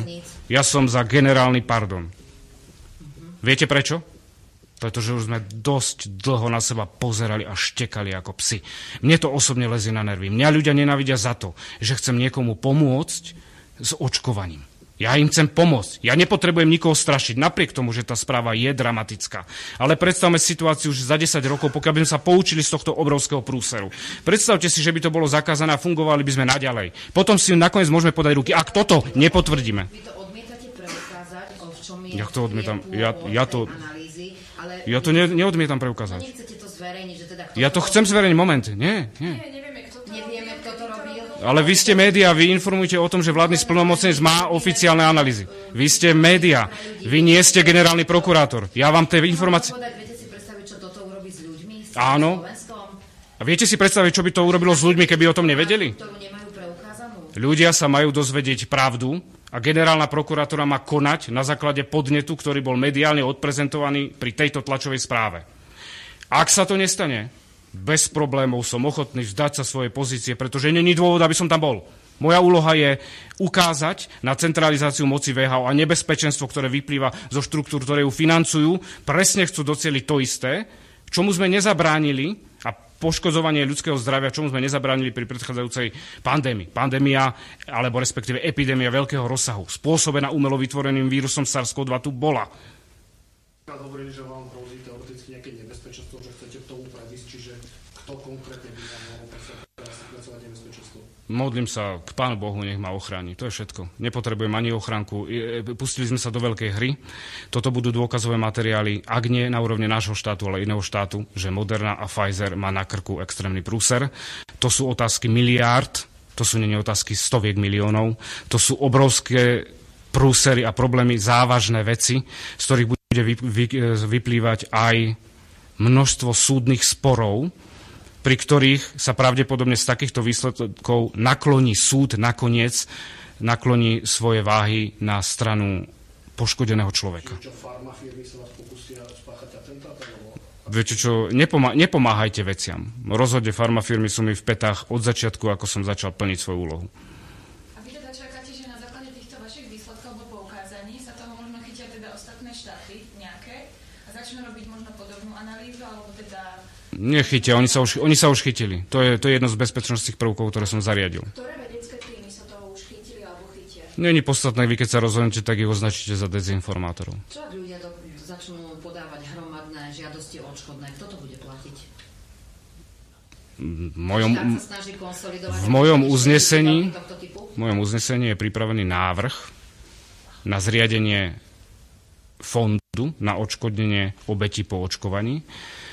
Speaker 5: pardon. Viete prečo? Pretože už sme dosť dlho na seba pozerali a štekali ako psi. Mne to osobne lezie na nervy. Mňa ľudia nenávidia za to, že chcem niekomu pomôcť s očkovaním. Ja im chcem pomôcť. Ja nepotrebujem nikoho strašiť, napriek tomu, že tá správa je dramatická. Ale predstavme situáciu, že za 10 rokov, pokiaľ by sme sa poučili z tohto obrovského prúseru. Predstavte si, že by to bolo zakázané a fungovali by sme naďalej. Potom si nakoniec môžeme podať ruky. Ak toto nepotvrdíme.
Speaker 7: Vy to odmietate preukázať, v čom je...
Speaker 5: Ja to odmietam. Ja to neodmietam preukázať.
Speaker 7: Nechcete to zverejniť, že teda...
Speaker 5: Ja to chcem zverejniť, moment. Nie.
Speaker 7: Nevieme, kto to robil.
Speaker 5: Ale vy ste médiá, vy informujete o tom, že vládny splnomocnenec má oficiálne analýzy. Vy ste médiá, vy nie ste generálny prokurátor. Ja vám tie informácie...
Speaker 7: Viete si predstaviť, čo toto urobí s ľuďmi?
Speaker 5: Áno. A viete si predstaviť, čo by to urobilo s ľuďmi, keby o tom nevedeli? Ľudia sa majú dozvedieť pravdu a generálna prokurátora má konať na základe podnetu, ktorý bol mediálne odprezentovaný pri tejto tlačovej správe. Ak sa to nestane, bez problémov som ochotný vzdať sa svojej pozície, pretože není dôvod, aby som tam bol. Moja úloha je ukázať na centralizáciu moci WHO a nebezpečenstvo, ktoré vyplýva zo štruktúr, ktoré ju financujú, presne chcú docieliť to isté, čomu sme nezabránili, a poškodzovanie ľudského zdravia, čomu sme nezabránili pri predchádzajúcej pandémii. Pandémia, alebo respektíve epidémia veľkého rozsahu, spôsobená umelo vytvoreným vírusom SARS-CoV-2 tu bola.
Speaker 8: Hovorili, že vám hrozí teoreticky nejaké nebezpečenstvo, že chcete k tomu predísť, čiže kto konkrétne by vám mohol predstavovať nebezpečenstvo?
Speaker 5: Modlím sa k Pánu Bohu, nech ma ochráni. To je všetko. Nepotrebujem ani ochránku. Pustili sme sa do veľkej hry. Toto budú dôkazové materiály, ak nie na úrovni nášho štátu, ale iného štátu, že Moderna a Pfizer má na krku extrémny prúser. To sú otázky miliárd, to sú nie otázky stoviek miliónov, to sú obrovské prúsery a problémy, závažné veci, z ktorých bude vyplývať aj množstvo súdnych sporov, pri ktorých sa pravdepodobne z takýchto výsledkov nakloní súd, nakoniec nakloní svoje váhy na stranu poškodeného človeka.
Speaker 8: Čo farmafirmy sa vás pokusia spáchať atentát?
Speaker 5: Viete čo, nepomáhajte veciam. Rozhodne farmafirmy sú mi v petách od začiatku, ako som začal plniť svoju úlohu.
Speaker 6: A vy teda čakáte, že na základe týchto vašich výsledkov alebo poukázaní sa toho možno chytia teda ostatné štáty nejaké a začnú robiť možno podobnú analýzu, alebo teda...
Speaker 5: Nechytia, oni sa už chytili. To je jedno z bezpečnostných prvkov, ktoré som zariadil.
Speaker 6: Ktoré vedecké týmy sa toho už chytili alebo chytia?
Speaker 5: Není podstatné, vy keď sa rozhodnete, tak ich označíte za dezinformátorov.
Speaker 7: Čo ak ľudia začnú podávať hromadné žiadosti o odškodné? Kto to bude platiť? V mojom uznesení je pripravený návrh na zriadenie fondu na odškodnenie obetí po očkovaní.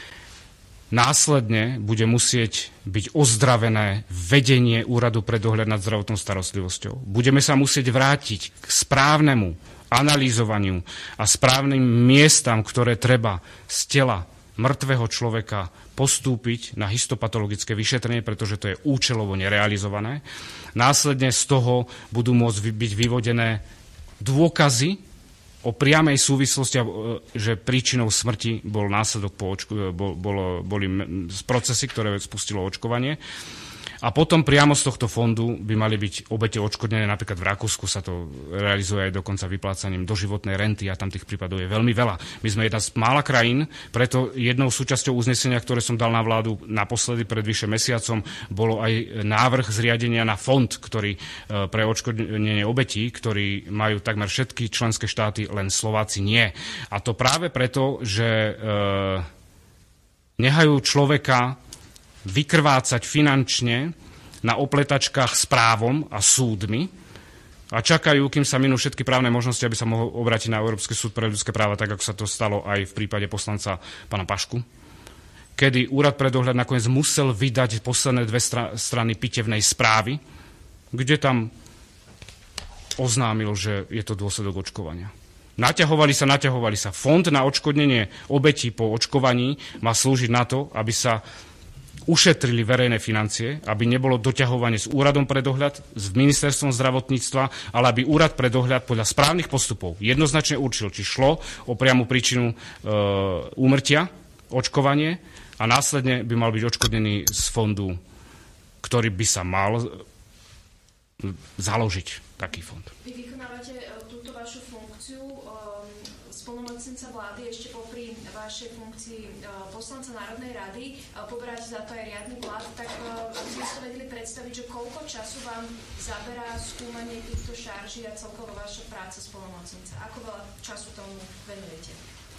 Speaker 7: Následne bude musieť byť ozdravené vedenie Úradu pre dohľad nad zdravotnou starostlivosťou. Budeme sa musieť vrátiť k správnemu analýzovaniu a správnym miestam, ktoré treba z tela mŕtvého človeka postúpiť na histopatologické vyšetrenie, pretože to je účelovo nerealizované. Následne z toho budú môcť byť vyvodené dôkazy o priamej súvislosti, že príčinou smrti bol následok boli procesy, ktoré spustilo očkovanie. A potom priamo z tohto fondu by mali byť obete odškodnené. Napríklad v Rakúsku sa to realizuje aj dokonca vyplácaním doživotnej renty a tam tých prípadov je veľmi veľa. My sme jedna z mála krajín, preto jednou súčasťou uznesenia, ktoré som dal na vládu naposledy pred vyše mesiacom, bolo aj návrh zriadenia na fond, ktorý pre odškodnenie obetí, ktorý majú takmer všetky členské štáty, len Slováci nie. A to práve preto, že nehajú človeka vykrvácať finančne na opletačkách s právom a súdmi a čakajú, kým sa minú všetky právne možnosti, aby sa mohol obrátiť na Európsky súd pre ľudské práva, tak ako sa to stalo aj v prípade poslanca pána Pašku, kedy Úrad pre dohľad nakoniec musel vydať posledné dve strany pitevnej správy, kde tam oznámil, že je to dôsledok očkovania. Naťahovali sa. Fond na odškodnenie obetí po očkovaní má slúžiť na to, aby sa ušetrili verejné financie, aby nebolo doťahovanie s Úradom pre dohľad, s ministerstvom zdravotníctva, ale aby Úrad pre dohľad podľa správnych postupov jednoznačne určil, či šlo o priamu príčinu úmrtia, očkovanie, a následne by mal byť odškodnený z fondu, ktorý by sa mal založiť, taký fond.
Speaker 6: Vy vykonávate túto vašu funkciu splnomocnenca vlády ešte popri vašej funkcii poslanca Národnej rady, poberať za to aj riadny plat, tak aby sme si vedeli predstaviť, že koľko času vám zaberá skúmanie týchto šarží a celkovo vaša práca splnomocnenca. Ako veľa času tomu venujete?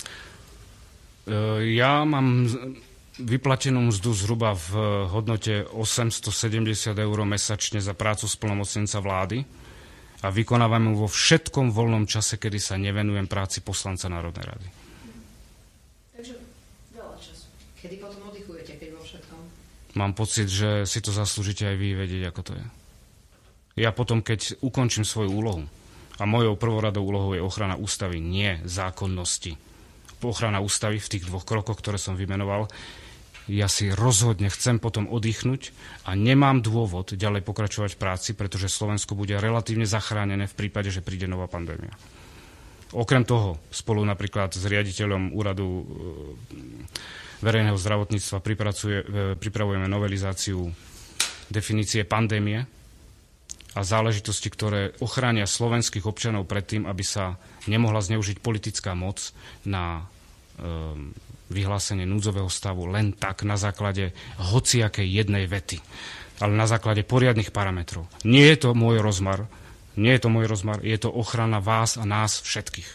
Speaker 5: Ja mám vyplatenú mzdu zhruba v hodnote 870 eur mesačne za prácu splnomocnenca vlády a vykonávam ju vo všetkom voľnom čase, kedy sa nevenujem práci poslanca Národnej rady.
Speaker 6: Takže veľa času.
Speaker 7: Kedy potom oddychujete, keď vo všetkom?
Speaker 5: Mám pocit, že si to zaslúžite aj vy vedieť, ako to je. Ja potom, keď ukončím svoju úlohu, a mojou prvoradou úlohou je ochrana ústavy, nie zákonnosti. Ochrana ústavy v tých dvoch krokoch, ktoré som vymenoval, ja si rozhodne chcem potom oddychnúť a nemám dôvod ďalej pokračovať v práci, pretože Slovensko bude relatívne zachránené v prípade, že príde nová pandémia. Okrem toho, spolu napríklad s riaditeľom Úradu verejného zdravotníctva pripravujeme novelizáciu definície pandémie a záležitosti, ktoré ochránia slovenských občanov pred tým, aby sa nemohla zneužiť politická moc na vyhlásenie núdzového stavu len tak na základe hociakej jednej vety, ale na základe poriadnych parametrov. Nie je to môj rozmar, je to ochrana vás a nás všetkých.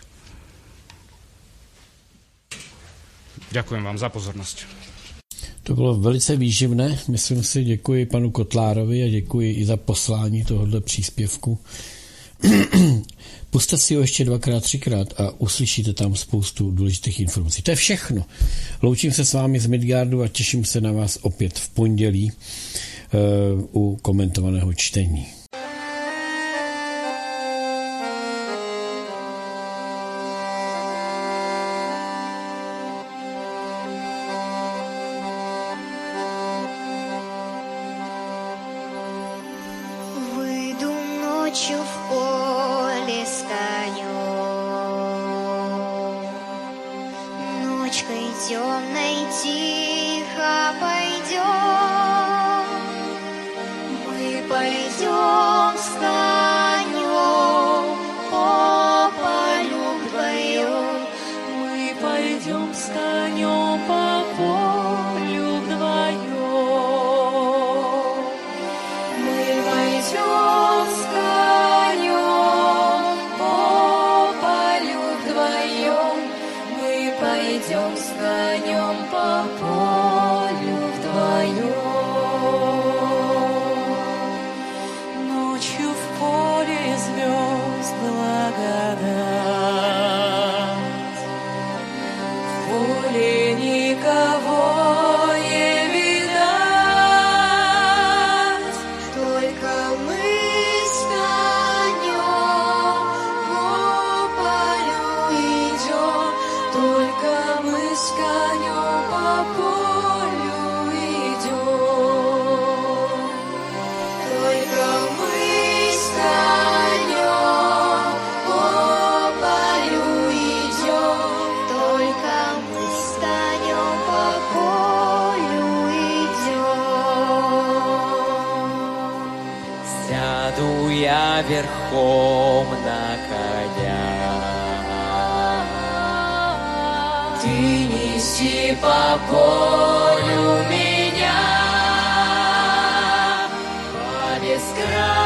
Speaker 5: Ďakujem vám za pozornosť.
Speaker 2: To bylo velice výživné, myslím si, děkuji panu Kotlárovi a děkuji i za poslání tohoto příspěvku. Pusťte si ho ještě 2x, 3x a uslyšíte tam spoustu důležitých informací. To je všechno. Loučím se s vámi z Midgardu a těším se na vás opět v pondělí u komentovaného čtení.
Speaker 11: Верхом на коня, ты неси по полю меня по бескрайнему